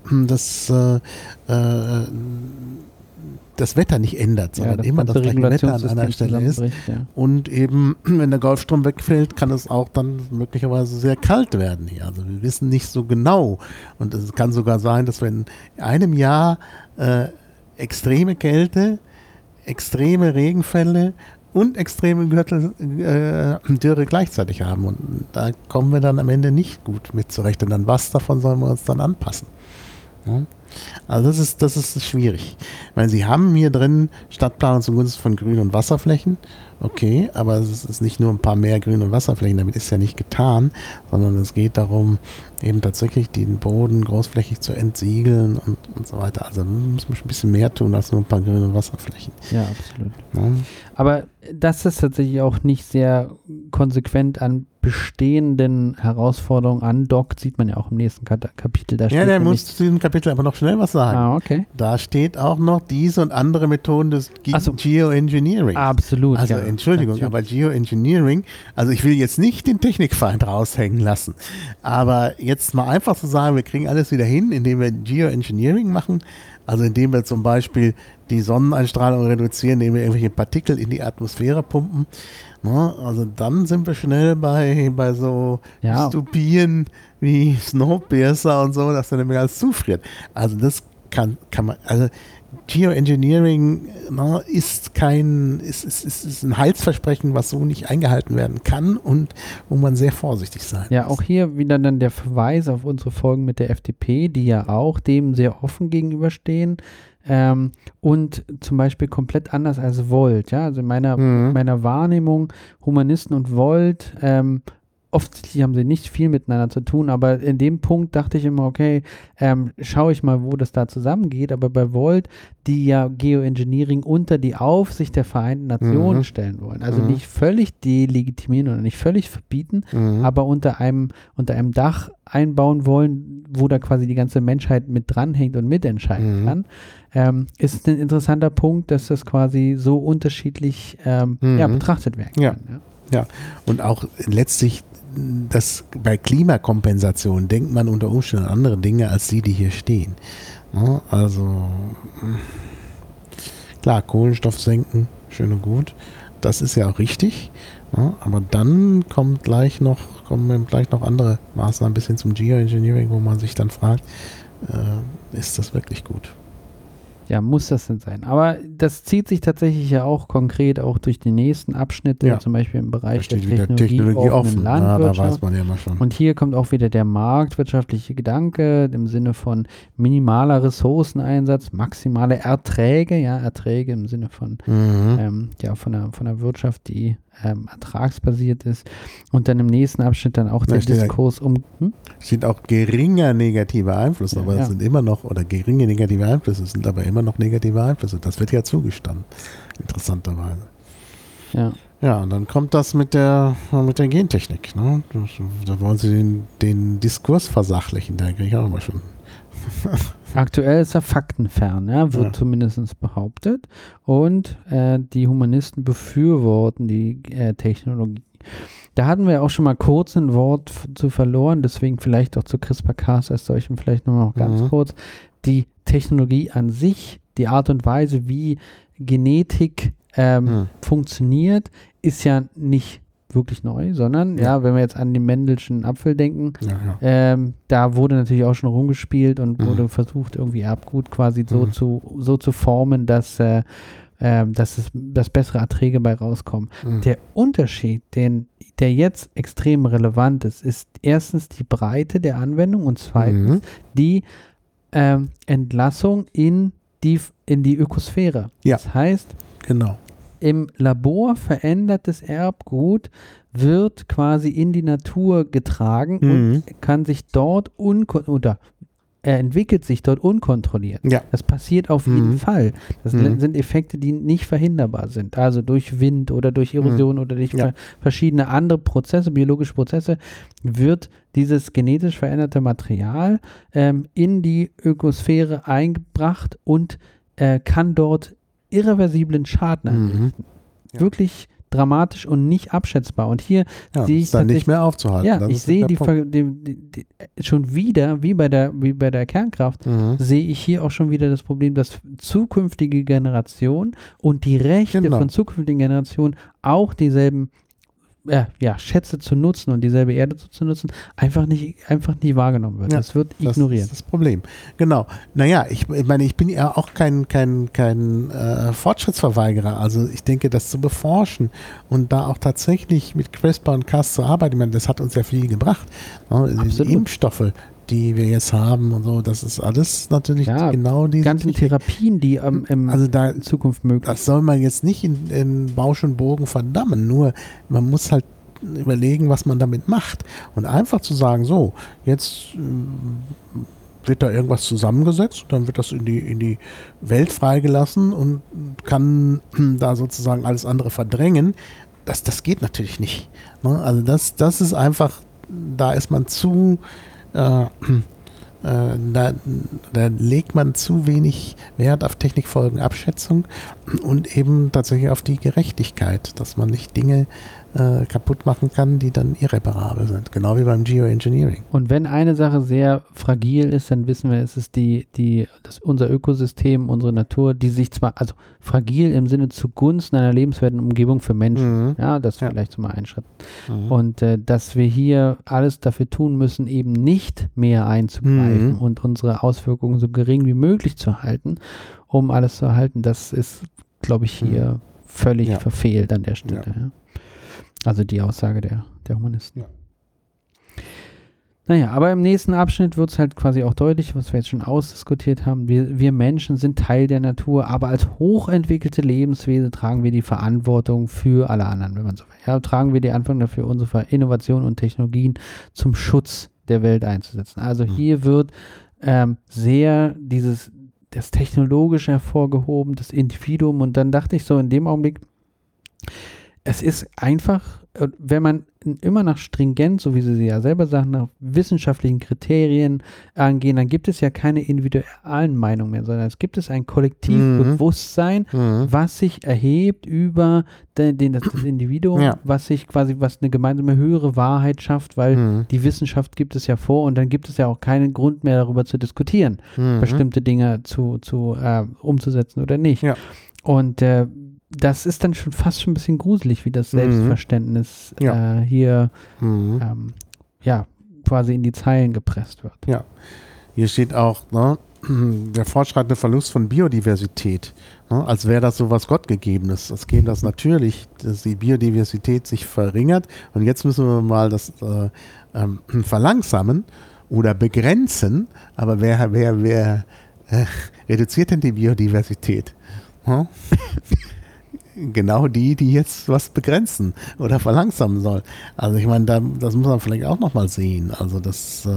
das Wetter nicht ändert, sondern immer das gleiche Wetter an einer Stelle ist. Ja. Und eben, wenn der Golfstrom wegfällt, kann es auch dann möglicherweise sehr kalt werden hier. Also wir wissen nicht so genau. Und es kann sogar sein, dass wir in einem Jahr extreme Kälte, extreme Regenfälle und extreme Dürre gleichzeitig haben. Und da kommen wir dann am Ende nicht gut mit zurecht. Und an was davon sollen wir uns dann anpassen? Ja. Also das ist schwierig. Weil sie haben hier drin Stadtplanung zugunsten von Grün- und Wasserflächen. Okay, aber es ist nicht nur ein paar mehr Grün- und Wasserflächen, damit ist ja nicht getan, sondern es geht darum, eben tatsächlich den Boden großflächig zu entsiegeln und so weiter. Also muss man ein bisschen mehr tun als nur ein paar Grün- und Wasserflächen. Ja, absolut. Ja. Aber das ist tatsächlich auch nicht sehr konsequent an bestehenden Herausforderungen andockt, sieht man ja auch im nächsten Kapitel. Da der muss zu diesem Kapitel aber noch schnell was sagen. Ah, okay. Da steht auch noch diese und andere Methoden des Geoengineering. Absolut. Also Entschuldigung, aber Geoengineering, also ich will jetzt nicht den Technikfeind raushängen lassen, aber jetzt mal einfach zu sagen, wir kriegen alles wieder hin, indem wir Geoengineering machen, also indem wir zum Beispiel die Sonneneinstrahlung reduzieren, indem wir irgendwelche Partikel in die Atmosphäre pumpen. Na, also dann sind wir schnell bei so Dystopien wie Snowpiercer und so, dass dann nämlich alles zufriert. Also das kann man, also Geoengineering ist ein Heilsversprechen, was so nicht eingehalten werden kann und wo man sehr vorsichtig sein muss. Ja, auch hier wieder dann der Verweis auf unsere Folgen mit der FDP, die ja auch dem sehr offen gegenüberstehen und zum Beispiel komplett anders als Volt. Ja? Also in meiner Wahrnehmung, Humanisten und Volt, offensichtlich haben sie nicht viel miteinander zu tun, aber in dem Punkt dachte ich immer, okay, schaue ich mal, wo das da zusammengeht, aber bei Volt, die ja Geoengineering unter die Aufsicht der Vereinten Nationen stellen wollen, also nicht völlig delegitimieren oder nicht völlig verbieten, aber unter einem Dach einbauen wollen, wo da quasi die ganze Menschheit mit dranhängt und mitentscheiden kann, ist ein interessanter Punkt, dass das quasi so unterschiedlich betrachtet werden kann. Ja, und auch letztlich bei Klimakompensation denkt man unter Umständen an andere Dinge als die hier stehen. Ja, also klar, Kohlenstoff senken, schön und gut. Das ist ja auch richtig. Ja, aber dann kommen gleich noch andere Maßnahmen bis hin zum Geoengineering, wo man sich dann fragt, ist das wirklich gut? Ja, muss das denn sein? Aber das zieht sich tatsächlich ja auch konkret auch durch die nächsten Abschnitte, zum Beispiel im Bereich der technologieoffenen Landwirtschaft. Da weiß man ja mal schon. Und hier kommt auch wieder der marktwirtschaftliche Gedanke im Sinne von minimaler Ressourceneinsatz, maximale Erträge, Erträge im Sinne von von der Wirtschaft, die ertragsbasiert ist. Und dann im nächsten Abschnitt dann auch der Diskurs steht auch geringer negativer Einfluss, aber das sind immer noch, oder geringe negative Einflüsse sind aber immer noch negative Einflüsse. Das wird ja zugestanden, interessanterweise. Ja. Ja, und dann kommt das mit der Gentechnik. Ne? Da wollen sie den Diskurs versachlichen, da kriege ich auch mal schon. Aktuell ist er faktenfern, wird zumindest behauptet. Und die Humanisten befürworten die Technologie. Da hatten wir auch schon mal kurz ein Wort zu verloren, deswegen vielleicht auch zu CRISPR-Cas als solchem vielleicht nur noch ganz kurz. Die Technologie an sich, die Art und Weise, wie Genetik funktioniert, ist ja nicht wirklich neu, sondern wenn wir jetzt an den Mendelschen Apfel denken, da wurde natürlich auch schon rumgespielt und wurde versucht, irgendwie Erbgut quasi so zu formen, dass bessere Erträge bei rauskommen. Der Unterschied, der jetzt extrem relevant ist erstens die Breite der Anwendung und zweitens die Entlassung in die Ökosphäre. Ja. Das heißt, genau. Im Labor verändertes Erbgut wird quasi in die Natur getragen und kann sich dort er entwickelt sich dort unkontrolliert. Ja. Das passiert auf jeden Fall. Das sind Effekte, die nicht verhinderbar sind. Also durch Wind oder durch Erosion oder durch verschiedene andere Prozesse, biologische Prozesse, wird dieses genetisch veränderte Material in die Ökosphäre eingebracht und kann dort irreversiblen Schaden anrichten. Wirklich dramatisch und nicht abschätzbar. Und hier sehe ich ist dann nicht mehr aufzuhalten. Ja, ich sehe schon wieder, wie bei der Kernkraft, sehe ich hier auch schon wieder das Problem, dass zukünftige Generationen und die Rechte von zukünftigen Generationen auch dieselben Schätze zu nutzen und dieselbe Erde zu nutzen, einfach nicht wahrgenommen wird. Das wird ignoriert. Das ist das Problem. Genau. Naja, ich meine, ich bin ja auch kein Fortschrittsverweigerer. Also ich denke, das zu beforschen und da auch tatsächlich mit CRISPR und Cas zu arbeiten, ich meine, das hat uns ja viel gebracht. Diese Impfstoffe, die wir jetzt haben und so, das ist alles natürlich genau diese ganzen Therapien, die in Zukunft möglich sind. Das soll man jetzt nicht in Bausch und Bogen verdammen, nur man muss halt überlegen, was man damit macht. Und einfach zu sagen, so, jetzt wird da irgendwas zusammengesetzt, dann wird das in die Welt freigelassen und kann da sozusagen alles andere verdrängen, das geht natürlich nicht. Ne? Also das ist einfach, da ist man zu da legt man zu wenig Wert auf Technikfolgenabschätzung und eben tatsächlich auf die Gerechtigkeit, dass man nicht Dinge kaputt machen kann, die dann irreparabel sind. Genau wie beim Geoengineering. Und wenn eine Sache sehr fragil ist, dann wissen wir, es ist unser Ökosystem, unsere Natur, die sich zwar, also fragil im Sinne zugunsten einer lebenswerten Umgebung für Menschen. Das ist vielleicht so mal ein Schritt. Und dass wir hier alles dafür tun müssen, eben nicht mehr einzugreifen und unsere Auswirkungen so gering wie möglich zu halten, um alles zu erhalten, das ist, glaube ich, hier völlig verfehlt an der Stelle. Ja. Also die Aussage der Humanisten. Ja. Naja, aber im nächsten Abschnitt wird es halt quasi auch deutlich, was wir jetzt schon ausdiskutiert haben. Wir Menschen sind Teil der Natur, aber als hochentwickelte Lebenswesen tragen wir die Verantwortung für alle anderen, wenn man so will. Ja, tragen wir die Verantwortung dafür, unsere Innovationen und Technologien zum Schutz der Welt einzusetzen. Also hier wird sehr das Technologische hervorgehoben, das Individuum, und dann dachte ich so in dem Augenblick, es ist einfach, wenn man immer nach stringent, so wie Sie ja selber sagen, nach wissenschaftlichen Kriterien angehen, dann gibt es ja keine individuellen Meinungen mehr, sondern es gibt ein Kollektivbewusstsein, was sich erhebt über das Individuum, was eine gemeinsame höhere Wahrheit schafft, weil die Wissenschaft gibt es ja vor und dann gibt es ja auch keinen Grund mehr darüber zu diskutieren, bestimmte Dinge umzusetzen oder nicht. Ja. Und das ist dann fast schon ein bisschen gruselig, wie das Selbstverständnis hier quasi in die Zeilen gepresst wird. Ja, hier steht auch, der fortschreitende Verlust von Biodiversität, als wäre das so was Gottgegebenes. Es geht das natürlich, dass die Biodiversität sich verringert und jetzt müssen wir mal das verlangsamen oder begrenzen, aber wer reduziert denn die Biodiversität? Genau die jetzt was begrenzen oder verlangsamen soll. Also ich meine, das muss man vielleicht auch nochmal sehen. Also das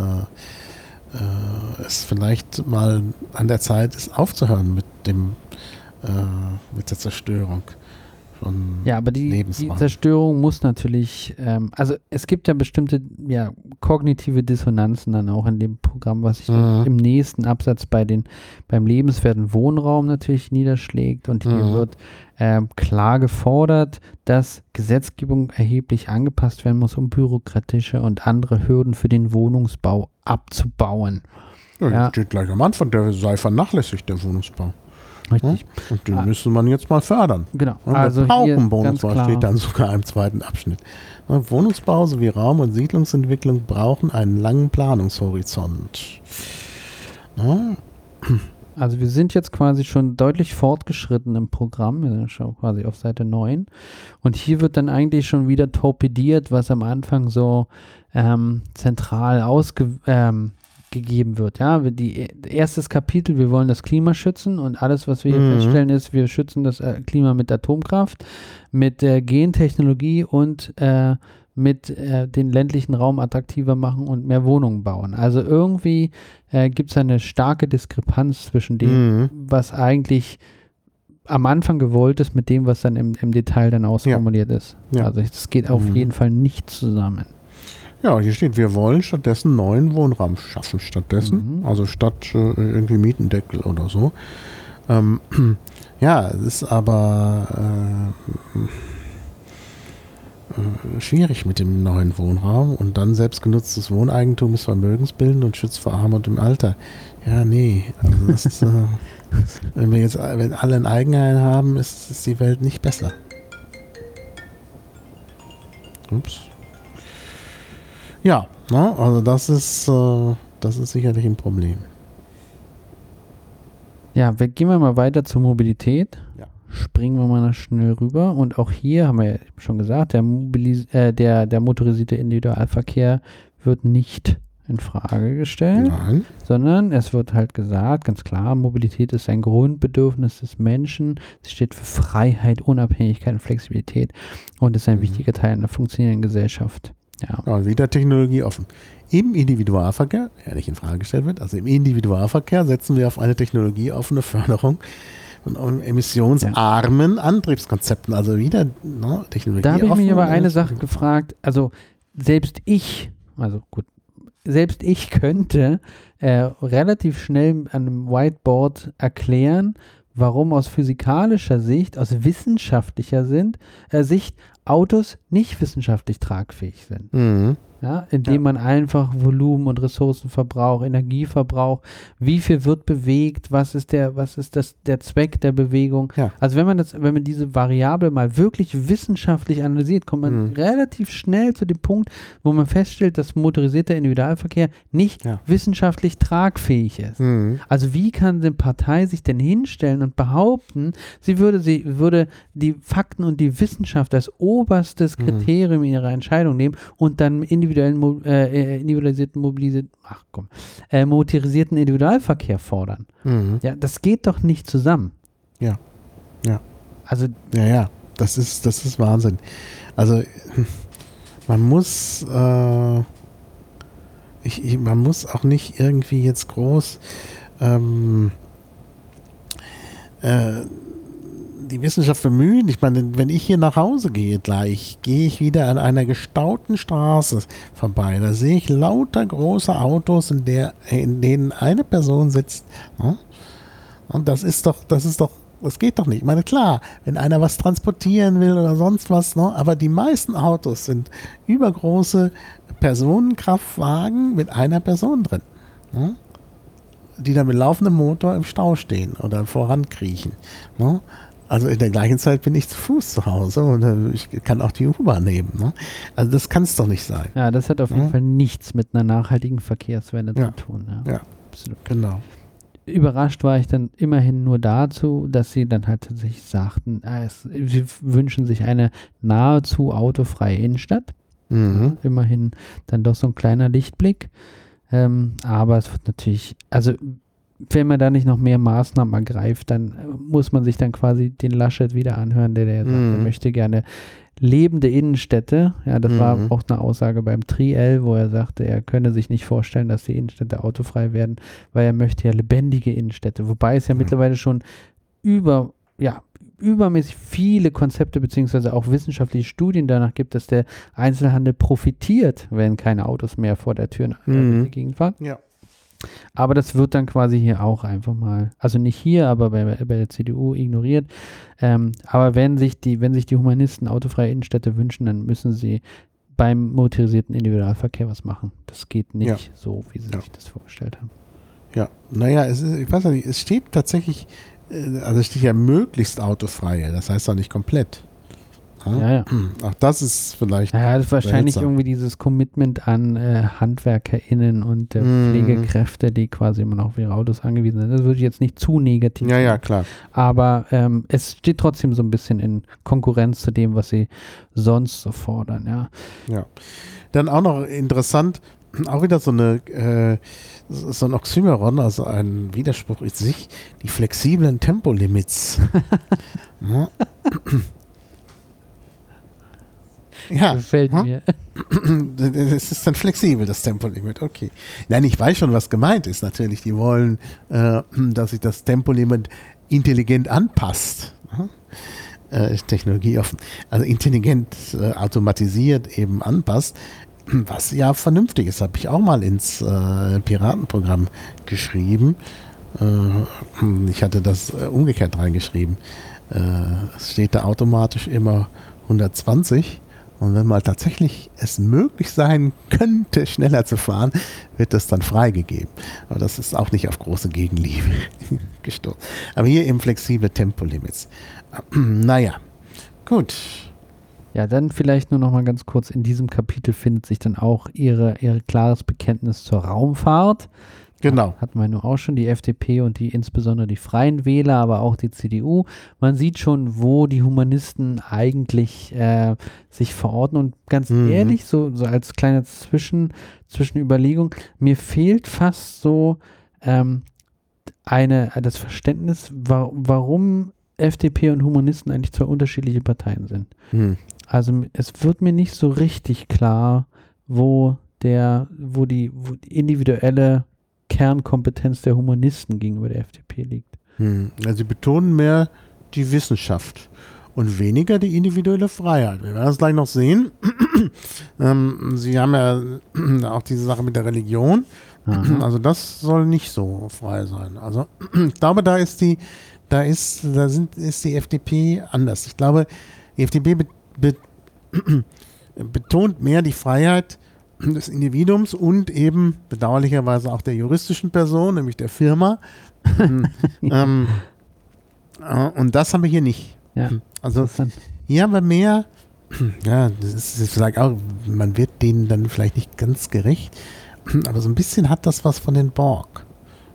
ist vielleicht mal an der Zeit, ist aufzuhören mit der Zerstörung von aber die Zerstörung muss natürlich, also es gibt ja bestimmte kognitive Dissonanzen dann auch in dem Programm, was sich im nächsten Absatz beim lebenswerten Wohnraum natürlich niederschlägt, und hier wird klar gefordert, dass Gesetzgebung erheblich angepasst werden muss, um bürokratische und andere Hürden für den Wohnungsbau abzubauen. Ja, steht gleich am Anfang, der sei vernachlässigt, der Wohnungsbau. Richtig. Und den müsste man jetzt mal fördern. Genau. Ja, Also wir brauchen hier Bonusbau, ganz klar. steht dann sogar im zweiten Abschnitt. Ja, Wohnungsbau sowie Raum- und Siedlungsentwicklung brauchen einen langen Planungshorizont. Ja. Also wir sind jetzt quasi schon deutlich fortgeschritten im Programm, wir sind schon quasi auf Seite 9 und hier wird dann eigentlich schon wieder torpediert, was am Anfang so zentral gegeben wird. Ja, erstes Kapitel, wir wollen das Klima schützen und alles, was wir hier feststellen, ist, wir schützen das Klima mit Atomkraft, mit Gentechnologie und mit den ländlichen Raum attraktiver machen und mehr Wohnungen bauen. Also irgendwie gibt es eine starke Diskrepanz zwischen dem, was eigentlich am Anfang gewollt ist, mit dem, was dann im Detail dann ausformuliert ist. Ja. Also es geht auf jeden Fall nicht zusammen. Ja, hier steht, wir wollen stattdessen neuen Wohnraum schaffen. Also statt irgendwie Mietendeckel oder so. Ja, es ist aber schwierig mit dem neuen Wohnraum und dann selbstgenutztes Wohneigentum ist vermögensbildend und schützt vor Armut im Alter. Ja, nee. Also das ist, wenn alle ein Eigenheim haben, ist die Welt nicht besser. Ups. Ja, also das ist sicherlich ein Problem. Ja, gehen wir mal weiter zur Mobilität. Ja. Springen wir mal schnell rüber. Und auch hier haben wir ja schon gesagt, der motorisierte Individualverkehr wird nicht in Frage gestellt, Nein. sondern es wird halt gesagt, ganz klar, Mobilität ist ein Grundbedürfnis des Menschen. Es steht für Freiheit, Unabhängigkeit und Flexibilität und ist ein wichtiger Teil einer funktionierenden Gesellschaft. Ja. Wieder technologieoffen. Im Individualverkehr, der nicht in Frage gestellt wird, also im Individualverkehr setzen wir auf eine technologieoffene Förderung von emissionsarmen Antriebskonzepten. Also wieder technologieoffen. Da habe ich mich aber eine Sache gefragt, also selbst ich könnte relativ schnell an einem Whiteboard erklären, warum aus physikalischer Sicht, aus wissenschaftlicher Sicht Autos nicht wissenschaftlich tragfähig sind. Ja, indem man einfach Volumen und Ressourcenverbrauch, Energieverbrauch, wie viel wird bewegt, was ist der Zweck der Bewegung. Ja. Also wenn man diese Variable mal wirklich wissenschaftlich analysiert, kommt man relativ schnell zu dem Punkt, wo man feststellt, dass motorisierter Individualverkehr nicht wissenschaftlich tragfähig ist. Also wie kann eine Partei sich denn hinstellen und behaupten, sie würde die Fakten und die Wissenschaft als oberstes Kriterium in ihrer Entscheidung nehmen und dann motorisierten Individualverkehr fordern. Ja, das geht doch nicht zusammen. Ja. Also Ja, das ist Wahnsinn. Also man muss man muss auch nicht irgendwie jetzt groß die Wissenschaft bemühen. Ich meine, wenn ich hier nach Hause gehe gleich, gehe ich wieder an einer gestauten Straße vorbei. Da sehe ich lauter große Autos, in denen eine Person sitzt. Und das geht doch nicht. Ich meine, klar, wenn einer was transportieren will oder sonst was, aber die meisten Autos sind übergroße Personenkraftwagen mit einer Person drin. Die dann mit laufendem Motor im Stau stehen oder vorankriechen. Also in der gleichen Zeit bin ich zu Fuß zu Hause und ich kann auch die U-Bahn nehmen. Also das kann es doch nicht sein. Ja, das hat auf jeden Fall nichts mit einer nachhaltigen Verkehrswende zu tun. Ja, absolut. Genau. Überrascht war ich dann immerhin nur dazu, dass sie dann halt tatsächlich sagten, sie wünschen sich eine nahezu autofreie Innenstadt. Immerhin dann doch so ein kleiner Lichtblick. Aber es wird natürlich, also wenn man da nicht noch mehr Maßnahmen ergreift, dann muss man sich dann quasi den Laschet wieder anhören, der sagt, er möchte gerne lebende Innenstädte. Ja, das war auch eine Aussage beim Triell, wo er sagte, er könne sich nicht vorstellen, dass die Innenstädte autofrei werden, weil er möchte ja lebendige Innenstädte. Wobei es ja mittlerweile schon übermäßig viele Konzepte beziehungsweise auch wissenschaftliche Studien danach gibt, dass der Einzelhandel profitiert, wenn keine Autos mehr vor der Tür in die Gegend fahren. Ja. Aber das wird dann quasi hier auch einfach mal, also nicht hier, aber bei der CDU ignoriert. Aber wenn sich die Humanisten autofreie Innenstädte wünschen, dann müssen sie beim motorisierten Individualverkehr was machen. Das geht nicht so, wie sie sich das vorgestellt haben. Ja, naja, ich weiß nicht, es steht tatsächlich also steht ja möglichst autofreie, das heißt doch nicht komplett. Ja. Auch das ist vielleicht. Ja, das ist wahrscheinlich seltsam. irgendwie dieses Commitment an HandwerkerInnen und Pflegekräfte, die quasi immer noch auf ihre Autos angewiesen sind. Das würde ich jetzt nicht zu negativ Ja, sehen. klar. Aber es steht trotzdem so ein bisschen in Konkurrenz zu dem, was sie sonst so fordern, ja. Ja. Dann auch noch interessant, auch wieder so ein Oxymoron, also ein Widerspruch in sich, die flexiblen Tempolimits. Ja. Ja, Gefällt mir. es ist dann flexibel, das Tempolimit, okay. Nein, ich weiß schon, was gemeint ist natürlich. Die wollen, dass sich das Tempolimit intelligent anpasst. Technologie offen. Also intelligent automatisiert eben anpasst, was ja vernünftig ist. Habe ich auch mal ins Piratenprogramm geschrieben. Ich hatte das umgekehrt reingeschrieben. Es steht da automatisch immer 120. Und wenn mal tatsächlich es möglich sein könnte, schneller zu fahren, wird das dann freigegeben. Aber das ist auch nicht auf große Gegenliebe gestoßen. Aber hier eben flexible Tempolimits. Naja, gut. Ja, dann vielleicht nur noch mal ganz kurz, in diesem Kapitel findet sich dann auch ihre klares Bekenntnis zur Raumfahrt. Genau. Hatten wir nur auch schon, die FDP und insbesondere die Freien Wähler, aber auch die CDU. Man sieht schon, wo die Humanisten eigentlich sich verorten. Und ganz ehrlich, so als kleine Zwischenüberlegung, mir fehlt fast so das Verständnis, warum FDP und Humanisten eigentlich zwei unterschiedliche Parteien sind. Also es wird mir nicht so richtig klar, wo die individuelle Kernkompetenz der Humanisten gegenüber der FDP liegt. Also sie betonen mehr die Wissenschaft und weniger die individuelle Freiheit. Wir werden das gleich noch sehen. Sie haben ja auch diese Sache mit der Religion. Also das soll nicht so frei sein. Also ich glaube, da ist die FDP anders. Ich glaube, die FDP betont mehr die Freiheit des Individuums und eben bedauerlicherweise auch der juristischen Person, nämlich der Firma. Und das haben wir hier nicht. Ja, also hier haben wir mehr, ja, das ist vielleicht auch, man wird denen dann vielleicht nicht ganz gerecht, aber so ein bisschen hat das was von den Borg.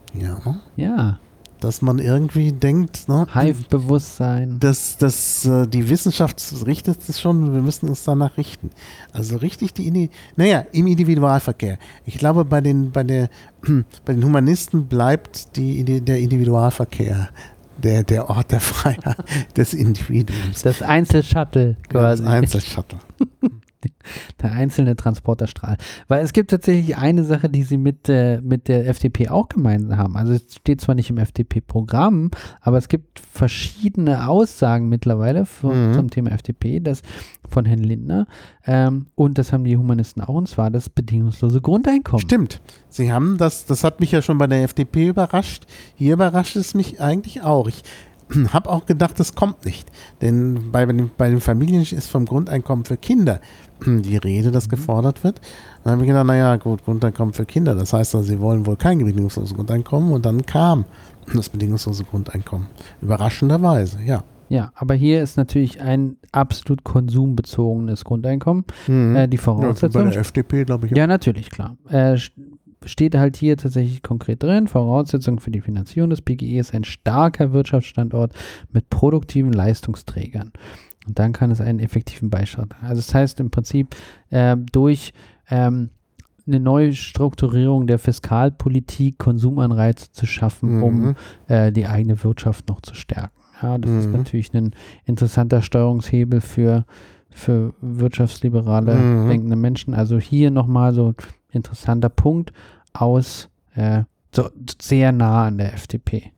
Ja. Dass man irgendwie denkt, ne, Hive-Bewusstsein. dass die Wissenschaft richtet es schon, wir müssen uns danach richten. Also richtig im Individualverkehr. Ich glaube, bei den Humanisten bleibt der Individualverkehr der Ort der Freiheit des Individuums. Das Einzelshuttle quasi. Das Einzelshuttle. Der einzelne Transporterstrahl. Weil es gibt tatsächlich eine Sache, die sie mit der FDP auch gemeinsam haben. Also es steht zwar nicht im FDP-Programm, aber es gibt verschiedene Aussagen mittlerweile zum Thema FDP, das von Herrn Lindner. Und das haben die Humanisten auch, und zwar das bedingungslose Grundeinkommen. Stimmt. Sie haben das hat mich ja schon bei der FDP überrascht. Hier überrascht es mich eigentlich auch. Ich habe auch gedacht, das kommt nicht. Denn bei den Familien ist vom Grundeinkommen für Kinder die Rede, das gefordert wird. Dann habe ich gedacht, naja, gut, Grundeinkommen für Kinder. Das heißt, also, sie wollen wohl kein bedingungsloses Grundeinkommen. Und dann kam das bedingungslose Grundeinkommen. Überraschenderweise, ja. Ja, aber hier ist natürlich ein absolut konsumbezogenes Grundeinkommen. Die Voraussetzung. Bei der FDP, glaube ich. Ja, natürlich, klar. Steht halt hier tatsächlich konkret drin, Voraussetzung für die Finanzierung des BGE ist ein starker Wirtschaftsstandort mit produktiven Leistungsträgern. Und dann kann es einen effektiven Beistand. Also das heißt im Prinzip durch eine neue Strukturierung der Fiskalpolitik Konsumanreize zu schaffen, um die eigene Wirtschaft noch zu stärken. Ja, das ist natürlich ein interessanter Steuerungshebel für wirtschaftsliberale denkende Menschen. Also hier nochmal so ein interessanter Punkt aus so sehr nah an der FDP.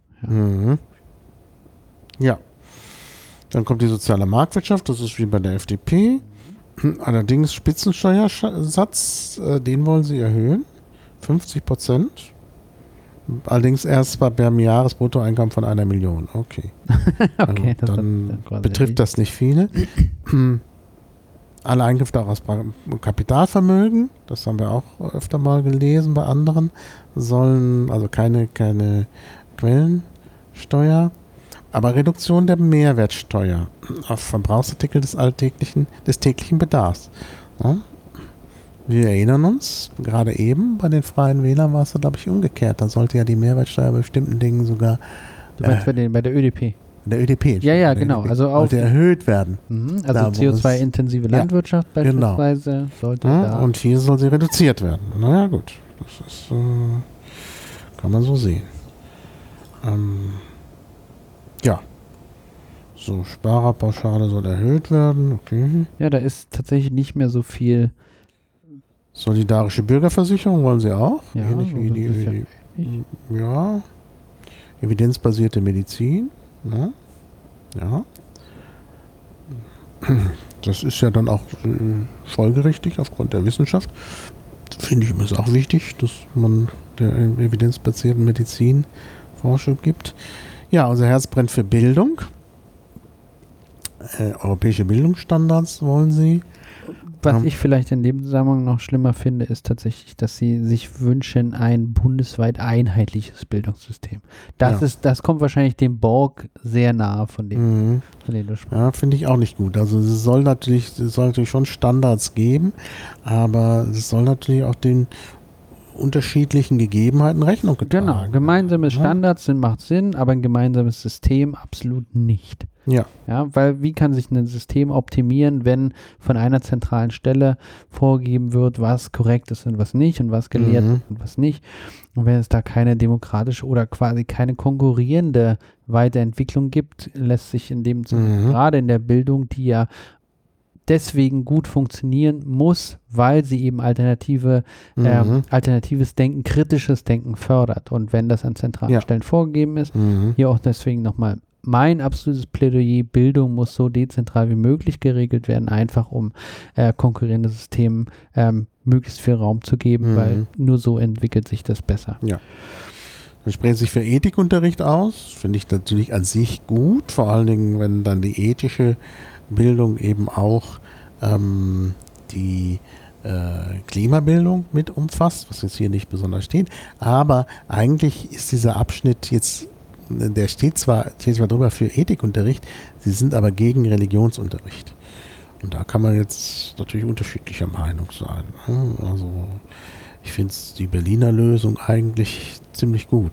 Ja. Dann kommt die soziale Marktwirtschaft, das ist wie bei der FDP. Allerdings Spitzensteuersatz, den wollen sie erhöhen, 50%. Allerdings erst beim Jahresbruttoeinkommen von 1 Million. Okay. Okay, also dann betrifft das nicht viele. Alle Einkünfte auch aus Kapitalvermögen, das haben wir auch öfter mal gelesen bei anderen, sollen, also keine Quellensteuer. Aber Reduktion der Mehrwertsteuer auf Verbrauchsartikel des täglichen Bedarfs. Ja? Wir erinnern uns, gerade eben bei den Freien Wählern war es, glaube ich, umgekehrt. Da sollte ja die Mehrwertsteuer bei bestimmten Dingen sogar... Du meinst bei der ÖDP? Der ÖDP. Ja, genau. Also auch sollte erhöht werden. Also CO2-intensive Landwirtschaft beispielsweise sollte da... Und hier soll sie reduziert werden. Naja, gut. Das ist, kann man so sehen. Ja. So, Sparerpauschale soll erhöht werden. Okay. Ja, da ist tatsächlich nicht mehr so viel... Solidarische Bürgerversicherung wollen sie auch. Ja, ähnlich wie die evidenzbasierte Medizin. Ja. Das ist ja dann auch folgerichtig aufgrund der Wissenschaft. Finde ich immer auch wichtig, dass man der evidenzbasierten Medizin Vorschub gibt. Ja, unser Herz brennt für Bildung. Europäische Bildungsstandards wollen sie. Was ich vielleicht in dem Zusammenhang noch schlimmer finde, ist tatsächlich, dass sie sich wünschen, ein bundesweit einheitliches Bildungssystem. Das kommt wahrscheinlich dem Borg sehr nahe von dem du sprichst. Ja, finde ich auch nicht gut. Also es soll natürlich schon Standards geben, aber es soll natürlich auch den unterschiedlichen Gegebenheiten Rechnung getragen. Genau, gemeinsame Standards macht Sinn, aber ein gemeinsames System absolut nicht. Ja. Ja, weil wie kann sich ein System optimieren, wenn von einer zentralen Stelle vorgegeben wird, was korrekt ist und was nicht und was gelehrt wird und was nicht. Und wenn es da keine demokratische oder quasi keine konkurrierende Weiterentwicklung gibt, lässt sich in dem Sinne gerade in der Bildung, die ja deswegen gut funktionieren muss, weil sie eben alternatives Denken, kritisches Denken fördert. Und wenn das an zentralen Stellen vorgegeben ist, hier auch deswegen nochmal mein absolutes Plädoyer, Bildung muss so dezentral wie möglich geregelt werden, einfach um konkurrierende Systemen möglichst viel Raum zu geben, weil nur so entwickelt sich das besser. Ja. Dann sprechen sich für Ethikunterricht aus, finde ich natürlich an sich gut, vor allen Dingen, wenn dann die ethische Bildung eben auch die Klimabildung mit umfasst, was jetzt hier nicht besonders steht, aber eigentlich ist dieser Abschnitt jetzt, der steht zwar drüber für Ethikunterricht, sie sind aber gegen Religionsunterricht. Und da kann man jetzt natürlich unterschiedlicher Meinung sein. Also ich finde die Berliner Lösung eigentlich ziemlich gut.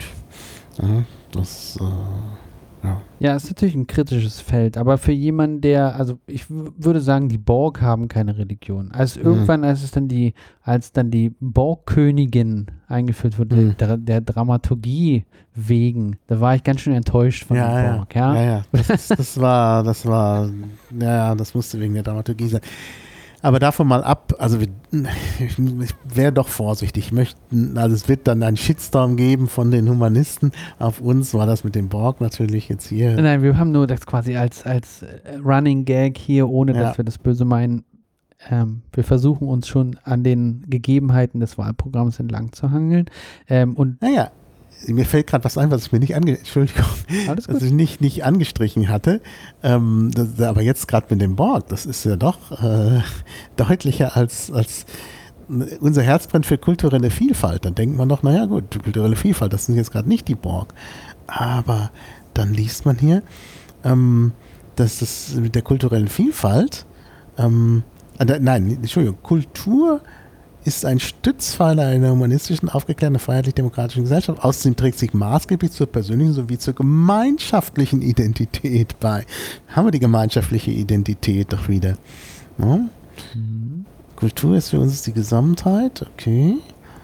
Ja, ist natürlich ein kritisches Feld, aber für jemanden, also ich würde sagen, die Borg haben keine Religion. Irgendwann, als dann die Borgkönigin eingeführt wurde, der Dramaturgie wegen, da war ich ganz schön enttäuscht von den Borg. Ja. Das musste wegen der Dramaturgie sein. Aber davon mal ab, also ich wäre doch vorsichtig. Es wird dann einen Shitstorm geben von den Humanisten. Auf uns war das mit dem Borg natürlich jetzt hier. Nein, wir haben nur das quasi als Running Gag hier, ohne dass wir das böse meinen. Wir versuchen uns schon an den Gegebenheiten des Wahlprogramms entlang zu hangeln. Mir fällt gerade was ein, was ich mir nicht nicht angestrichen hatte. Aber jetzt gerade mit dem Borg, das ist ja doch deutlicher als unser Herz brennt für kulturelle Vielfalt. Dann denkt man doch, naja gut, kulturelle Vielfalt, das sind jetzt gerade nicht die Borg. Aber dann liest man hier, dass das mit der kulturellen Vielfalt, Kultur ist ein Stützpfeiler einer humanistischen, aufgeklärten, freiheitlich-demokratischen Gesellschaft. Außerdem trägt sich maßgeblich zur persönlichen sowie zur gemeinschaftlichen Identität bei. Haben wir die gemeinschaftliche Identität doch wieder. Ja? Kultur ist für uns die Gesamtheit. Okay.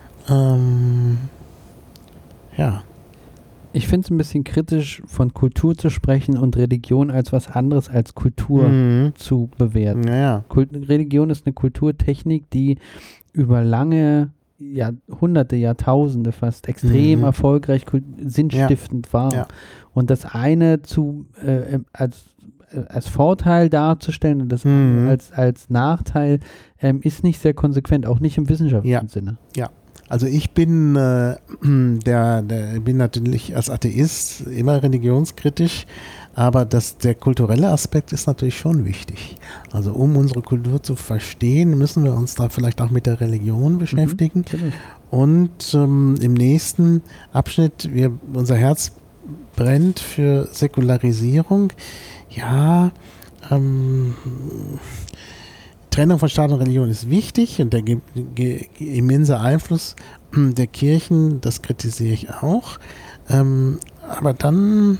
Ich finde es ein bisschen kritisch, von Kultur zu sprechen und Religion als was anderes als Kultur zu bewerten. Ja. Religion ist eine Kulturtechnik, die über lange Jahrhunderte, Jahrtausende fast extrem erfolgreich, sinnstiftend war. Ja. Und das eine als Vorteil darzustellen und das als Nachteil ist nicht sehr konsequent, auch nicht im wissenschaftlichen Sinne. Ja. Also ich bin bin natürlich als Atheist immer religionskritisch, aber der kulturelle Aspekt ist natürlich schon wichtig. Also um unsere Kultur zu verstehen, müssen wir uns da vielleicht auch mit der Religion beschäftigen. Und im nächsten Abschnitt, unser Herz brennt für Säkularisierung. Ja, Trennung von Staat und Religion ist wichtig und der immense Einfluss der Kirchen, das kritisiere ich auch. Aber dann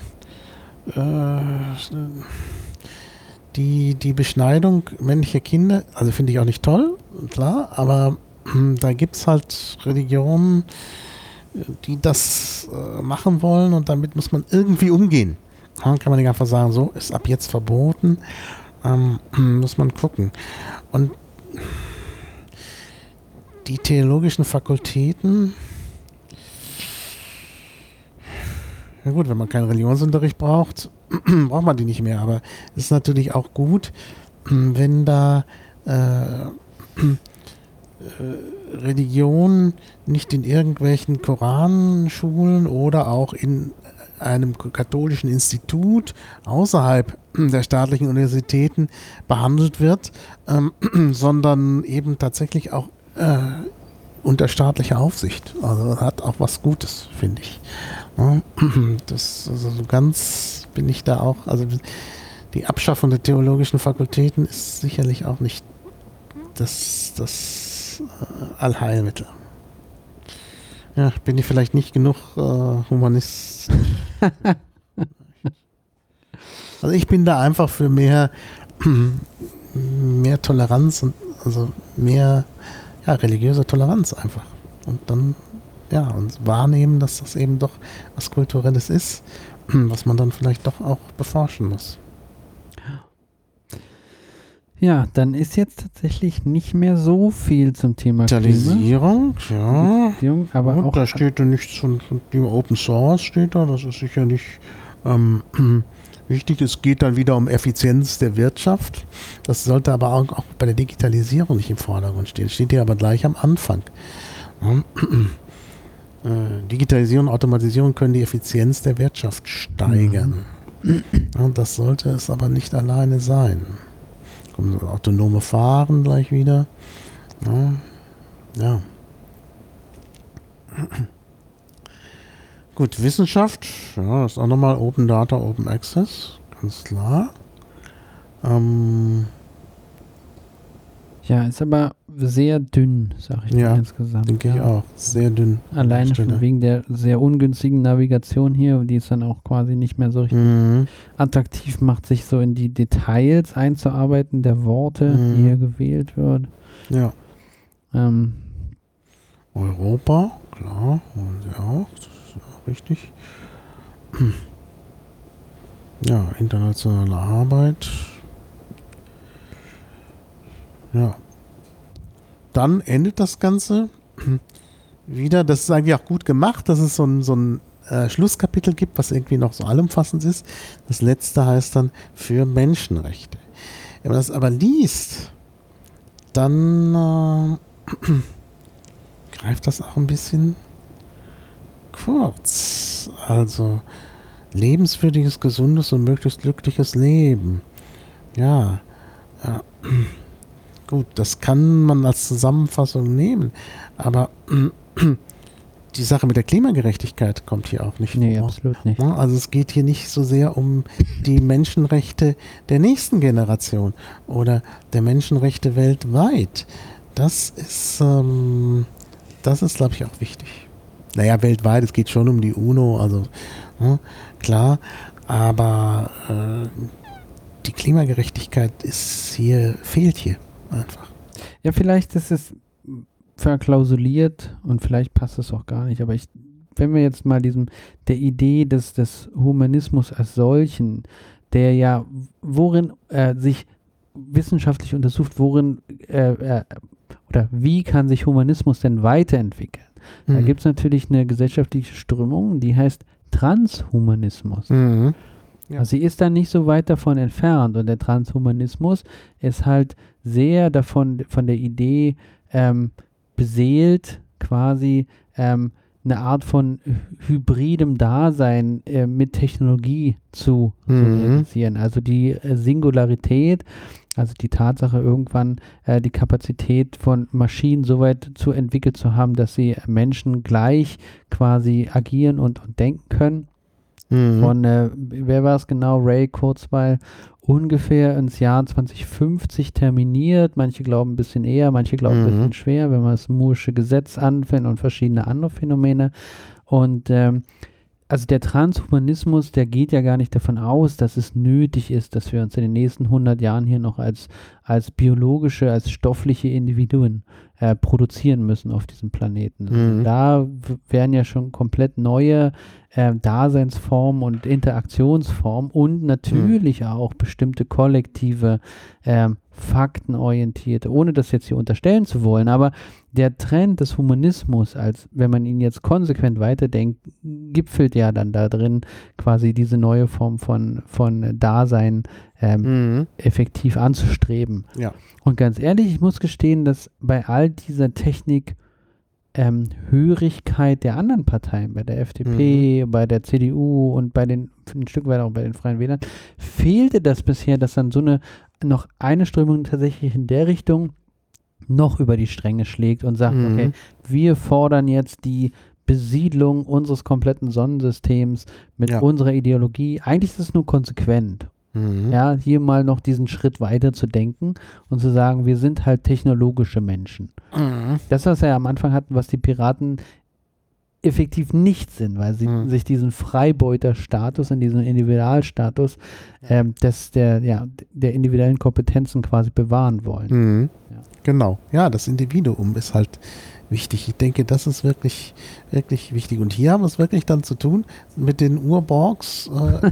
die Beschneidung männlicher Kinder, also finde ich auch nicht toll, klar, aber da gibt es halt Religionen, die das machen wollen und damit muss man irgendwie umgehen. Dann kann man nicht einfach sagen, so ist ab jetzt verboten, muss man gucken. Und die theologischen Fakultäten, ja gut, wenn man keinen Religionsunterricht braucht, braucht man die nicht mehr, aber es ist natürlich auch gut, wenn da Religion nicht in irgendwelchen Koranschulen oder auch in einem katholischen Institut außerhalb der staatlichen Universitäten behandelt wird, sondern eben tatsächlich auch unter staatlicher Aufsicht. Also hat auch was Gutes, finde ich. Das, also so ganz bin ich da auch, also die Abschaffung der theologischen Fakultäten ist sicherlich auch nicht das Allheilmittel. Ja, bin ich vielleicht nicht genug Humanist. Also ich bin da einfach für mehr Toleranz und also mehr religiöse Toleranz einfach. Und dann und wahrnehmen, dass das eben doch was Kulturelles ist, was man dann vielleicht doch auch beforschen muss. Ja, dann ist jetzt tatsächlich nicht mehr so viel zum Thema Digitalisierung, ja. Aber und auch da steht ja nichts von dem Open Source steht da, das ist sicherlich wichtig. Es geht dann wieder um Effizienz der Wirtschaft. Das sollte aber auch bei der Digitalisierung nicht im Vordergrund stehen. Steht hier aber gleich am Anfang. Digitalisierung und Automatisierung können die Effizienz der Wirtschaft steigern. Und das sollte es aber nicht alleine sein. Kommen so autonome Fahren gleich wieder. Ja. Gut, Wissenschaft, das ist auch nochmal Open Data, Open Access, ganz klar. Ja, ist aber sehr dünn, sag ich mal insgesamt. Denke ich auch. Sehr dünn. Alleine schon wegen der sehr ungünstigen Navigation hier, die es dann auch quasi nicht mehr so richtig attraktiv macht, sich so in die Details einzuarbeiten, der Worte, die hier gewählt wird. Ja. Europa, klar, wollen sie auch. Das ist auch richtig. Ja, internationale Arbeit. Ja. Dann endet das Ganze wieder. Das ist eigentlich auch gut gemacht, dass es so ein Schlusskapitel gibt, was irgendwie noch so allumfassend ist. Das letzte heißt dann für Menschenrechte. Wenn man das aber liest, dann greift das auch ein bisschen kurz. Also lebenswürdiges, gesundes und möglichst glückliches Leben. Ja. Gut, das kann man als Zusammenfassung nehmen, aber die Sache mit der Klimagerechtigkeit kommt hier auch nicht vor. Nee, absolut nicht. Also es geht hier nicht so sehr um die Menschenrechte der nächsten Generation oder der Menschenrechte weltweit. Das ist, glaube ich, auch wichtig. Naja, weltweit, es geht schon um die UNO, also klar, aber die Klimagerechtigkeit fehlt hier einfach. Ja, vielleicht ist es verklausuliert und vielleicht passt es auch gar nicht, aber wenn wir jetzt mal der Idee des Humanismus als solchen, der ja worin sich wissenschaftlich untersucht, oder wie kann sich Humanismus denn weiterentwickeln? Da gibt es natürlich eine gesellschaftliche Strömung, die heißt Transhumanismus. Ja. Also sie ist da nicht so weit davon entfernt und der Transhumanismus ist halt sehr von der Idee beseelt, quasi eine Art von hybridem Dasein mit Technologie zu realisieren. Also die Singularität, also die Tatsache, irgendwann die Kapazität von Maschinen so weit zu entwickelt zu haben, dass sie Menschen gleich quasi agieren und denken können. Von, wer war es genau? Ray Kurzweil, ungefähr ins Jahr 2050 terminiert. Manche glauben ein bisschen eher, manche glauben ein bisschen schwer, wenn man das Moore'sche Gesetz anfängt und verschiedene andere Phänomene. Und also der Transhumanismus, der geht ja gar nicht davon aus, dass es nötig ist, dass wir uns in den nächsten 100 Jahren hier noch als biologische, als stoffliche Individuen produzieren müssen auf diesem Planeten. Da werden ja schon komplett neue Daseinsformen und Interaktionsformen und natürlich auch bestimmte kollektive, faktenorientierte, ohne das jetzt hier unterstellen zu wollen, aber der Trend des Humanismus, als wenn man ihn jetzt konsequent weiterdenkt, gipfelt ja dann da drin, quasi diese neue Form von Dasein effektiv anzustreben. Ja. Und ganz ehrlich, ich muss gestehen, dass bei all dieser Technik Hörigkeit der anderen Parteien, bei der FDP, bei der CDU und ein Stück weit auch bei den Freien Wählern, fehlte das bisher, dass dann noch eine Strömung tatsächlich in der Richtung noch über die Stränge schlägt und sagt, okay, wir fordern jetzt die Besiedlung unseres kompletten Sonnensystems mit unserer Ideologie. Eigentlich ist es nur konsequent. Ja, hier mal noch diesen Schritt weiter zu denken und zu sagen, wir sind halt technologische Menschen. Das, was wir ja am Anfang hatten, was die Piraten effektiv nicht sind, weil sie sich diesen Freibeuterstatus und diesen Individualstatus der individuellen Kompetenzen quasi bewahren wollen. Genau. Ja, das Individuum ist halt wichtig. Ich denke, das ist wirklich, wirklich wichtig. Und hier haben wir es wirklich dann zu tun mit den Urborgs,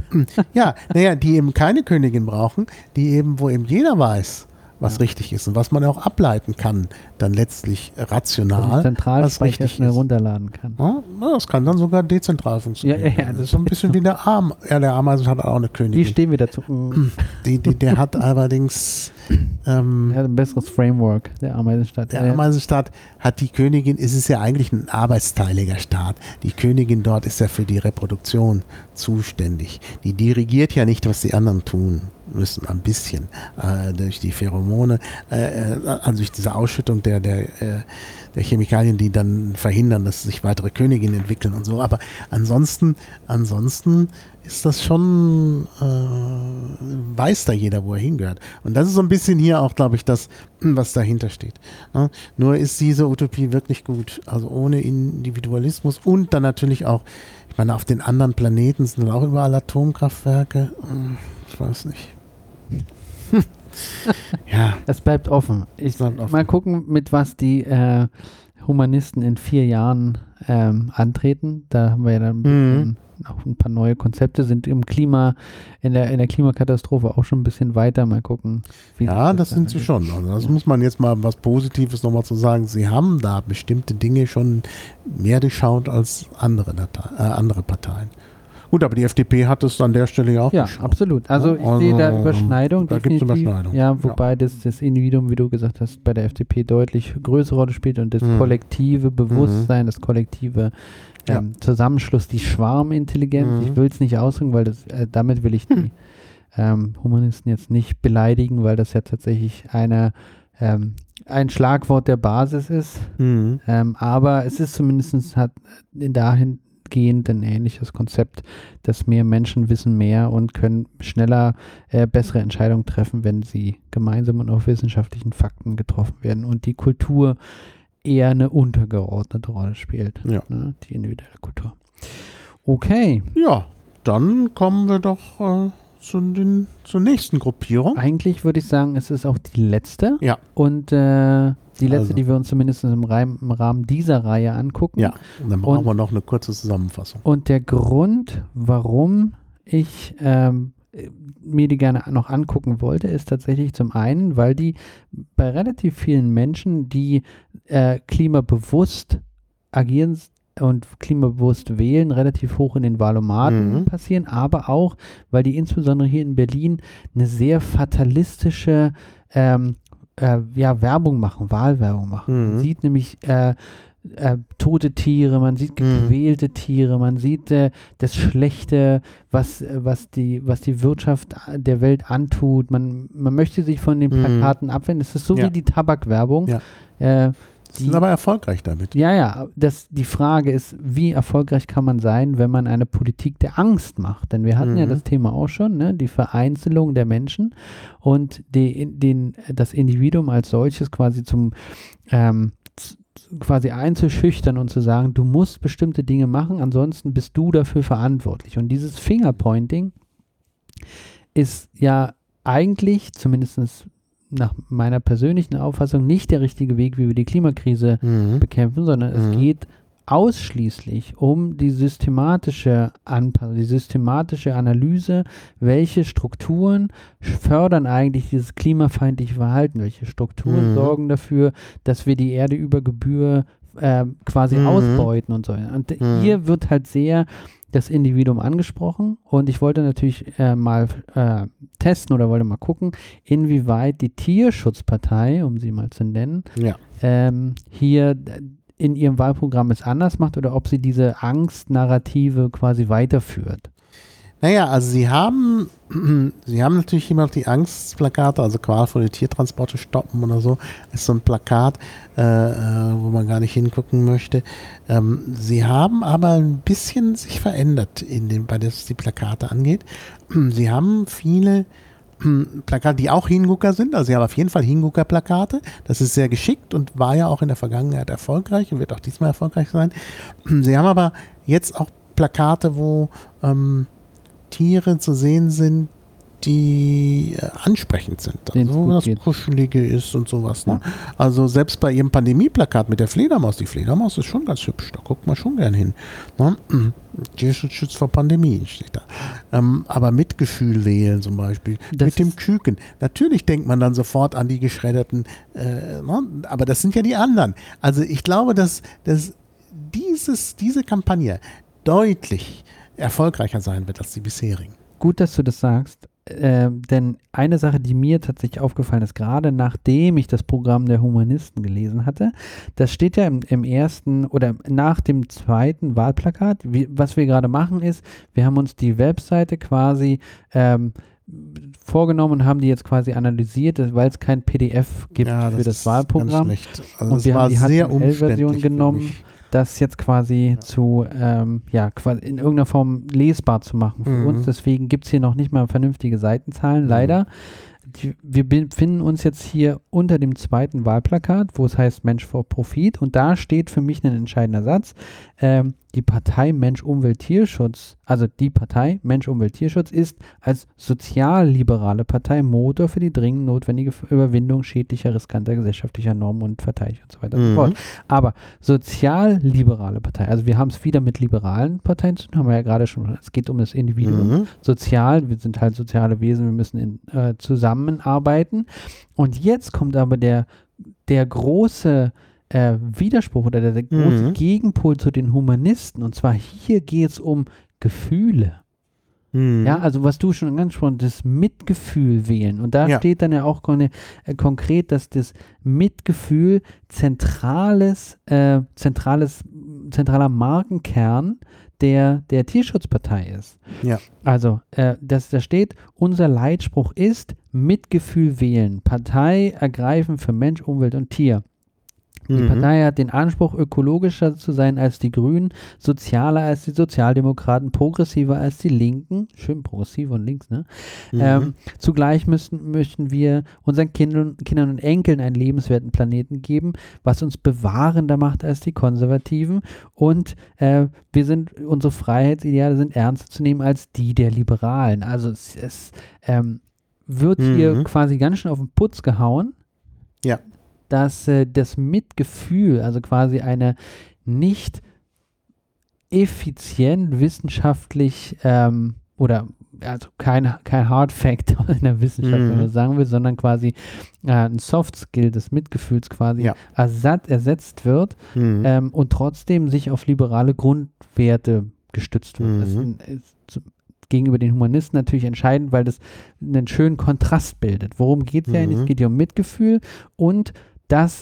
die eben keine Königin brauchen, wo eben jeder weiß, was richtig ist und was man auch ableiten kann, dann letztlich rational, was richtig schnell runterladen kann. Ja, das kann dann sogar dezentral funktionieren. Ja, das ist so ein bisschen wie der Arm. Ja, der Ameisen hat auch eine Königin. Wie stehen wir dazu? Der hat allerdings er hat ein besseres Framework, der Ameisenstaat. Der Ameisenstaat hat die Königin, es ist ja eigentlich ein arbeitsteiliger Staat. Die Königin dort ist ja für die Reproduktion zuständig. Die dirigiert ja nicht, was die anderen tun müssen, ein bisschen durch die Pheromone, also durch diese Ausschüttung der Chemikalien, die dann verhindern, dass sich weitere Königinnen entwickeln und so. Aber ansonsten ist das schon, weiß da jeder, wo er hingehört. Und das ist so ein bisschen hier auch, glaube ich, das, was dahinter steht. Ne? Nur ist diese Utopie wirklich gut. Also ohne Individualismus und dann natürlich auch, ich meine, auf den anderen Planeten sind auch überall Atomkraftwerke. Ich weiß nicht. Ja. Es bleibt offen. Mal gucken, mit was die Humanisten in 4 Jahren antreten. Da haben wir ja dann auch ein paar neue Konzepte, sind in der Klimakatastrophe auch schon ein bisschen weiter. Mal gucken. Ja, das sind sie schon. Also das muss man jetzt mal was Positives nochmal zu sagen. Sie haben da bestimmte Dinge schon mehr durchschaut als andere Parteien. Gut, aber die FDP hat es an der Stelle ja auch geschaut. Ja, absolut. Also ich sehe da Überschneidung. Da gibt es Überschneidung. Ja, wobei das Individuum, wie du gesagt hast, bei der FDP deutlich größere Rolle spielt und das kollektive Bewusstsein, das kollektive Zusammenschluss, die Schwarmintelligenz. Ich will es nicht ausdrücken, weil damit will ich die Humanisten jetzt nicht beleidigen, weil das ja tatsächlich ein Schlagwort der Basis ist. Aber es ist zumindest dahingehend ein ähnliches Konzept, dass mehr Menschen wissen mehr und können schneller bessere Entscheidungen treffen, wenn sie gemeinsam und auf wissenschaftlichen Fakten getroffen werden und die Kultur eher eine untergeordnete Rolle spielt. Ja. Ne? Die individuelle Kultur. Okay. Ja, dann kommen wir doch zur nächsten Gruppierung. Eigentlich würde ich sagen, es ist auch die letzte. Ja. Und die letzte, die wir uns zumindest im Rahmen dieser Reihe angucken. Ja, und dann brauchen wir noch eine kurze Zusammenfassung. Und der Grund, warum ich mir die gerne noch angucken wollte, ist tatsächlich zum einen, weil die bei relativ vielen Menschen, die klimabewusst agieren und klimabewusst wählen, relativ hoch in den Wahlomaten passieren, aber auch, weil die insbesondere hier in Berlin eine sehr fatalistische Werbung machen, Wahlwerbung machen. Man sieht nämlich tote Tiere, man sieht gequälte Tiere, man sieht das Schlechte, was die Wirtschaft der Welt antut. Man möchte sich von den Plakaten abwenden. Es ist so wie die Tabakwerbung. Ja. sind aber erfolgreich damit. Ja, die Frage ist, wie erfolgreich kann man sein, wenn man eine Politik der Angst macht? Denn wir hatten ja das Thema auch schon, ne? Die Vereinzelung der Menschen und das Individuum als solches quasi quasi einzuschüchtern und zu sagen, du musst bestimmte Dinge machen, ansonsten bist du dafür verantwortlich. Und dieses Fingerpointing ist ja eigentlich, zumindest nach meiner persönlichen Auffassung, nicht der richtige Weg, wie wir die Klimakrise bekämpfen, sondern es geht ausschließlich um die systematische Anpassung, die systematische Analyse, welche Strukturen fördern eigentlich dieses klimafeindliche Verhalten, welche Strukturen sorgen dafür, dass wir die Erde über Gebühr quasi ausbeuten und so. Und hier wird halt sehr das Individuum angesprochen und ich wollte natürlich mal testen oder wollte mal gucken, inwieweit die Tierschutzpartei, um sie mal zu nennen, hier in ihrem Wahlprogramm es anders macht oder ob sie diese Angstnarrative quasi weiterführt. Naja, also sie haben natürlich immer noch die Angstplakate, also qualvolle Tiertransporte stoppen oder so, ist so ein Plakat, wo man gar nicht hingucken möchte. Sie haben aber ein bisschen sich verändert, bei dem es die Plakate angeht. Sie haben viele Plakate, die auch Hingucker sind, also sie haben auf jeden Fall Hingucker-Plakate. Das ist sehr geschickt und war ja auch in der Vergangenheit erfolgreich und wird auch diesmal erfolgreich sein. Sie haben aber jetzt auch Plakate, wo Tiere zu sehen sind, die ansprechend sind. Also, wo das Kuschelige ist und sowas. Ne? Also selbst bei ihrem Pandemie-Plakat mit der Fledermaus, die Fledermaus ist schon ganz hübsch, da guckt man schon gern hin. Ne? Tierschutz schützt vor Pandemien, steht da. Aber Mitgefühl wählen zum Beispiel, mit dem Küken. Natürlich denkt man dann sofort an die geschredderten, aber das sind ja die anderen. Also ich glaube, dass diese Kampagne deutlich erfolgreicher sein wird als die bisherigen. Gut, dass du das sagst, denn eine Sache, die mir tatsächlich aufgefallen ist, gerade nachdem ich das Programm der Humanisten gelesen hatte, das steht ja im ersten oder nach dem zweiten Wahlplakat. Was wir gerade machen ist, wir haben uns die Webseite quasi vorgenommen und haben die jetzt quasi analysiert, weil es kein PDF gibt für das Wahlprogramm. Also und wir haben die HTML-Version genommen, das jetzt quasi quasi in irgendeiner Form lesbar zu machen für uns. Deswegen gibt es hier noch nicht mal vernünftige Seitenzahlen, leider. Wir befinden uns jetzt hier unter dem zweiten Wahlplakat, wo es heißt Mensch vor Profit und da steht für mich ein entscheidender Satz. Die Partei Mensch, Umwelt, Tierschutz, also die Partei Mensch, Umwelt, Tierschutz ist als sozialliberale Partei Motor für die dringend notwendige Überwindung schädlicher, riskanter gesellschaftlicher Normen und Verteidigung und so weiter und so fort. Aber sozialliberale Partei, also wir haben es wieder mit liberalen Parteien zu tun, haben wir ja gerade schon, es geht um das Individuum. Sozial, wir sind halt soziale Wesen, wir müssen zusammenarbeiten. Und jetzt kommt aber der große Widerspruch oder der große Gegenpol zu den Humanisten. Und zwar hier geht es um Gefühle. Ja, also was du schon angesprochen hast, das Mitgefühl wählen. Und da steht dann ja auch konkret, dass das Mitgefühl zentraler Markenkern der Tierschutzpartei ist. Ja. Also, da steht, unser Leitspruch ist Mitgefühl wählen, Partei ergreifen für Mensch, Umwelt und Tier. Die Partei hat den Anspruch, ökologischer zu sein als die Grünen, sozialer als die Sozialdemokraten, progressiver als die Linken, schön progressiv und links, ne? Zugleich möchten wir unseren Kindern und Enkeln einen lebenswerten Planeten geben, was uns bewahrender macht als die Konservativen und unsere Freiheitsideale sind ernster zu nehmen als die der Liberalen. Also es wird hier quasi ganz schön auf den Putz gehauen. Ja. Dass das Mitgefühl, also quasi eine nicht effizient wissenschaftlich oder also kein Hard Fact in der Wissenschaft, wenn man sagen will, sondern quasi ein Soft Skill des Mitgefühls quasi ersetzt wird und trotzdem sich auf liberale Grundwerte gestützt wird. Das ist gegenüber den Humanisten natürlich entscheidend, weil das einen schönen Kontrast bildet. Worum geht es ja? Es geht ja um Mitgefühl und das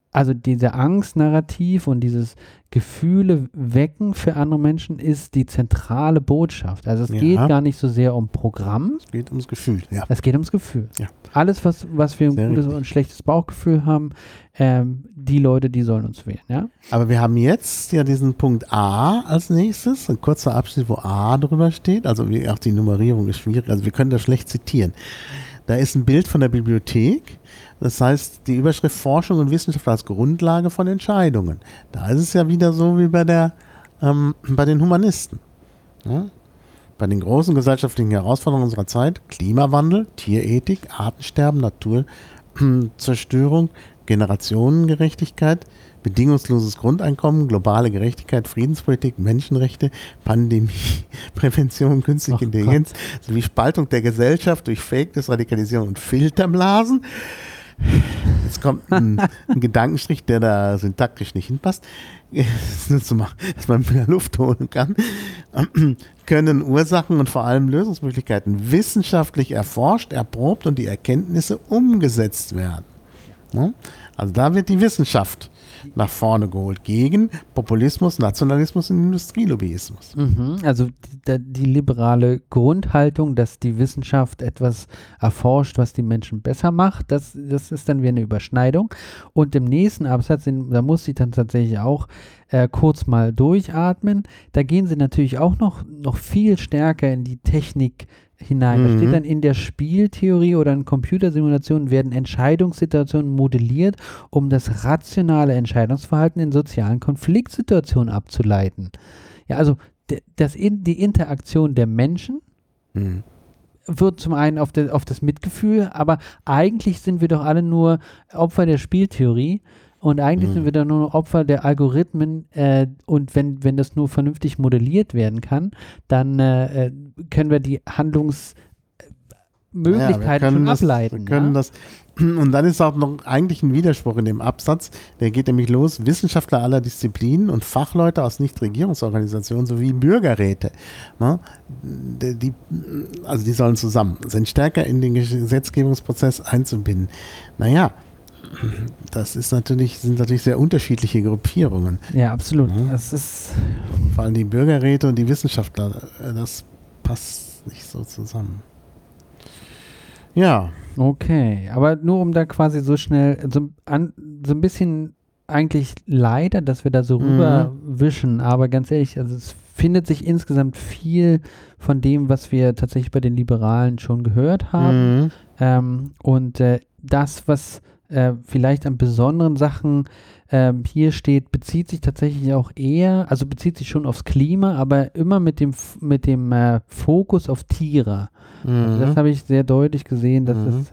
also dieser Angstnarrativ und dieses Gefühle wecken für andere Menschen ist die zentrale Botschaft. Also es geht gar nicht so sehr um Programm. Es geht ums Gefühl, ja. Es geht ums Gefühl. Ja. Alles, was wir ein gutes und ein schlechtes Bauchgefühl haben, die Leute, die sollen uns wählen, ja. Aber wir haben jetzt ja diesen Punkt A als nächstes, ein kurzer Abschnitt, wo A drüber steht. Also auch die Nummerierung ist schwierig, also wir können das schlecht zitieren. Da ist ein Bild von der Bibliothek. Das heißt, die Überschrift Forschung und Wissenschaft als Grundlage von Entscheidungen. Da ist es ja wieder so wie bei den Humanisten. Ja? Bei den großen gesellschaftlichen Herausforderungen unserer Zeit, Klimawandel, Tierethik, Artensterben, Naturzerstörung, Generationengerechtigkeit, bedingungsloses Grundeinkommen, globale Gerechtigkeit, Friedenspolitik, Menschenrechte, Pandemie, Prävention, künstliche Intelligenz, sowie Spaltung der Gesellschaft durch Fake News, Radikalisierung und Filterblasen. Jetzt kommt ein Gedankenstrich, der da syntaktisch nicht hinpasst. Nur zu machen, dass man mehr Luft holen kann. Können Ursachen und vor allem Lösungsmöglichkeiten wissenschaftlich erforscht, erprobt und die Erkenntnisse umgesetzt werden. Ja? Also da wird die Wissenschaft nach vorne geholt gegen Populismus, Nationalismus und Industrielobbyismus. Also die liberale Grundhaltung, dass die Wissenschaft etwas erforscht, was die Menschen besser macht, das ist dann wieder eine Überschneidung. Und im nächsten Absatz, da muss sie dann tatsächlich auch kurz mal durchatmen. Da gehen sie natürlich auch noch viel stärker in die Technik hinein. Da steht dann, in der Spieltheorie oder in Computersimulationen werden Entscheidungssituationen modelliert, um das rationale Entscheidungsverhalten in sozialen Konfliktsituationen abzuleiten. Ja, also die Interaktion der Menschen wird zum einen auf das Mitgefühl, aber eigentlich sind wir doch alle nur Opfer der Spieltheorie. Und eigentlich sind wir dann nur Opfer der Algorithmen und wenn das nur vernünftig modelliert werden kann, dann können wir die Handlungsmöglichkeiten schon ableiten. Wir können das. Und dann ist auch noch eigentlich ein Widerspruch in dem Absatz, der geht nämlich los, Wissenschaftler aller Disziplinen und Fachleute aus Nichtregierungsorganisationen sowie Bürgerräte, ne, die sollen zusammen, sind stärker in den Gesetzgebungsprozess einzubinden. Naja, das sind natürlich sehr unterschiedliche Gruppierungen. Ja, absolut. Das ist vor allem die Bürgerräte und die Wissenschaftler, das passt nicht so zusammen. Ja. Okay, aber nur um da quasi so schnell, so ein bisschen eigentlich leider, dass wir da so rüberwischen, aber ganz ehrlich, also es findet sich insgesamt viel von dem, was wir tatsächlich bei den Liberalen schon gehört haben. Und das, was vielleicht an besonderen Sachen hier steht, bezieht sich tatsächlich auch also bezieht sich schon aufs Klima, aber immer mit dem Fokus auf Tiere. Also das habe ich sehr deutlich gesehen, dass es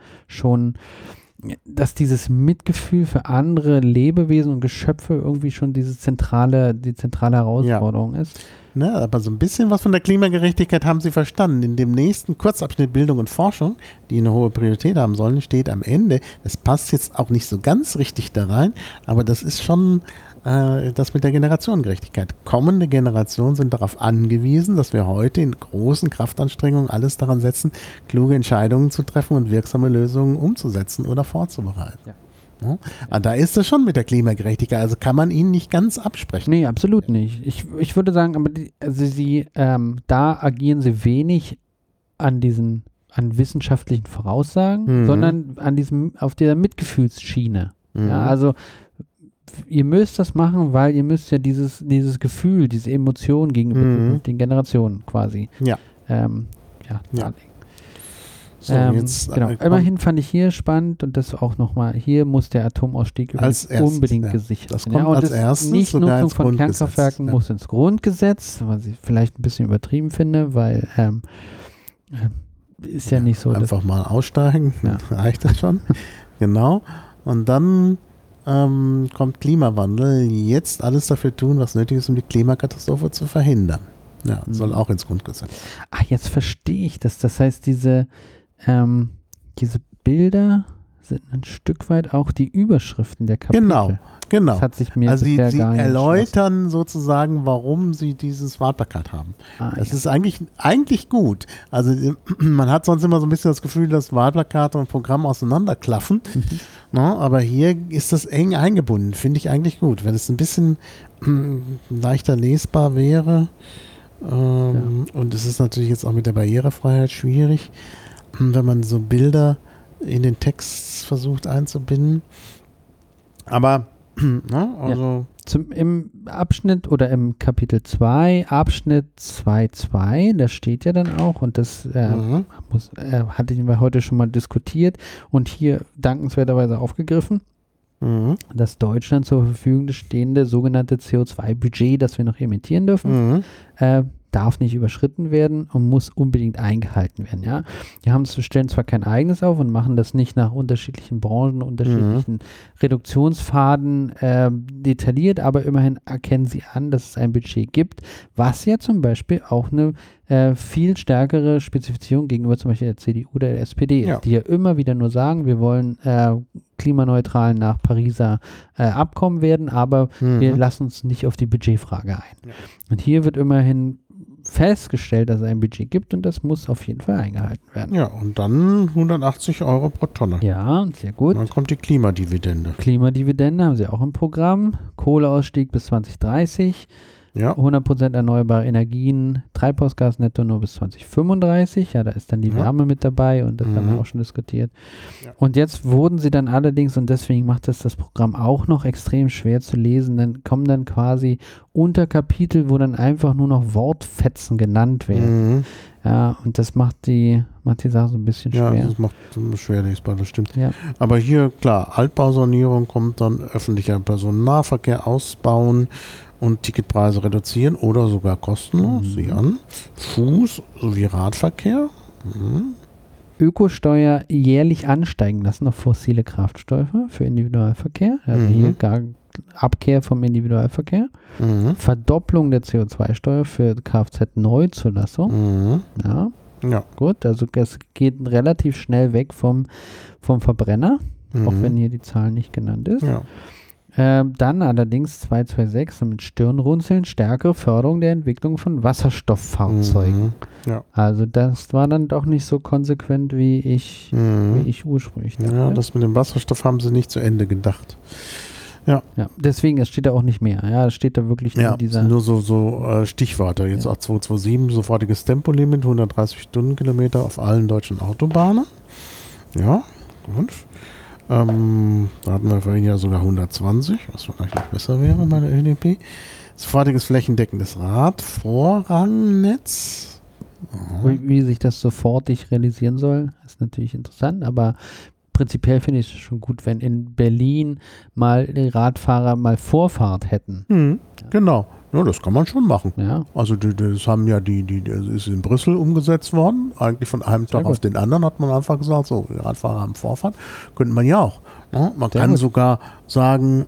dass dieses Mitgefühl für andere Lebewesen und Geschöpfe irgendwie schon die zentrale Herausforderung ist. Ne, aber so ein bisschen was von der Klimagerechtigkeit haben Sie verstanden. In dem nächsten Kurzabschnitt Bildung und Forschung, die eine hohe Priorität haben sollen, steht am Ende, das passt jetzt auch nicht so ganz richtig da rein, aber das ist schon das mit der Generationengerechtigkeit. Kommende Generationen sind darauf angewiesen, dass wir heute in großen Kraftanstrengungen alles daran setzen, kluge Entscheidungen zu treffen und wirksame Lösungen umzusetzen oder vorzubereiten. Ja. Ja, da ist es schon mit der Klimagerechtigkeit, also kann man ihnen nicht ganz absprechen. Nee, absolut nicht. Ich würde sagen, aber da agieren sie wenig an wissenschaftlichen Voraussagen, sondern auf dieser Mitgefühlsschiene. Ja, also ihr müsst das machen, weil ihr müsst ja dieses Gefühl, diese Emotion gegenüber den Generationen quasi darlegen. So, genau. Immerhin fand ich hier spannend und das auch nochmal, hier muss der Atomausstieg unbedingt gesichert werden. Das kommt als erstes. Nichtnutzung von Kernkraftwerken muss ins Grundgesetz, was ich vielleicht ein bisschen übertrieben finde, weil ist ja nicht so. Einfach mal aussteigen, reicht das schon. Genau. Und dann kommt Klimawandel. Jetzt alles dafür tun, was nötig ist, um die Klimakatastrophe zu verhindern. Ja, soll auch ins Grundgesetz. Ach, jetzt verstehe ich das. Das heißt, diese Bilder sind ein Stück weit auch die Überschriften der Kapitel. Genau. Das hat sich mir also bisher sie gar nicht erläutern sozusagen, warum sie dieses Wahlplakat haben. Das ist eigentlich gut. Also man hat sonst immer so ein bisschen das Gefühl, dass Wahlplakate und Programm auseinanderklaffen. No, aber hier ist das eng eingebunden. Finde ich eigentlich gut. Wenn es ein bisschen leichter lesbar wäre. Und es ist natürlich jetzt auch mit der Barrierefreiheit schwierig, wenn man so Bilder in den Text versucht einzubinden. Aber also im Abschnitt oder im Kapitel 2, Abschnitt 2.2, da steht ja dann auch, und das hatten wir heute schon mal diskutiert und hier dankenswerterweise aufgegriffen, das Deutschland zur Verfügung stehende sogenannte CO2-Budget, das wir noch emittieren dürfen, darf nicht überschritten werden und muss unbedingt eingehalten werden. Ja? Die stellen zwar kein eigenes auf und machen das nicht nach unterschiedlichen Branchen, unterschiedlichen Reduktionspfaden detailliert, aber immerhin erkennen sie an, dass es ein Budget gibt, was ja zum Beispiel auch eine viel stärkere Spezifizierung gegenüber zum Beispiel der CDU oder der SPD ist, die ja immer wieder nur sagen, wir wollen klimaneutral nach Pariser Abkommen werden, aber wir lassen uns nicht auf die Budgetfrage ein. Ja. Und hier wird immerhin festgestellt, dass es ein Budget gibt und das muss auf jeden Fall eingehalten werden. Ja, und dann 180 Euro pro Tonne. Ja, sehr gut. Und dann kommt die Klimadividende. Klimadividende haben sie auch im Programm. Kohleausstieg bis 2030. Ja. 100% erneuerbare Energien, Treibhausgasnetto nur bis 2035. Ja, da ist dann die Wärme mit dabei und das haben wir auch schon diskutiert. Ja. Und jetzt wurden sie dann allerdings, und deswegen macht das Programm auch noch extrem schwer zu lesen, dann kommen dann quasi Unterkapitel, wo dann einfach nur noch Wortfetzen genannt werden. Ja, und das macht die Sache so ein bisschen schwer. Ja, das macht es schwer lesbar, das stimmt. Ja. Aber hier, klar, Altbausanierung kommt dann, öffentlicher Personennahverkehr ausbauen und Ticketpreise reduzieren oder sogar kostenlos, sieh an. Fuß- sowie Radverkehr. Ökosteuer jährlich ansteigen lassen auf fossile Kraftstoffe für Individualverkehr. Also hier gar Abkehr vom Individualverkehr. Verdopplung der CO2-Steuer für Kfz-Neuzulassung. Ja. Gut, also es geht relativ schnell weg vom Verbrenner, auch wenn hier die Zahl nicht genannt ist. Ja. Dann allerdings 226 mit Stirnrunzeln, stärkere Förderung der Entwicklung von Wasserstofffahrzeugen. Ja. Also das war dann doch nicht so konsequent, wie ich ursprünglich dachte. Ja, das mit dem Wasserstoff haben sie nicht zu Ende gedacht. Ja. Deswegen, es steht da auch nicht mehr. Ja, es steht da wirklich nur dieser... nur so Stichworte. Jetzt auch 227, sofortiges Tempolimit, 130 Stundenkilometer auf allen deutschen Autobahnen. Ja, gut. Da hatten wir vorhin ja sogar 120, was vielleicht noch besser wäre bei der ÖDP. Sofortiges flächendeckendes Radvorrangnetz. Wie sich das sofortig realisieren soll, ist natürlich interessant, aber prinzipiell finde ich es schon gut, wenn in Berlin mal die Radfahrer mal Vorfahrt hätten. Genau. Ja, das kann man schon machen. Ja. Also das haben ja das ist in Brüssel umgesetzt worden. Eigentlich von einem Tag auf den anderen hat man einfach gesagt, so, die Radfahrer haben Vorfahrt. Könnte man ja auch. Ne? Man kann sogar sagen,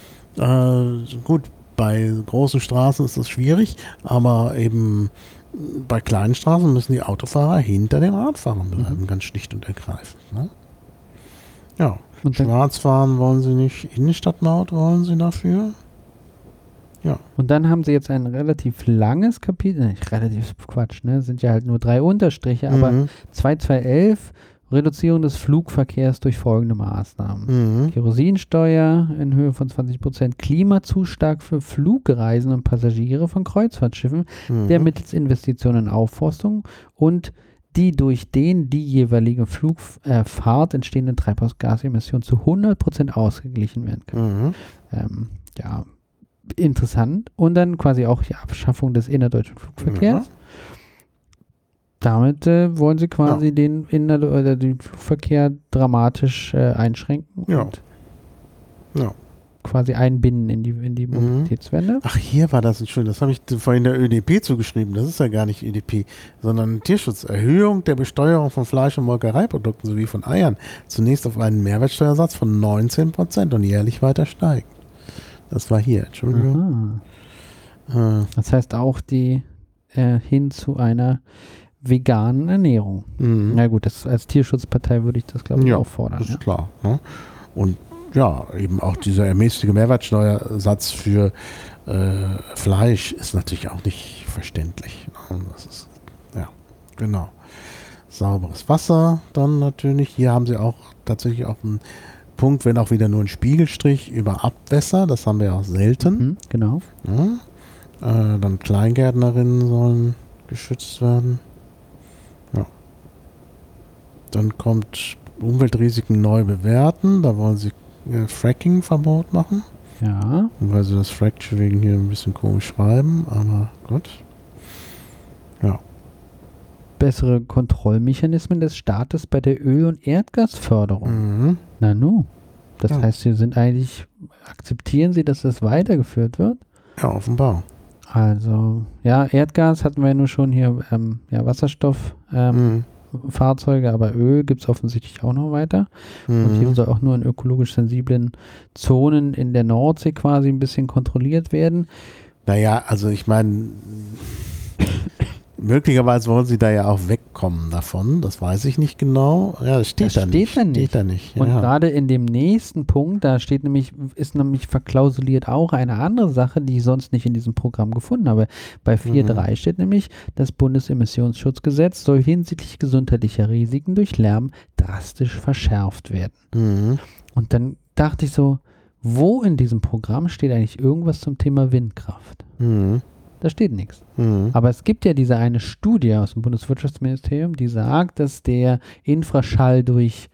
gut, bei großen Straßen ist das schwierig, aber eben bei kleinen Straßen müssen die Autofahrer hinter den Radfahrern bleiben, ganz schlicht und ergreifend. Ne? Ja. Und schwarz fahren wollen sie nicht, Innenstadtmaut wollen sie dafür. Ja. Und dann haben sie jetzt ein relativ langes Kapitel, nicht relativ Quatsch, ne? Sind ja halt nur 3 Unterstriche, aber 2211, Reduzierung des Flugverkehrs durch folgende Maßnahmen. Kerosinsteuer in Höhe von 20%, Klimazuschlag für Flugreisen und Passagiere von Kreuzfahrtschiffen, der mittels Investitionen in Aufforstung und die durch die jeweilige Flugfahrt entstehenden Treibhausgasemissionen zu 100% ausgeglichen werden können. Ja, interessant. Und dann quasi auch die Abschaffung des innerdeutschen Flugverkehrs. Damit wollen sie quasi den Flugverkehr dramatisch einschränken und quasi einbinden in die Mobilitätswende. Ach, hier war das schön. Das habe ich vorhin der ÖDP zugeschrieben. Das ist ja gar nicht ÖDP, sondern Tierschutz. Erhöhung der Besteuerung von Fleisch- und Molkereiprodukten sowie von Eiern. Zunächst auf einen Mehrwertsteuersatz von 19% und jährlich weiter steigen. Das war hier, Entschuldigung. Das heißt auch hin zu einer veganen Ernährung. Na gut, als Tierschutzpartei würde ich das, glaube ich, auch fordern. Das ist klar. Ne? Und ja, eben auch dieser ermäßigte Mehrwertsteuersatz für Fleisch ist natürlich auch nicht verständlich. Das ist, ja, genau. Sauberes Wasser dann natürlich. Hier haben sie auch tatsächlich auch einen Punkt, wenn auch wieder nur ein Spiegelstrich über Abwässer. Das haben wir auch selten. Genau. Ja. Dann Kleingärtnerinnen sollen geschützt werden. Ja. Dann kommt Umweltrisiken neu bewerten. Da wollen sie Fracking-Verbot machen. Ja. Weil sie das Fracturing hier ein bisschen komisch schreiben, aber gut. Ja. Bessere Kontrollmechanismen des Staates bei der Öl- und Erdgasförderung. Nanu. Das heißt, akzeptieren Sie, dass das weitergeführt wird? Ja, offenbar. Also, ja, Erdgas hatten wir ja nur schon hier, Wasserstoff, Fahrzeuge, aber Öl gibt es offensichtlich auch noch weiter. Und hier soll auch nur in ökologisch sensiblen Zonen in der Nordsee quasi ein bisschen kontrolliert werden. Naja, also ich meine, möglicherweise wollen sie da ja auch wegkommen davon, das weiß ich nicht genau. Ja, das steht da nicht. Und gerade in dem nächsten Punkt, da ist nämlich verklausuliert auch eine andere Sache, die ich sonst nicht in diesem Programm gefunden habe. Bei 4.3 steht nämlich, das Bundesemissionsschutzgesetz soll hinsichtlich gesundheitlicher Risiken durch Lärm drastisch verschärft werden. Und dann dachte ich so, wo in diesem Programm steht eigentlich irgendwas zum Thema Windkraft? Da steht nichts. Aber es gibt ja diese eine Studie aus dem Bundeswirtschaftsministerium, die sagt, dass der Infraschall durch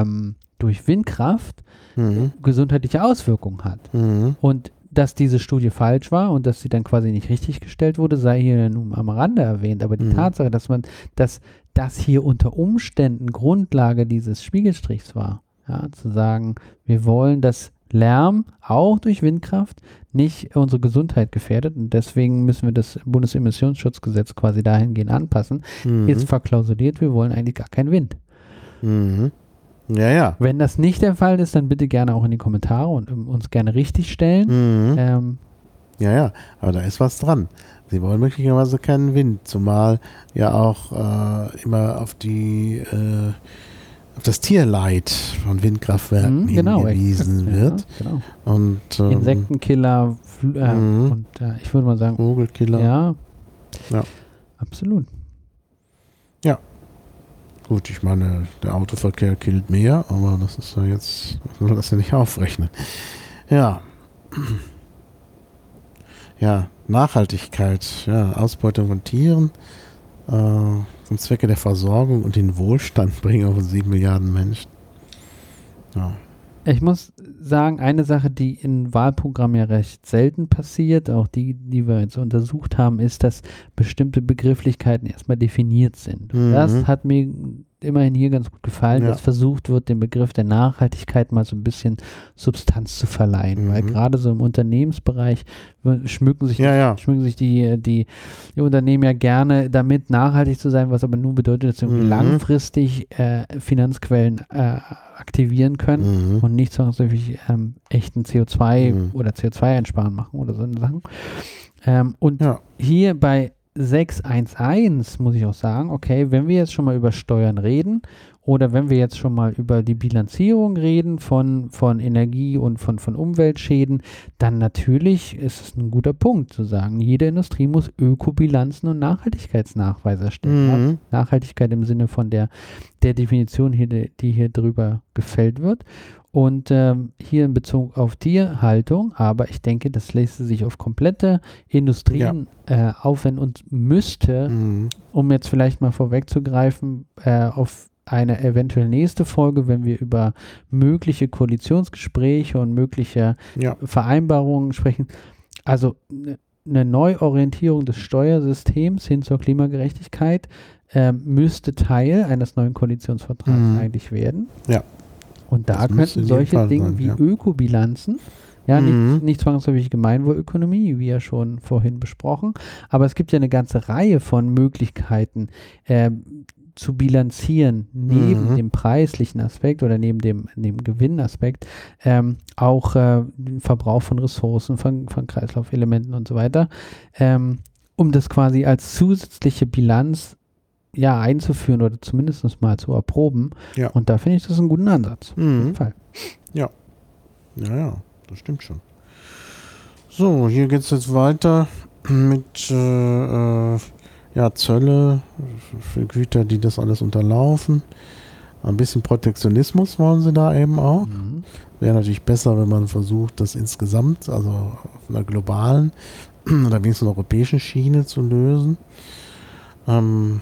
Windkraft gesundheitliche Auswirkungen hat. Und dass diese Studie falsch war und dass sie dann quasi nicht richtig gestellt wurde, sei hier nun am Rande erwähnt. Aber die Tatsache, dass das hier unter Umständen Grundlage dieses Spiegelstrichs war, ja, zu sagen, wir wollen, dass Lärm auch durch Windkraft nicht unsere Gesundheit gefährdet und deswegen müssen wir das Bundesemissionsschutzgesetz quasi dahingehend anpassen, ist verklausuliert, wir wollen eigentlich gar keinen Wind. Ja. Wenn das nicht der Fall ist, dann bitte gerne auch in die Kommentare und uns gerne richtig stellen. Ja, aber da ist was dran. Sie wollen möglicherweise keinen Wind, zumal ja auch immer auf das Tierleid von Windkraftwerken hingewiesen wird. Ja, genau. Und, Insektenkiller und ich würde mal sagen Vogelkiller. Ja, absolut. Ja. Gut, ich meine, der Autoverkehr killt mehr, aber das ist ja jetzt, man soll das ja nicht aufrechnen. Ja. Ja, Nachhaltigkeit, Ausbeutung von Tieren, zum Zwecke der Versorgung und den Wohlstand bringen auf 7 Milliarden Menschen. Ja. Ich muss sagen, eine Sache, die in Wahlprogrammen ja recht selten passiert, auch die wir jetzt untersucht haben, ist, dass bestimmte Begrifflichkeiten erstmal definiert sind. Das hat mir immerhin hier ganz gut gefallen, dass versucht wird, dem Begriff der Nachhaltigkeit mal so ein bisschen Substanz zu verleihen, weil gerade so im Unternehmensbereich schmücken sich die Unternehmen ja gerne damit, nachhaltig zu sein, was aber nur bedeutet, dass sie langfristig Finanzquellen aktivieren können und nicht zwangsläufig echten CO2 oder CO2-Einsparen machen oder so Sachen. Hier bei 611 muss ich auch sagen, okay, wenn wir jetzt schon mal über Steuern reden oder wenn wir jetzt schon mal über die Bilanzierung reden von Energie und von Umweltschäden, dann natürlich ist es ein guter Punkt zu sagen, jede Industrie muss Ökobilanzen und Nachhaltigkeitsnachweise erstellen. Nachhaltigkeit im Sinne von der Definition, hier, die hier drüber gefällt wird. Und hier in Bezug auf Tierhaltung, aber ich denke, das lässt sich auf komplette Industrien aufwenden und müsste, um jetzt vielleicht mal vorwegzugreifen, auf eine eventuell nächste Folge, wenn wir über mögliche Koalitionsgespräche und mögliche Vereinbarungen sprechen. Also eine Neuorientierung des Steuersystems hin zur Klimagerechtigkeit müsste Teil eines neuen Koalitionsvertrags eigentlich werden. Ja. Und da könnten solche Dinge wie Ökobilanzen, nicht zwangsläufig Gemeinwohlökonomie, wie ja schon vorhin besprochen, aber es gibt ja eine ganze Reihe von Möglichkeiten zu bilanzieren, neben dem preislichen Aspekt oder neben dem Gewinnaspekt, auch den Verbrauch von Ressourcen, von Kreislaufelementen und so weiter, um das quasi als zusätzliche Bilanz einzuführen oder zumindest mal zu erproben. Ja. Und da finde ich das einen guten Ansatz. Auf jeden Fall. Ja, das stimmt schon. So, hier geht es jetzt weiter mit Zölle für Güter, die das alles unterlaufen. Ein bisschen Protektionismus wollen sie da eben auch. Wäre natürlich besser, wenn man versucht, das insgesamt, also auf einer globalen oder wenigstens europäischen Schiene zu lösen. Dann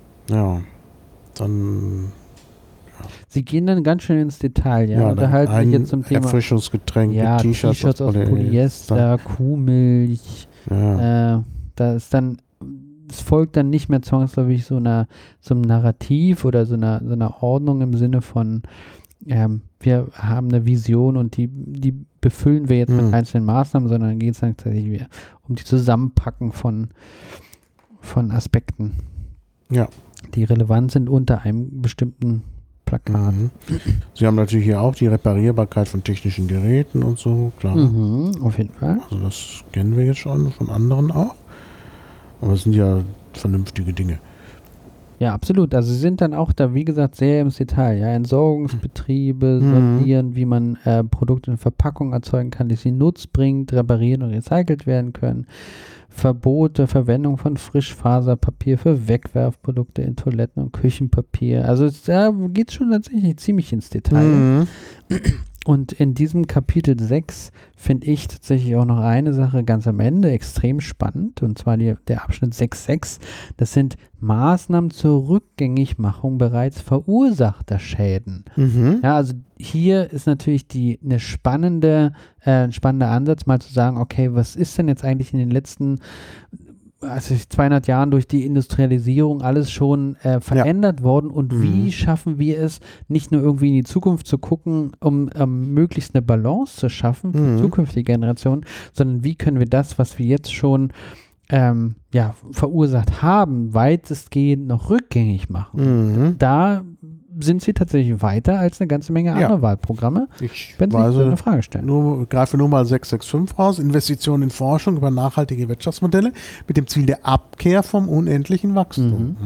Sie gehen dann ganz schön ins Detail, ja. Unterhalten sich jetzt zum Thema Erfrischungsgetränke, T-Shirts aus Polyester, Kuhmilch. Ja. Da ist dann, es folgt dann nicht mehr zwangsläufig so einem Narrativ oder so einer Ordnung im Sinne von, wir haben eine Vision und die befüllen wir jetzt mit einzelnen Maßnahmen, sondern dann geht es dann tatsächlich um die Zusammenpacken von Aspekten, die relevant sind unter einem bestimmten Plakat. Sie haben natürlich hier auch die Reparierbarkeit von technischen Geräten und so, klar. Auf jeden Fall. Also das kennen wir jetzt schon von anderen auch. Aber es sind ja vernünftige Dinge. Ja, absolut. Also sie sind dann auch da, wie gesagt, sehr im Detail. Ja, Entsorgungsbetriebe, sortieren, wie man Produkte in Verpackung erzeugen kann, die sie nutzbringend reparieren und recycelt werden können. Verbot der Verwendung von Frischfaserpapier für Wegwerfprodukte in Toiletten und Küchenpapier. Also da geht es schon tatsächlich ziemlich ins Detail. Und in diesem Kapitel 6 finde ich tatsächlich auch noch eine Sache ganz am Ende extrem spannend, und zwar der Abschnitt 6.6. Das sind Maßnahmen zur Rückgängigmachung bereits verursachter Schäden. Ja, also hier ist natürlich ein spannender Ansatz, mal zu sagen, okay, was ist denn jetzt eigentlich in den letzten 200 Jahren durch die Industrialisierung alles schon verändert worden, und wie schaffen wir es, nicht nur irgendwie in die Zukunft zu gucken, um möglichst eine Balance zu schaffen für zukünftige Generationen, sondern wie können wir das, was wir jetzt schon verursacht haben, weitestgehend noch rückgängig machen. Da sind sie tatsächlich weiter als eine ganze Menge anderer Wahlprogramme, wenn sie so eine Frage stellen. Greife nur mal 665 raus, Investitionen in Forschung über nachhaltige Wirtschaftsmodelle mit dem Ziel der Abkehr vom unendlichen Wachstum.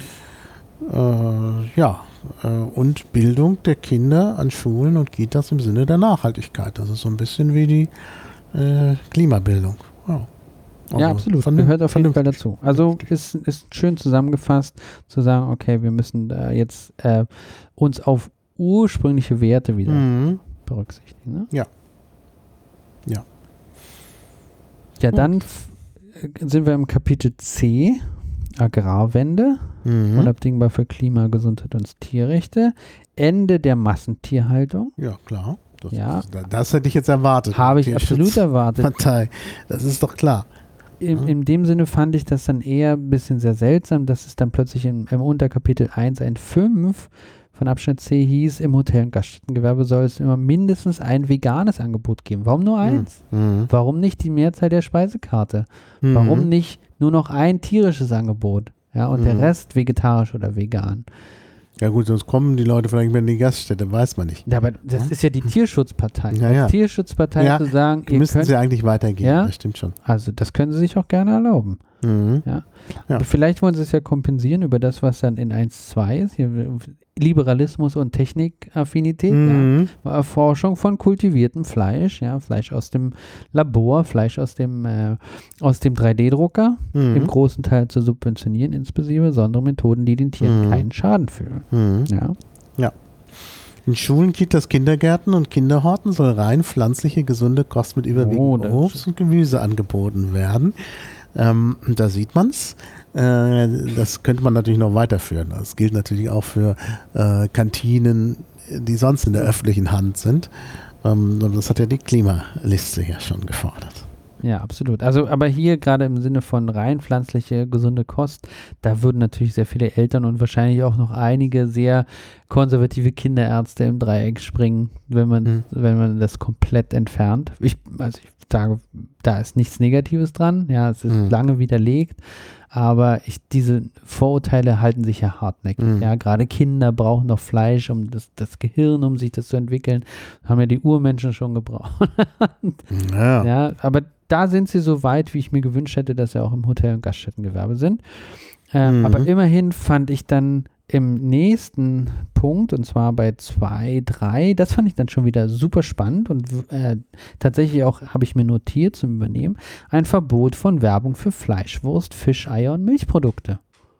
Und Bildung der Kinder an Schulen und Kitas im Sinne der Nachhaltigkeit. Das ist so ein bisschen wie die Klimabildung. Ja, absolut. Gehört auf jeden Fall dazu. Also ist schön zusammengefasst, zu sagen, okay, wir müssen jetzt uns auf ursprüngliche Werte wieder berücksichtigen. Ne? Ja, dann sind wir im Kapitel C, Agrarwende, unabdingbar für Klima, Gesundheit und Tierrechte, Ende der Massentierhaltung. Ja, klar. Das hätte ich jetzt erwartet. Habe ich absolut erwartet. Partei. Das ist doch klar. In dem Sinne fand ich das dann eher ein bisschen sehr seltsam, dass es dann plötzlich im Unterkapitel 1.1.5 von Abschnitt C hieß, im Hotel- und Gaststättengewerbe soll es immer mindestens ein veganes Angebot geben. Warum nur eins? Warum nicht die Mehrzahl der Speisekarte? Warum nicht nur noch ein tierisches Angebot? Ja, und der Rest vegetarisch oder vegan? Ja gut, sonst kommen die Leute vielleicht mehr in die Gaststätte, weiß man nicht. Ja, aber das ist ja die Tierschutzpartei. Ja. Tierschutzpartei zu sagen, die müssen sie eigentlich weitergeben, das stimmt schon. Also das können sie sich auch gerne erlauben. Aber vielleicht wollen sie es ja kompensieren über das, was dann in 1.2 ist, hier Liberalismus und Technikaffinität, Erforschung von kultiviertem Fleisch, Fleisch aus dem Labor, Fleisch aus dem 3D-Drucker, im großen Teil zu subventionieren, insbesondere Methoden, die den Tieren keinen Schaden führen. In Schulen, Kitas, Kindergärten und Kinderhorten soll rein pflanzliche, gesunde Kost mit überwiegend Obst und Gemüse angeboten werden. Da sieht man es. Das könnte man natürlich noch weiterführen. Das gilt natürlich auch für Kantinen, die sonst in der öffentlichen Hand sind. Das hat ja die Klimaliste ja schon gefordert. Ja, absolut. Also, aber hier gerade im Sinne von rein pflanzliche, gesunde Kost, da würden natürlich sehr viele Eltern und wahrscheinlich auch noch einige sehr konservative Kinderärzte im Dreieck springen, wenn man das komplett entfernt. Ich sage, da ist nichts Negatives dran. Ja, es ist lange widerlegt. Aber diese Vorurteile halten sich ja hartnäckig. Ja, gerade Kinder brauchen doch Fleisch, um das Gehirn, um sich das zu entwickeln. Haben ja die Urmenschen schon gebraucht. Ja, aber da sind sie so weit, wie ich mir gewünscht hätte, dass sie auch im Hotel- und Gaststättengewerbe sind. Aber immerhin fand ich dann im nächsten Punkt, und zwar bei 2, 3, das fand ich dann schon wieder super spannend und tatsächlich auch, habe ich mir notiert zum Übernehmen, ein Verbot von Werbung für Fleisch, Wurst, Fisch, Eier und Milchprodukte.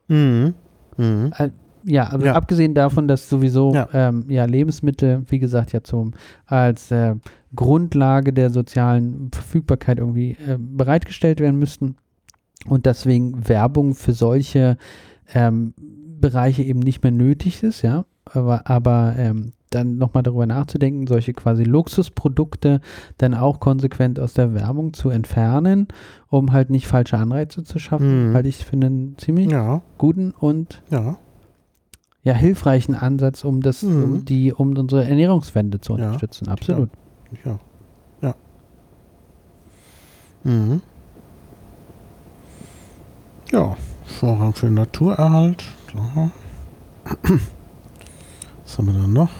Ja, also abgesehen davon, dass sowieso Lebensmittel, wie gesagt, ja als Grundlage der sozialen Verfügbarkeit irgendwie bereitgestellt werden müssten und deswegen Werbung für solche Bereiche eben nicht mehr nötig ist, ja, aber dann nochmal darüber nachzudenken, solche quasi Luxusprodukte dann auch konsequent aus der Werbung zu entfernen, um halt nicht falsche Anreize zu schaffen, halte ich für einen ziemlich guten und hilfreichen Ansatz, um unsere Ernährungswende zu unterstützen. Absolut. Ja. Ja, Vorrang für den Naturerhalt. Klar. Was haben wir dann noch?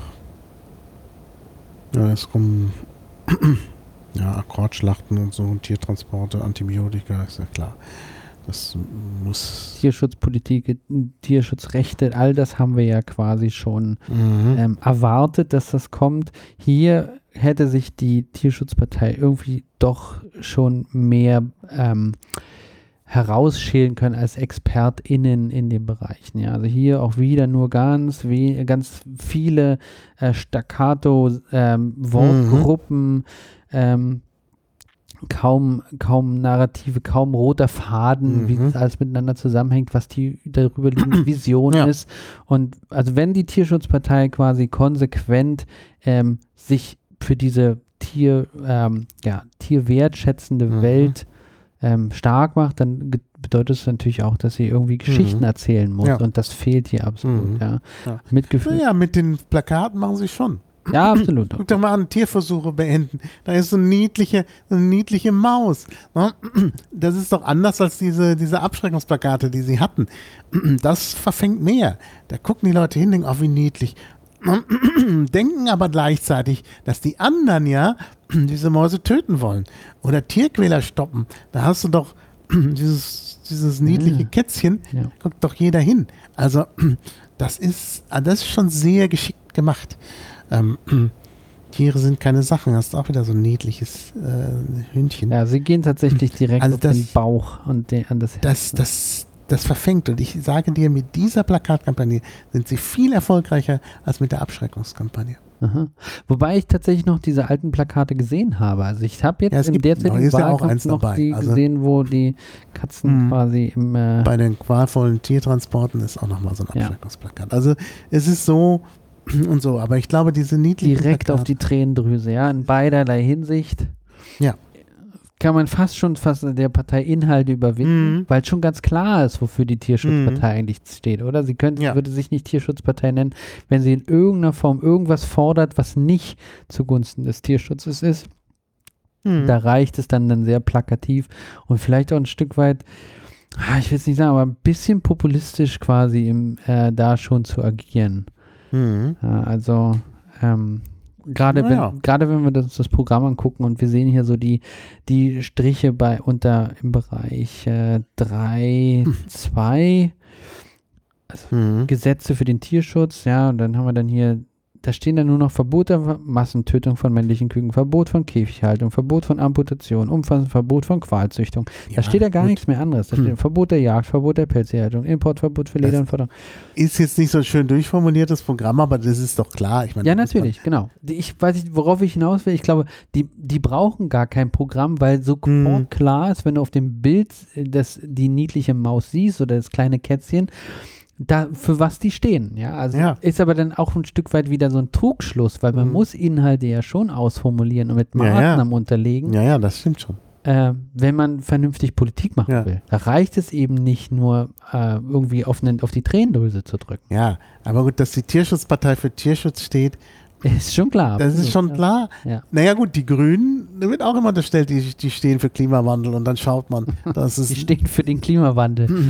Ja, jetzt kommen Akkordschlachten und so, Tiertransporte, Antibiotika, ist ja klar. Das muss... Tierschutzpolitik, Tierschutzrechte, all das haben wir ja quasi schon erwartet, dass das kommt. Hier hätte sich die Tierschutzpartei irgendwie doch schon mehr herausschälen können als ExpertInnen in den Bereichen. Ja, also hier auch wieder nur ganz viele Staccato-Wortgruppen, kaum Narrative, kaum roter Faden, wie das alles miteinander zusammenhängt, was die darüber liegende Vision ist. Und also wenn die Tierschutzpartei quasi konsequent sich für diese tierwertschätzende Welt stark macht, dann bedeutet es natürlich auch, dass sie irgendwie Geschichten erzählen muss. Und das fehlt hier absolut. Mitgefühl. Naja, mit den Plakaten machen sie schon. Ja, absolut. Guck doch mal an, Tierversuche beenden. Da ist so eine niedliche Maus. Das ist doch anders als diese Abschreckungsplakate, die sie hatten. Das verfängt mehr. Da gucken die Leute hin, denken, wie niedlich. Denken aber gleichzeitig, dass die anderen diese Mäuse töten wollen oder Tierquäler stoppen. Da hast du doch dieses niedliche Kätzchen, guckt doch jeder hin. Also das ist schon sehr geschickt gemacht. Tiere sind keine Sachen. Hast auch wieder so ein niedliches Hündchen. Ja, sie gehen tatsächlich direkt auf den Bauch und an das Herz. Das verfängt. Und ich sage dir, mit dieser Plakatkampagne sind sie viel erfolgreicher als mit der Abschreckungskampagne. Aha. Wobei ich tatsächlich noch diese alten Plakate gesehen habe. Also ich habe jetzt im derzeitigen Wahlkampf noch die gesehen, wo die Katzen quasi bei den qualvollen Tiertransporten ist auch nochmal so ein Abschreckungsplakat. Also es ist so und so, aber ich glaube, diese niedlichen direkt Plakate, auf die Tränendrüse, in beiderlei Hinsicht. Ja. Kann man fast der Partei Inhalte überwinden, weil schon ganz klar ist, wofür die Tierschutzpartei eigentlich steht, oder? Sie würde sich nicht Tierschutzpartei nennen, wenn sie in irgendeiner Form irgendwas fordert, was nicht zugunsten des Tierschutzes ist. Da reicht es dann sehr plakativ und vielleicht auch ein Stück weit, ich will es nicht sagen, aber ein bisschen populistisch quasi da schon zu agieren. Also gerade wenn wir das Programm angucken und wir sehen hier so die Striche im Bereich 3.2, also Gesetze für den Tierschutz, und dann haben wir dann hier, da stehen dann nur noch Verbot der Massentötung von männlichen Küken, Verbot von Käfighaltung, Verbot von Amputation, umfassend Verbot von Qualzüchtung. Da steht ja gar nichts mehr anderes. Da steht Verbot der Jagd, Verbot der Pelztierhaltung, Importverbot für Leder und Futter. Ist jetzt nicht so ein schön durchformuliertes Programm, aber das ist doch klar. Ich meine, ja, natürlich, genau. Ich weiß nicht, worauf ich hinaus will. Ich glaube, die brauchen gar kein Programm, weil so klar ist, wenn du auf dem Bild die niedliche Maus siehst oder das kleine Kätzchen, für was die stehen, ist aber dann auch ein Stück weit wieder so ein Trugschluss, weil man muss Inhalte ja schon ausformulieren und mit Maßnahmen unterlegen. Ja, das stimmt schon. Wenn man vernünftig Politik machen will. Da reicht es eben nicht nur irgendwie auf die Tränendrüse zu drücken. Ja, aber gut, dass die Tierschutzpartei für Tierschutz steht, ist schon klar. Das ist schon klar. Ja. Naja gut, die Grünen, da wird auch immer unterstellt, die stehen für Klimawandel und dann schaut man, dass es... Die stehen für den Klimawandel.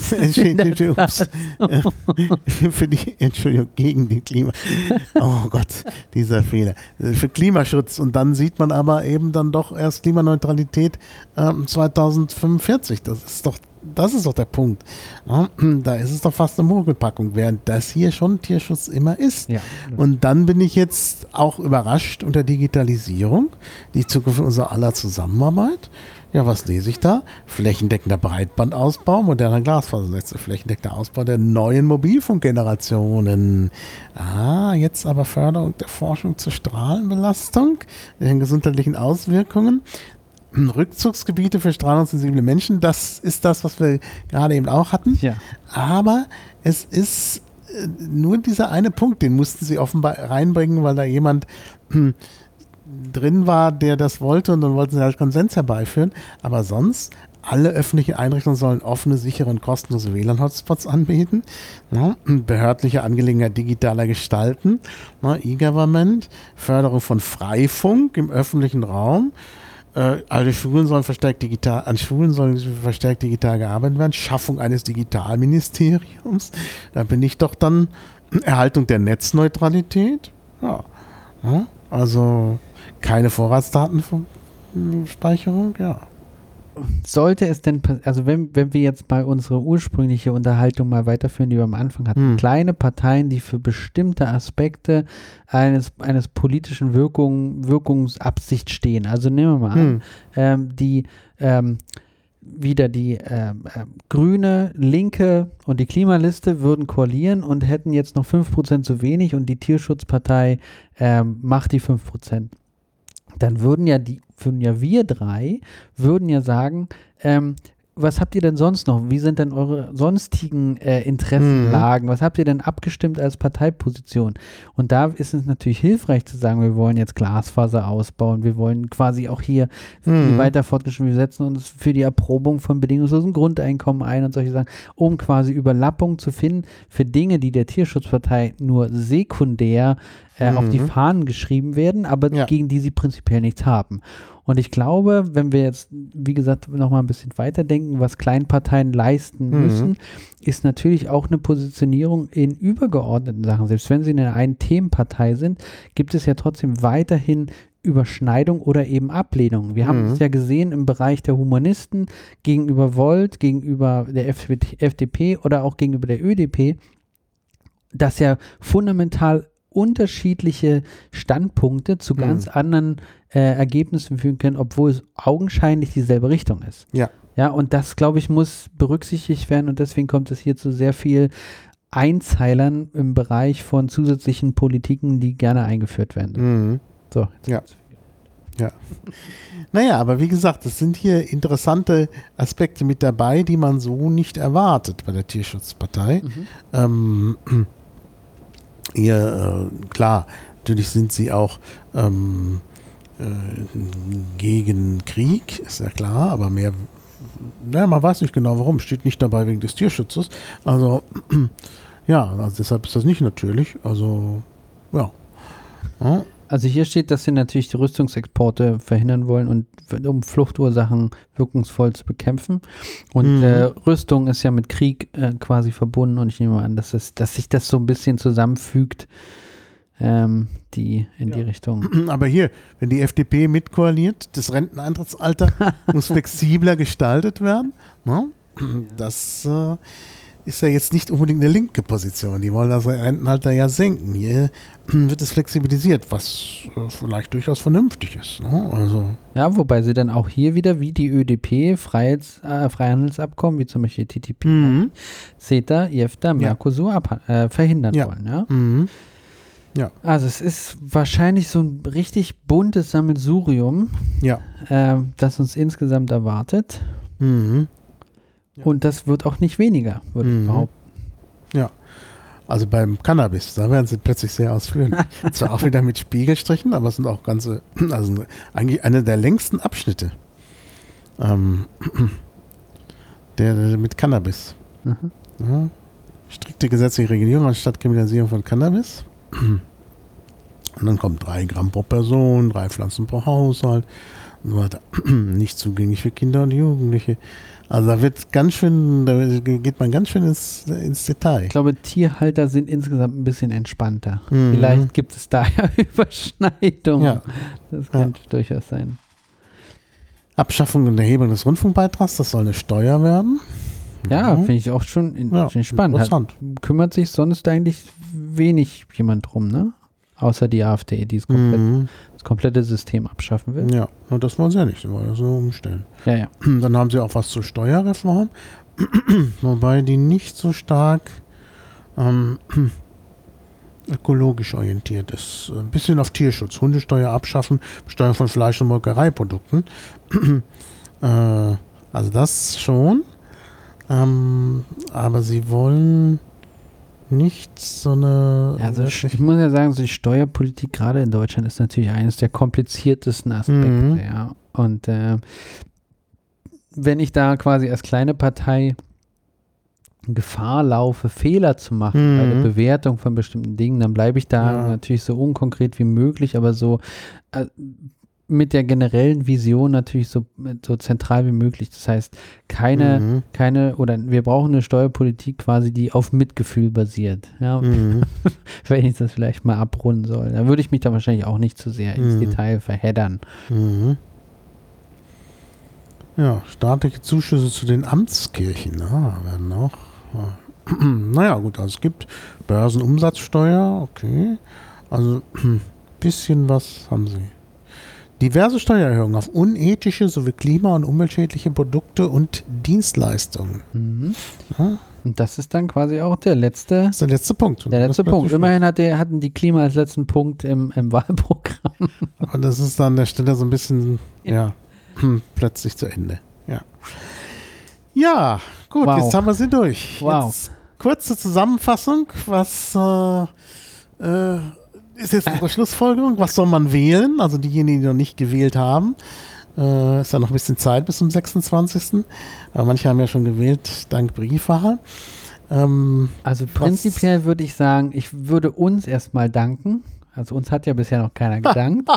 Entschuldigung, gegen den Klimawandel. Oh Gott, dieser Fehler. Für Klimaschutz und dann sieht man aber eben dann doch erst Klimaneutralität 2045. Das ist doch das ist doch der Punkt. Ja, da ist es doch fast eine Mogelpackung, während das hier schon Tierschutz immer ist. Ja. Und dann bin ich jetzt auch überrascht unter Digitalisierung, die Zukunft unserer aller Zusammenarbeit. Ja, was lese ich da? Flächendeckender Breitbandausbau, moderner Glasfasernetze, flächendeckender Ausbau der neuen Mobilfunkgenerationen. Jetzt aber Förderung der Forschung zur Strahlenbelastung, den gesundheitlichen Auswirkungen. Rückzugsgebiete für strahlungssensible Menschen, das ist das, was wir gerade eben auch hatten. Ja. Aber es ist nur dieser eine Punkt, den mussten sie offenbar reinbringen, weil da jemand drin war, der das wollte, und dann wollten sie halt Konsens herbeiführen. Aber sonst, alle öffentlichen Einrichtungen sollen offene, sichere und kostenlose WLAN-Hotspots anbieten. Ja, behördliche Angelegenheit digitaler gestalten. E-Government, Förderung von Freifunk im öffentlichen Raum. An Schulen sollen verstärkt digital gearbeitet werden. Schaffung eines Digitalministeriums. Da bin ich doch dann Erhaltung der Netzneutralität. Ja. Also keine Vorratsdatenspeicherung, ja. Sollte es denn, also wenn wir jetzt mal unsere ursprüngliche Unterhaltung mal weiterführen, die wir am Anfang hatten, kleine Parteien, die für bestimmte Aspekte eines politischen Wirkungsabsicht stehen, also nehmen wir mal an, die Grüne, Linke und die Klimaliste würden koalieren und hätten jetzt noch 5% zu wenig und die Tierschutzpartei macht die 5%. Dann würden wir drei sagen, was habt ihr denn sonst noch? Wie sind denn eure sonstigen Interessenlagen? Was habt ihr denn abgestimmt als Parteiposition? Und da ist es natürlich hilfreich zu sagen, wir wollen jetzt Glasfaser ausbauen, wir wollen quasi auch hier weiter fortgeschritten, wir setzen uns für die Erprobung von bedingungslosen Grundeinkommen ein und solche Sachen, um quasi Überlappung zu finden für Dinge, die der Tierschutzpartei nur sekundär auf die Fahnen geschrieben werden, aber gegen die sie prinzipiell nichts haben. Und ich glaube, wenn wir jetzt, wie gesagt, nochmal ein bisschen weiterdenken, was Kleinparteien leisten müssen, ist natürlich auch eine Positionierung in übergeordneten Sachen. Selbst wenn sie in einer Themenpartei sind, gibt es ja trotzdem weiterhin Überschneidung oder eben Ablehnung. Wir haben es ja gesehen im Bereich der Humanisten gegenüber Volt, gegenüber der FDP oder auch gegenüber der ÖDP, dass ja fundamental unterschiedliche Standpunkte zu ganz anderen Ergebnissen führen können, obwohl es augenscheinlich dieselbe Richtung ist. Ja. Ja, und das, glaube ich, muss berücksichtigt werden und deswegen kommt es hier zu sehr viel Einzeilern im Bereich von zusätzlichen Politiken, die gerne eingeführt werden. So. Ja. Naja, aber wie gesagt, es sind hier interessante Aspekte mit dabei, die man so nicht erwartet bei der Tierschutzpartei. Klar, natürlich sind sie auch gegen Krieg, ist ja klar, aber mehr, man weiß nicht genau warum, steht nicht dabei wegen des Tierschutzes. Also, also deshalb ist das nicht natürlich. Also, ja. Also hier steht, dass sie natürlich die Rüstungsexporte verhindern wollen und um Fluchtursachen wirkungsvoll zu bekämpfen. Und Rüstung ist ja mit Krieg quasi verbunden und ich nehme an, dass sich das so ein bisschen zusammenfügt, die Richtung. Aber hier, wenn die FDP mitkoaliert, das Renteneintrittsalter muss flexibler gestaltet werden. Ne? Das ist ja jetzt nicht unbedingt eine linke Position. Die wollen das Rentenalter ja senken. Hier wird es flexibilisiert, was vielleicht durchaus vernünftig ist. Ne? Also. Ja, wobei sie dann auch hier wieder wie die ÖDP Freihandelsabkommen, wie zum Beispiel TTIP, CETA, IEFTA, Mercosur verhindern wollen. Ja? Ja. Also es ist wahrscheinlich so ein richtig buntes Sammelsurium, das uns insgesamt erwartet. Und das wird auch nicht weniger, würde ich behaupten. Ja, also beim Cannabis, da werden sie plötzlich sehr ausführlich. Zwar auch wieder mit Spiegelstrichen, aber es sind auch eigentlich eine der längsten Abschnitte der mit Cannabis. Ja, strikte gesetzliche Regulierung anstatt Kriminalisierung von Cannabis. Und dann kommt 3 Gramm pro Person, 3 Pflanzen pro Haushalt und so weiter. Nicht zugänglich für Kinder und Jugendliche. Also da geht man ganz schön ins Detail. Ich glaube, Tierhalter sind insgesamt ein bisschen entspannter. Vielleicht gibt es da ja Überschneidungen. Ja. Das könnte durchaus sein. Abschaffung und Erhebung des Rundfunkbeitrags, das soll eine Steuer werden. Ja, finde ich auch schon find ich spannend. Interessant. Kümmert sich sonst eigentlich wenig jemand drum, ne? Außer die AfD, die das komplette System abschaffen will. Ja, und das wollen sie ja nicht, sie wollen das nur umstellen. Ja. Dann haben sie auch was zur Steuerreform, wobei die nicht so stark ökologisch orientiert ist. Ein bisschen auf Tierschutz, Hundesteuer abschaffen, Besteuerung von Fleisch- und Molkereiprodukten. Also das schon, aber sie wollen nicht so eine... Also ich muss ja sagen, so die Steuerpolitik gerade in Deutschland ist natürlich eines der kompliziertesten Aspekte. Ja. Und wenn ich da quasi als kleine Partei Gefahr laufe, Fehler zu machen bei der Bewertung von bestimmten Dingen, dann bleibe ich da natürlich so unkonkret wie möglich, aber so mit der generellen Vision natürlich so zentral wie möglich. Das heißt, keine, oder wir brauchen eine Steuerpolitik quasi, die auf Mitgefühl basiert. Ja, wenn ich das vielleicht mal abrunden soll. Da würde ich mich da wahrscheinlich auch nicht zu sehr ins Detail verheddern. Ja, staatliche Zuschüsse zu den Amtskirchen, werden auch. Naja, gut, also es gibt Börsenumsatzsteuer, okay. Also ein bisschen was haben sie. Diverse Steuererhöhungen auf unethische sowie klima- und umweltschädliche Produkte und Dienstleistungen. Ja. Und das ist dann quasi auch der letzte. Das ist der letzte Punkt. Der letzte Punkt. Immerhin hatten die Klima als letzten Punkt im Wahlprogramm. Und das ist dann an der Stelle so ein bisschen, plötzlich zu Ende. Ja, gut, jetzt haben wir sie durch. Wow. Jetzt kurze Zusammenfassung, was ist jetzt unsere Schlussfolgerung? Was soll man wählen? Also diejenigen, die noch nicht gewählt haben. Ist ja noch ein bisschen Zeit bis zum 26. Aber manche haben ja schon gewählt, dank Briefwahl. Also prinzipiell würde ich sagen, ich würde uns erstmal danken. Also uns hat ja bisher noch keiner gedankt.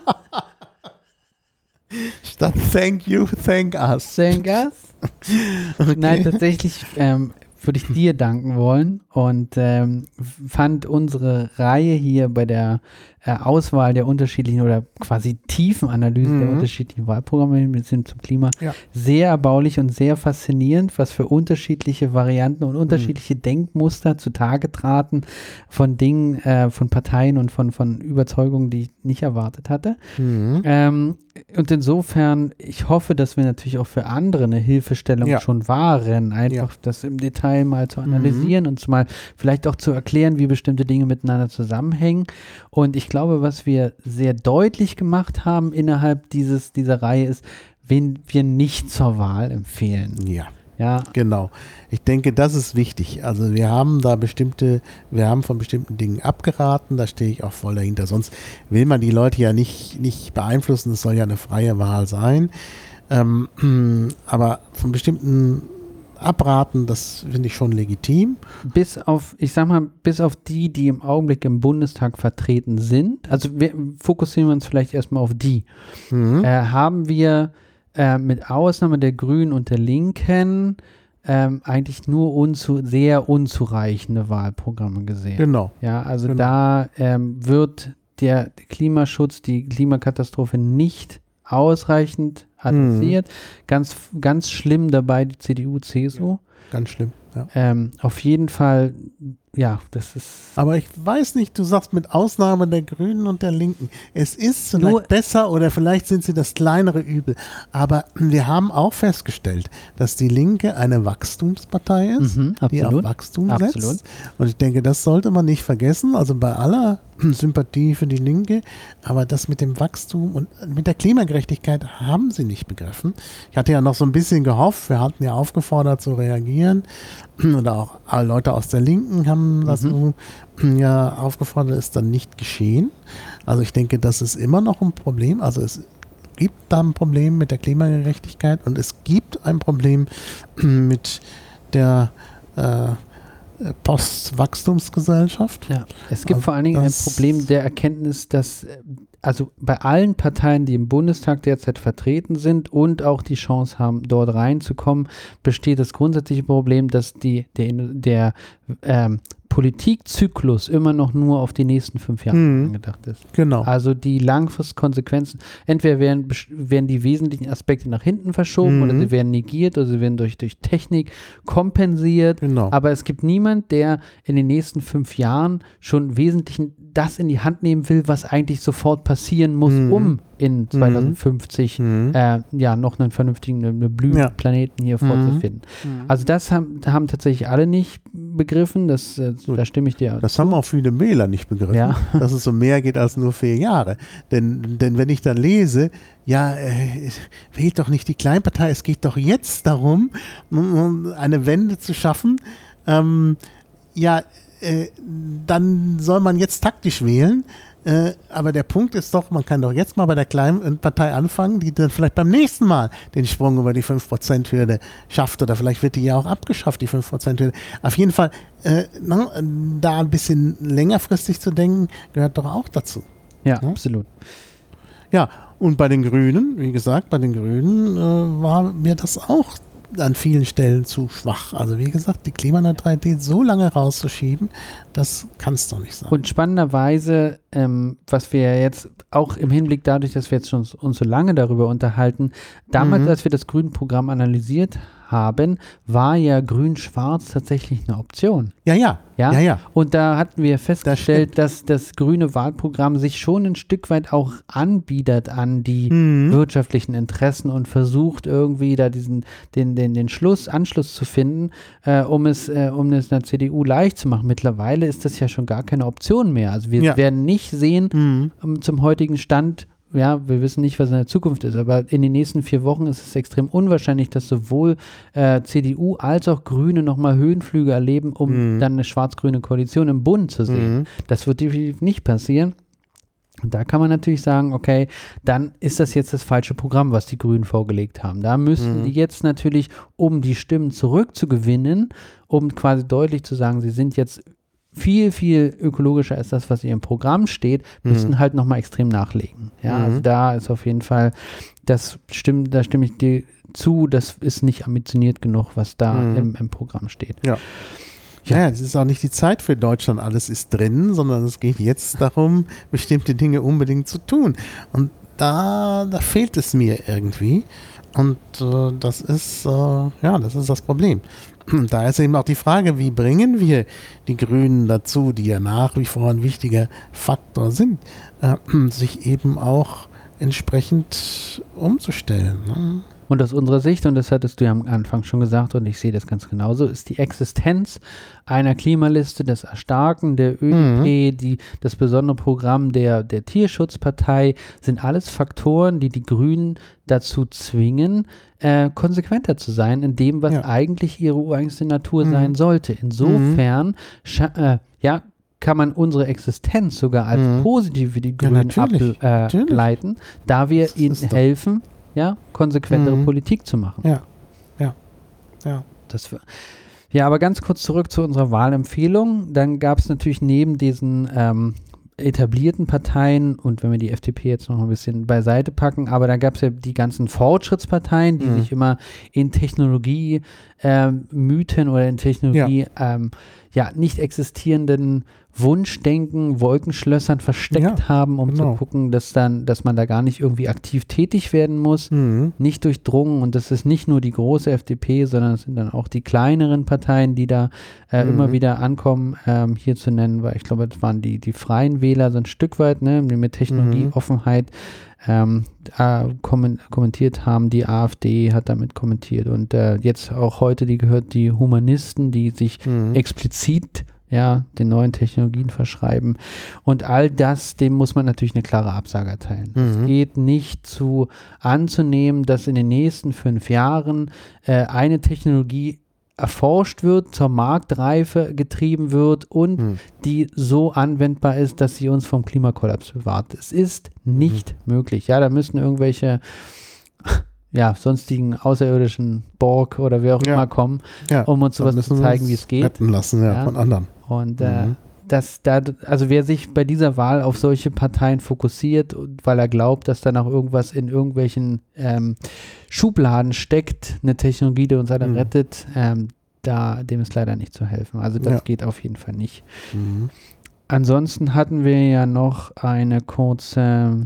Statt thank you, thank us. Thank us. Okay. Nein, tatsächlich würde ich dir danken wollen und fand unsere Reihe hier bei der Auswahl der unterschiedlichen oder quasi Tiefenanalyse der unterschiedlichen Wahlprogramme mit zum Klima sehr erbaulich und sehr faszinierend, was für unterschiedliche Varianten und unterschiedliche Denkmuster zutage traten von Dingen, von Parteien und von Überzeugungen, die ich nicht erwartet hatte. Und insofern, ich hoffe, dass wir natürlich auch für andere eine Hilfestellung schon waren, einfach das im Detail mal zu analysieren und mal vielleicht auch zu erklären, wie bestimmte Dinge miteinander zusammenhängen. Und ich glaube, was wir sehr deutlich gemacht haben innerhalb dieser Reihe ist, wen wir nicht zur Wahl empfehlen. Ja, genau. Ich denke, das ist wichtig. Also wir haben von bestimmten Dingen abgeraten, da stehe ich auch voll dahinter. Sonst will man die Leute ja nicht beeinflussen, es soll ja eine freie Wahl sein. Aber von bestimmten abraten, das finde ich schon legitim. Bis auf die im Augenblick im Bundestag vertreten sind, also wir fokussieren uns vielleicht erstmal auf die, haben wir mit Ausnahme der Grünen und der Linken eigentlich nur sehr unzureichende Wahlprogramme gesehen. Genau. Ja, also da wird der Klimaschutz, die Klimakatastrophe nicht ausreichend adressiert. Ganz, ganz schlimm dabei die CDU, CSU. Ganz schlimm, ja. Auf jeden Fall, ja, das ist... Aber ich weiß nicht, du sagst mit Ausnahme der Grünen und der Linken. Es ist vielleicht besser oder vielleicht sind sie das kleinere Übel. Aber wir haben auch festgestellt, dass die Linke eine Wachstumspartei ist, die auf Wachstum setzt. Und ich denke, das sollte man nicht vergessen. Also bei aller Sympathie für die Linke, aber das mit dem Wachstum und mit der Klimagerechtigkeit haben sie nicht begriffen. Ich hatte ja noch so ein bisschen gehofft, wir hatten ja aufgefordert zu reagieren oder auch Leute aus der Linken haben dazu aufgefordert, ist dann nicht geschehen. Also ich denke, das ist immer noch ein Problem. Also es gibt da ein Problem mit der Klimagerechtigkeit und es gibt ein Problem mit der Postwachstumsgesellschaft. Ja, es gibt vor allen Dingen ein Problem der Erkenntnis, dass also bei allen Parteien, die im Bundestag derzeit vertreten sind und auch die Chance haben, dort reinzukommen, besteht das grundsätzliche Problem, dass der Politikzyklus immer noch nur auf die nächsten 5 Jahre angedacht ist. Genau. Also die Langfristkonsequenzen, entweder werden die wesentlichen Aspekte nach hinten verschoben oder sie werden negiert oder sie werden durch Technik kompensiert. Genau. Aber es gibt niemand, der in den nächsten 5 Jahren schon wesentlich das in die Hand nehmen will, was eigentlich sofort passieren muss, um in 2050 noch einen vernünftigen, einen blühenden Planeten hier vorzufinden. Also das haben tatsächlich alle nicht begriffen, da stimme ich dir. Das haben auch viele Wähler nicht begriffen, dass es um mehr geht als nur 4 Jahre. Denn wenn ich dann lese, wählt doch nicht die Kleinpartei, es geht doch jetzt darum, eine Wende zu schaffen, dann soll man jetzt taktisch wählen. Aber der Punkt ist doch, man kann doch jetzt mal bei der kleinen Partei anfangen, die dann vielleicht beim nächsten Mal den Sprung über die 5%-Hürde schafft oder vielleicht wird die ja auch abgeschafft, die 5%-Hürde. Auf jeden Fall, da ein bisschen längerfristig zu denken, gehört doch auch dazu. Ja, absolut. Ja, und bei den Grünen, wie gesagt, war mir das auch an vielen Stellen zu schwach. Also wie gesagt, die Klimaneutralität so lange rauszuschieben, das kann es doch nicht sein. Und spannenderweise, was wir jetzt auch im Hinblick dadurch, dass wir jetzt schon uns so lange darüber unterhalten, damals, als wir das Grünprogramm analysiert haben, war ja Grün-Schwarz tatsächlich eine Option. Ja. Und da hatten wir festgestellt, dass das grüne Wahlprogramm sich schon ein Stück weit auch anbietet an die wirtschaftlichen Interessen und versucht irgendwie da den Anschluss zu finden, um es der CDU leicht zu machen. Mittlerweile ist das ja schon gar keine Option mehr. Also wir werden nicht sehen, zum heutigen Stand, wir wissen nicht, was in der Zukunft ist, aber in den nächsten 4 Wochen ist es extrem unwahrscheinlich, dass sowohl CDU als auch Grüne nochmal Höhenflüge erleben, um dann eine schwarz-grüne Koalition im Bund zu sehen. Das wird definitiv nicht passieren. Und da kann man natürlich sagen, okay, dann ist das jetzt das falsche Programm, was die Grünen vorgelegt haben. Da müssen die jetzt natürlich, um die Stimmen zurückzugewinnen, um quasi deutlich zu sagen, sie sind jetzt viel, viel ökologischer als das, was in ihrem Programm steht, müssen halt nochmal extrem nachlegen. Ja, also da ist auf jeden Fall, da stimme ich dir zu, das ist nicht ambitioniert genug, was da im Programm steht. Ja, es ist auch nicht die Zeit für Deutschland, alles ist drin, sondern es geht jetzt darum, bestimmte Dinge unbedingt zu tun. Und da fehlt es mir irgendwie. Und das ist das Problem. Da ist eben auch die Frage, wie bringen wir die Grünen dazu, die ja nach wie vor ein wichtiger Faktor sind, sich eben auch entsprechend umzustellen. Ne? Und aus unserer Sicht, und das hattest du ja am Anfang schon gesagt und ich sehe das ganz genauso, ist die Existenz einer Klimaliste, das Erstarken der ÖDP, das besondere Programm der Tierschutzpartei, sind alles Faktoren, die Grünen dazu zwingen, konsequenter zu sein in dem, was eigentlich ihre ureigenste Natur sein sollte. Insofern, kann man unsere Existenz sogar als positiv für die Grünen ableiten, da wir ihnen helfen, konsequentere Politik zu machen. Aber ganz kurz zurück zu unserer Wahlempfehlung. Dann gab es natürlich neben diesen etablierten Parteien, und wenn wir die FDP jetzt noch ein bisschen beiseite packen, aber dann gab es ja die ganzen Fortschrittsparteien, die sich immer in Technologie Mythen oder in Technologie nicht existierenden Wunschdenken, Wolkenschlössern versteckt haben, um zu gucken, dass man da gar nicht irgendwie aktiv tätig werden muss, nicht durchdrungen, und das ist nicht nur die große FDP, sondern es sind dann auch die kleineren Parteien, die da immer wieder ankommen, hier zu nennen, weil ich glaube, das waren die Freien Wähler so ein Stück weit, ne, die mit Technologieoffenheit kommentiert haben. Die AfD hat damit kommentiert und jetzt auch heute die Humanisten, die sich explizit den neuen Technologien verschreiben. Und all das, dem muss man natürlich eine klare Absage erteilen. Es geht nicht anzunehmen, dass in den nächsten 5 Jahren eine Technologie erforscht wird, zur Marktreife getrieben wird und die so anwendbar ist, dass sie uns vom Klimakollaps bewahrt. Es ist nicht möglich. Ja, da müssen irgendwelche sonstigen außerirdischen Borg oder wer auch immer kommen, um uns sowas zu zeigen, wie es geht. Retten lassen, von anderen. Und wer sich bei dieser Wahl auf solche Parteien fokussiert, weil er glaubt, dass da noch irgendwas in irgendwelchen Schubladen steckt, eine Technologie, die uns alle rettet, dem ist leider nicht zu helfen. Also das geht auf jeden Fall nicht. Ansonsten hatten wir ja noch einen kurzen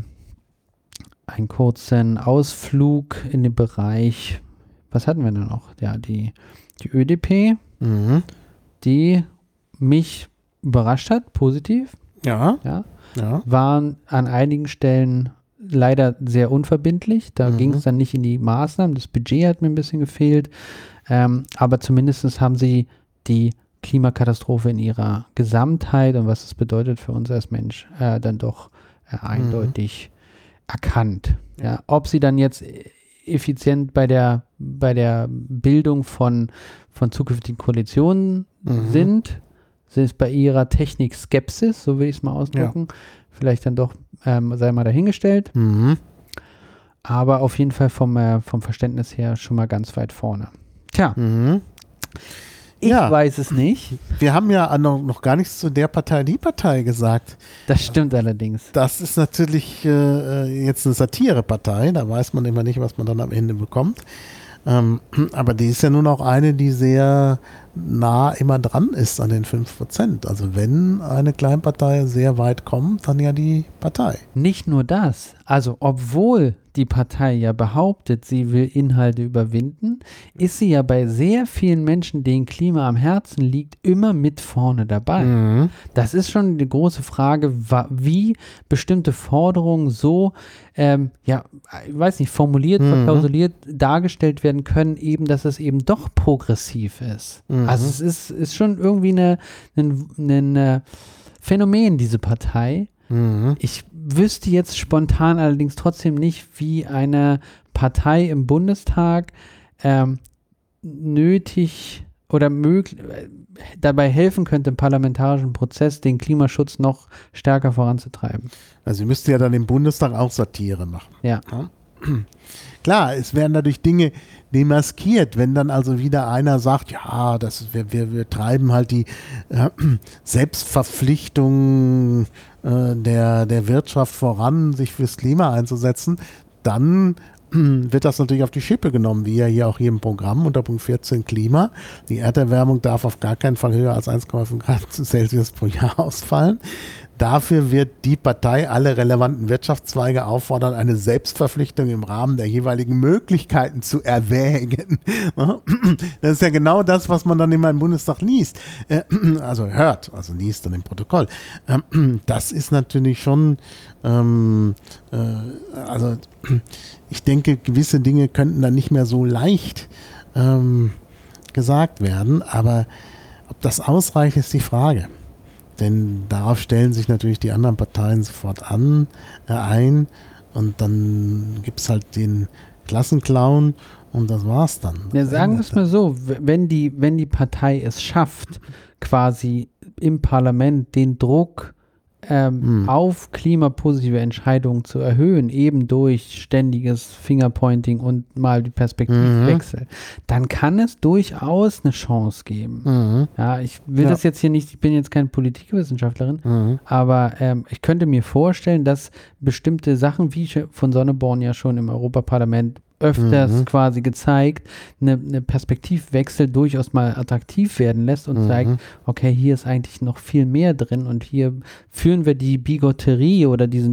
Ausflug in den Bereich, was hatten wir da noch? Ja, die ÖDP, die mich überrascht hat, positiv. Ja. Waren an einigen Stellen leider sehr unverbindlich. Da ging es dann nicht in die Maßnahmen. Das Budget hat mir ein bisschen gefehlt. Aber zumindest haben sie die Klimakatastrophe in ihrer Gesamtheit und was es bedeutet für uns als Mensch dann doch eindeutig erkannt. Ja, ob sie dann jetzt effizient bei der Bildung von zukünftigen Koalitionen sind es bei ihrer Technik-Skepsis, so will ich es mal ausdrücken, vielleicht dann doch, sei mal dahingestellt. Aber auf jeden Fall vom Verständnis her schon mal ganz weit vorne. Tja, ich weiß es nicht. Wir haben ja noch gar nichts zu der Partei, die Partei gesagt. Das stimmt allerdings. Das ist natürlich jetzt eine Satirepartei, da weiß man immer nicht, was man dann am Ende bekommt. Aber die ist ja nun auch eine, die sehr nah immer dran ist an den 5%. Also wenn eine Kleinpartei sehr weit kommt, dann ja die Partei. Nicht nur das. Also obwohl die Partei ja behauptet, sie will Inhalte überwinden, ist sie ja bei sehr vielen Menschen, denen Klima am Herzen liegt, immer mit vorne dabei. Das ist schon die große Frage, wie bestimmte Forderungen so, ich weiß nicht, formuliert, verklausuliert dargestellt werden können, eben, dass es eben doch progressiv ist. Also es ist schon irgendwie ein Phänomen, diese Partei. Ich wüsste jetzt spontan allerdings trotzdem nicht, wie eine Partei im Bundestag nötig oder möglich dabei helfen könnte, im parlamentarischen Prozess den Klimaschutz noch stärker voranzutreiben. Also sie müsste ja dann im Bundestag auch Satire machen. Ja. Klar, es werden dadurch Dinge demaskiert, wenn dann also wieder einer sagt, ja, wir treiben halt die Selbstverpflichtung der Wirtschaft voran, sich fürs Klima einzusetzen, dann wird das natürlich auf die Schippe genommen, wie ja hier auch hier im Programm unter Punkt 14 Klima. Die Erderwärmung darf auf gar keinen Fall höher als 1,5 Grad Celsius pro Jahr ausfallen. Dafür wird die Partei alle relevanten Wirtschaftszweige auffordern, eine Selbstverpflichtung im Rahmen der jeweiligen Möglichkeiten zu erwägen. Das ist ja genau das, was man dann immer im Bundestag liest. Also hört, also liest dann im Protokoll. Das ist natürlich schon, also ich denke, gewisse Dinge könnten dann nicht mehr so leicht gesagt werden, aber ob das ausreicht, ist die Frage. Denn darauf stellen sich natürlich die anderen Parteien sofort ein und dann gibt es halt den Klassenclown und das war's dann. Ja, sagen wir es mal so, wenn die Partei es schafft, quasi im Parlament den Druck auf klimapositive Entscheidungen zu erhöhen, eben durch ständiges Fingerpointing und mal die Perspektivwechsel, dann kann es durchaus eine Chance geben. Ja, ich will das jetzt hier nicht, ich bin jetzt keine Politikwissenschaftlerin, aber ich könnte mir vorstellen, dass bestimmte Sachen, wie von Sonneborn ja schon im Europaparlament öfters quasi gezeigt, eine Perspektivwechsel durchaus mal attraktiv werden lässt und zeigt, okay, hier ist eigentlich noch viel mehr drin und hier führen wir die Bigotterie oder diese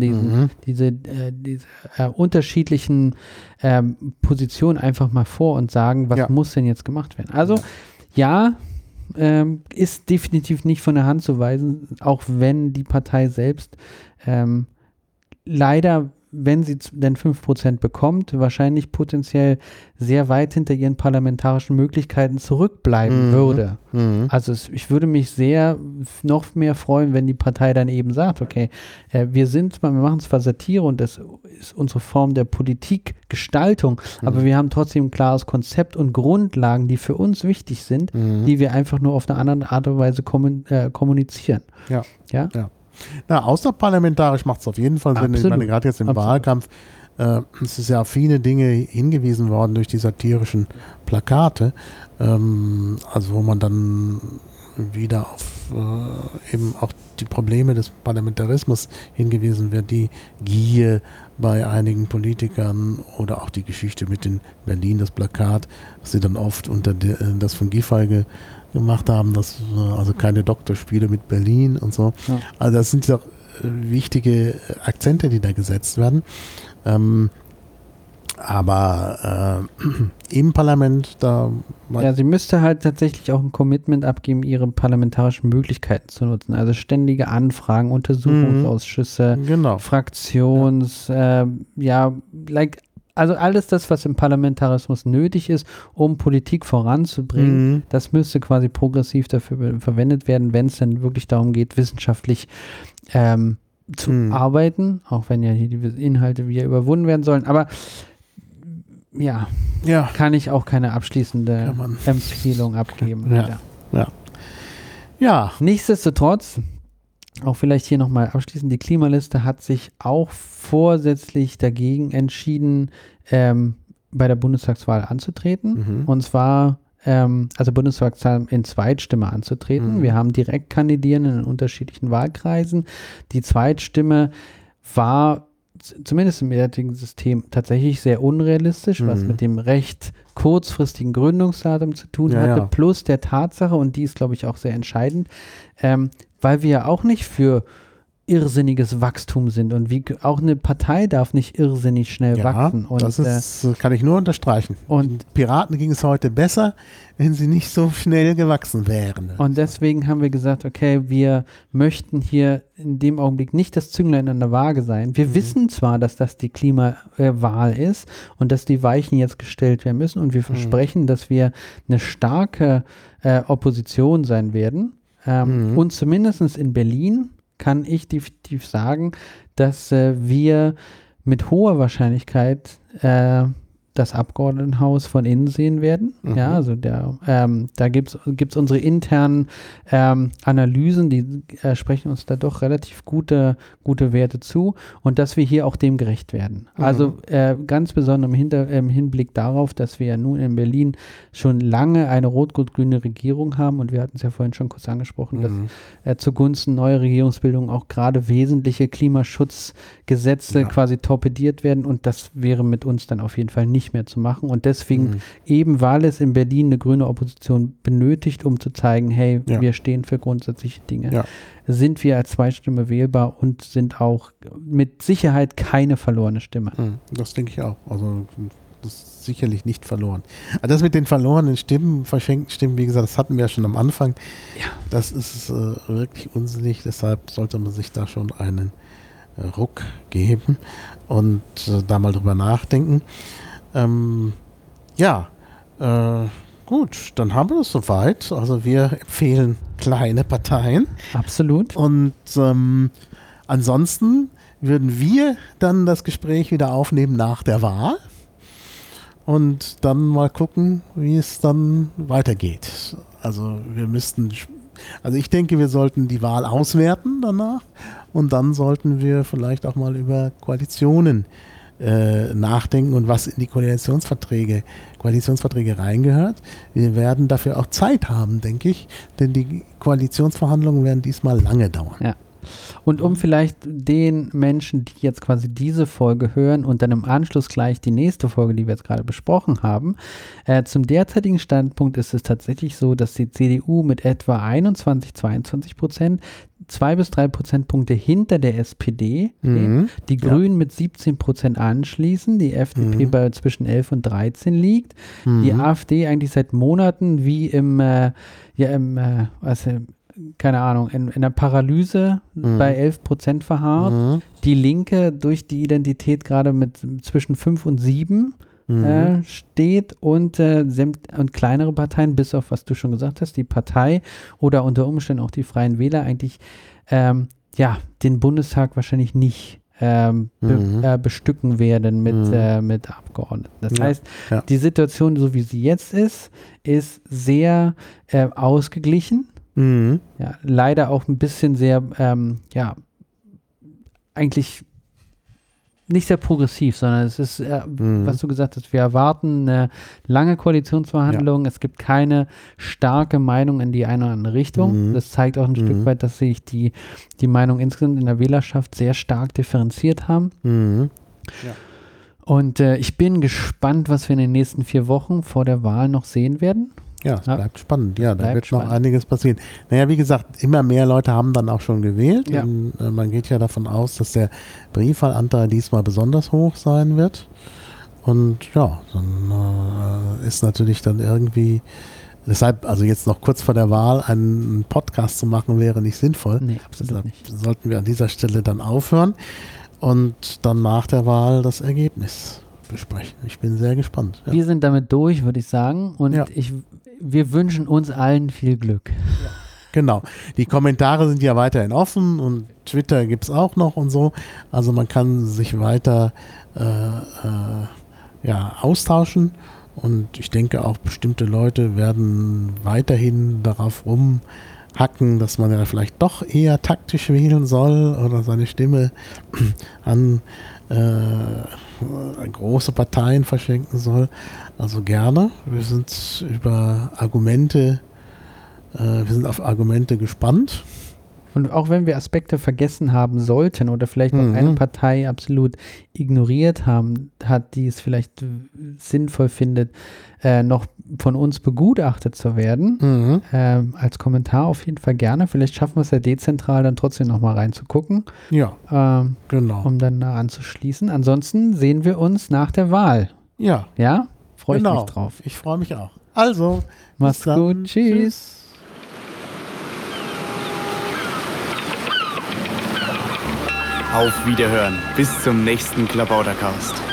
unterschiedlichen Positionen einfach mal vor und sagen, was muss denn jetzt gemacht werden? Also ja, ist definitiv nicht von der Hand zu weisen, auch wenn die Partei selbst leider, wenn sie denn 5% bekommt, wahrscheinlich potenziell sehr weit hinter ihren parlamentarischen Möglichkeiten zurückbleiben würde. Also ich würde mich noch mehr freuen, wenn die Partei dann eben sagt, okay, wir machen zwar Satire und das ist unsere Form der Politikgestaltung, aber wir haben trotzdem ein klares Konzept und Grundlagen, die für uns wichtig sind, die wir einfach nur auf eine andere Art und Weise kommunizieren. Ja? Na, außerparlamentarisch macht es auf jeden Fall Sinn. Ich meine, gerade jetzt im Wahlkampf, es ist ja auf viele Dinge hingewiesen worden durch die satirischen Plakate, also wo man dann wieder auf eben auch die Probleme des Parlamentarismus hingewiesen wird, die Gier bei einigen Politikern oder auch die Geschichte mit in Berlin, das Plakat, das sie dann oft unter das von Giffey gemacht haben, dass also keine Doktorspiele mit Berlin und so. Ja. Also das sind doch wichtige Akzente, die da gesetzt werden. Aber im Parlament, ja, sie müsste halt tatsächlich auch ein Commitment abgeben, ihre parlamentarischen Möglichkeiten zu nutzen. Also ständige Anfragen, Untersuchungsausschüsse, genau. Also alles das, was im Parlamentarismus nötig ist, um Politik voranzubringen, das müsste quasi progressiv dafür verwendet werden, wenn es dann wirklich darum geht, wissenschaftlich zu arbeiten, auch wenn ja hier die Inhalte wieder überwunden werden sollen. Aber ja, kann ich auch keine abschließende Empfehlung abgeben. Ja. Nichtsdestotrotz, auch vielleicht hier nochmal abschließend, die Klimaliste hat sich auch vorsätzlich dagegen entschieden, bei der Bundestagswahl anzutreten. Und zwar, Bundestagswahl in Zweitstimme anzutreten. Wir haben direkt Kandidierende in unterschiedlichen Wahlkreisen. Die Zweitstimme war zumindest im derzeitigen System tatsächlich sehr unrealistisch, was mit dem recht kurzfristigen Gründungsdatum zu tun hatte, plus der Tatsache, und die ist, glaube ich, auch sehr entscheidend, weil wir ja auch nicht für irrsinniges Wachstum sind und wie auch eine Partei darf nicht irrsinnig schnell wachsen. Und das kann ich nur unterstreichen. Und Piraten ging es heute besser, wenn sie nicht so schnell gewachsen wären. Und deswegen haben wir gesagt, okay, wir möchten hier in dem Augenblick nicht das Zünglein an der Waage sein. Wir wissen zwar, dass das die Klimawahl ist und dass die Weichen jetzt gestellt werden müssen und wir versprechen, dass wir eine starke Opposition sein werden. Und zumindest in Berlin kann ich definitiv sagen, dass wir mit hoher Wahrscheinlichkeit das Abgeordnetenhaus von innen sehen werden. Ja, also da gibt's unsere internen Analysen, die sprechen uns da doch relativ gute Werte zu und dass wir hier auch dem gerecht werden. Also ganz besonders im Hinblick darauf, dass wir ja nun in Berlin schon lange eine rot-rot-grüne Regierung haben und wir hatten es ja vorhin schon kurz angesprochen, dass zugunsten neuer Regierungsbildung auch gerade wesentliche Klimaschutzgesetze quasi torpediert werden und das wäre mit uns dann auf jeden Fall nicht mehr zu machen und deswegen eben, weil es in Berlin eine grüne Opposition benötigt, um zu zeigen, hey, wir stehen für grundsätzliche Dinge, sind wir als Zweitstimme wählbar und sind auch mit Sicherheit keine verlorene Stimme. Das denke ich auch. Also das ist sicherlich nicht verloren. Aber das mit den verlorenen Stimmen, verschenkten Stimmen, wie gesagt, das hatten wir ja schon am Anfang. Ja. Das ist wirklich unsinnig, deshalb sollte man sich da schon einen Ruck geben und da mal drüber nachdenken. Gut, dann haben wir es soweit. Also wir empfehlen kleine Parteien. Absolut. Und ansonsten würden wir dann das Gespräch wieder aufnehmen nach der Wahl und dann mal gucken, wie es dann weitergeht. Also ich denke, wir sollten die Wahl auswerten danach und dann sollten wir vielleicht auch mal über Koalitionen nachdenken und was in die Koalitionsverträge reingehört. Wir werden dafür auch Zeit haben, denke ich, denn die Koalitionsverhandlungen werden diesmal lange dauern. Ja. Und um vielleicht den Menschen, die jetzt quasi diese Folge hören und dann im Anschluss gleich die nächste Folge, die wir jetzt gerade besprochen haben, zum derzeitigen Standpunkt ist es tatsächlich so, dass die CDU mit etwa 22% 2 bis 3 Prozentpunkte hinter der SPD, die Grünen mit 17% anschließen, die FDP bei zwischen 11 und 13 liegt, die AfD eigentlich seit Monaten wie keine Ahnung, in der Paralyse bei 11% verharrt, die Linke durch die Identität gerade mit zwischen 5 und 7 steht und kleinere Parteien, bis auf was du schon gesagt hast, die Partei oder unter Umständen auch die Freien Wähler eigentlich den Bundestag wahrscheinlich nicht bestücken werden mit Abgeordneten. Das heißt, die Situation, so wie sie jetzt ist sehr ausgeglichen. Ja, leider auch ein bisschen sehr eigentlich nicht sehr progressiv, sondern es ist, was du gesagt hast, wir erwarten eine lange Koalitionsverhandlung. Es gibt keine starke Meinung in die eine oder andere Richtung. Das zeigt auch ein Stück weit, dass sich die Meinung insgesamt in der Wählerschaft sehr stark differenziert haben. Ja. Und ich bin gespannt, was wir in den nächsten 4 Wochen vor der Wahl noch sehen werden. Ja, es bleibt spannend. Ja, da wird spannend. noch einiges passieren. Naja, wie gesagt, immer mehr Leute haben dann auch schon gewählt. Ja. Und, man geht ja davon aus, dass der Briefwahlanteil diesmal besonders hoch sein wird. Und ja, dann ist natürlich dann irgendwie, deshalb, also jetzt noch kurz vor der Wahl einen Podcast zu machen, wäre nicht sinnvoll. Nee, absolut deshalb nicht. sollten wir an dieser Stelle dann aufhören und dann nach der Wahl das Ergebnis besprechen. Ich bin sehr gespannt. Ja. Wir sind damit durch, würde ich sagen. Und Ja. wir wünschen uns allen viel Glück. Genau. Die Kommentare sind ja weiterhin offen und Twitter gibt es auch noch und so. Also man kann sich weiter austauschen und ich denke auch bestimmte Leute werden weiterhin darauf rumhacken, dass man ja vielleicht doch eher taktisch wählen soll oder seine Stimme an große Parteien verschenken soll. Also gerne. Wir sind auf Argumente gespannt. Und auch wenn wir Aspekte vergessen haben sollten oder vielleicht noch eine Partei absolut ignoriert hat, die es vielleicht sinnvoll findet, noch von uns begutachtet zu werden, als Kommentar auf jeden Fall gerne. Vielleicht schaffen wir es ja dezentral dann trotzdem nochmal reinzugucken. Ja, genau. Um dann da anzuschließen. Ansonsten sehen wir uns nach der Wahl. Ja. Ja? Freue ich mich drauf. Ich freue mich auch. Also, mach's gut. Tschüss. Auf Wiederhören. Bis zum nächsten Klabautercast.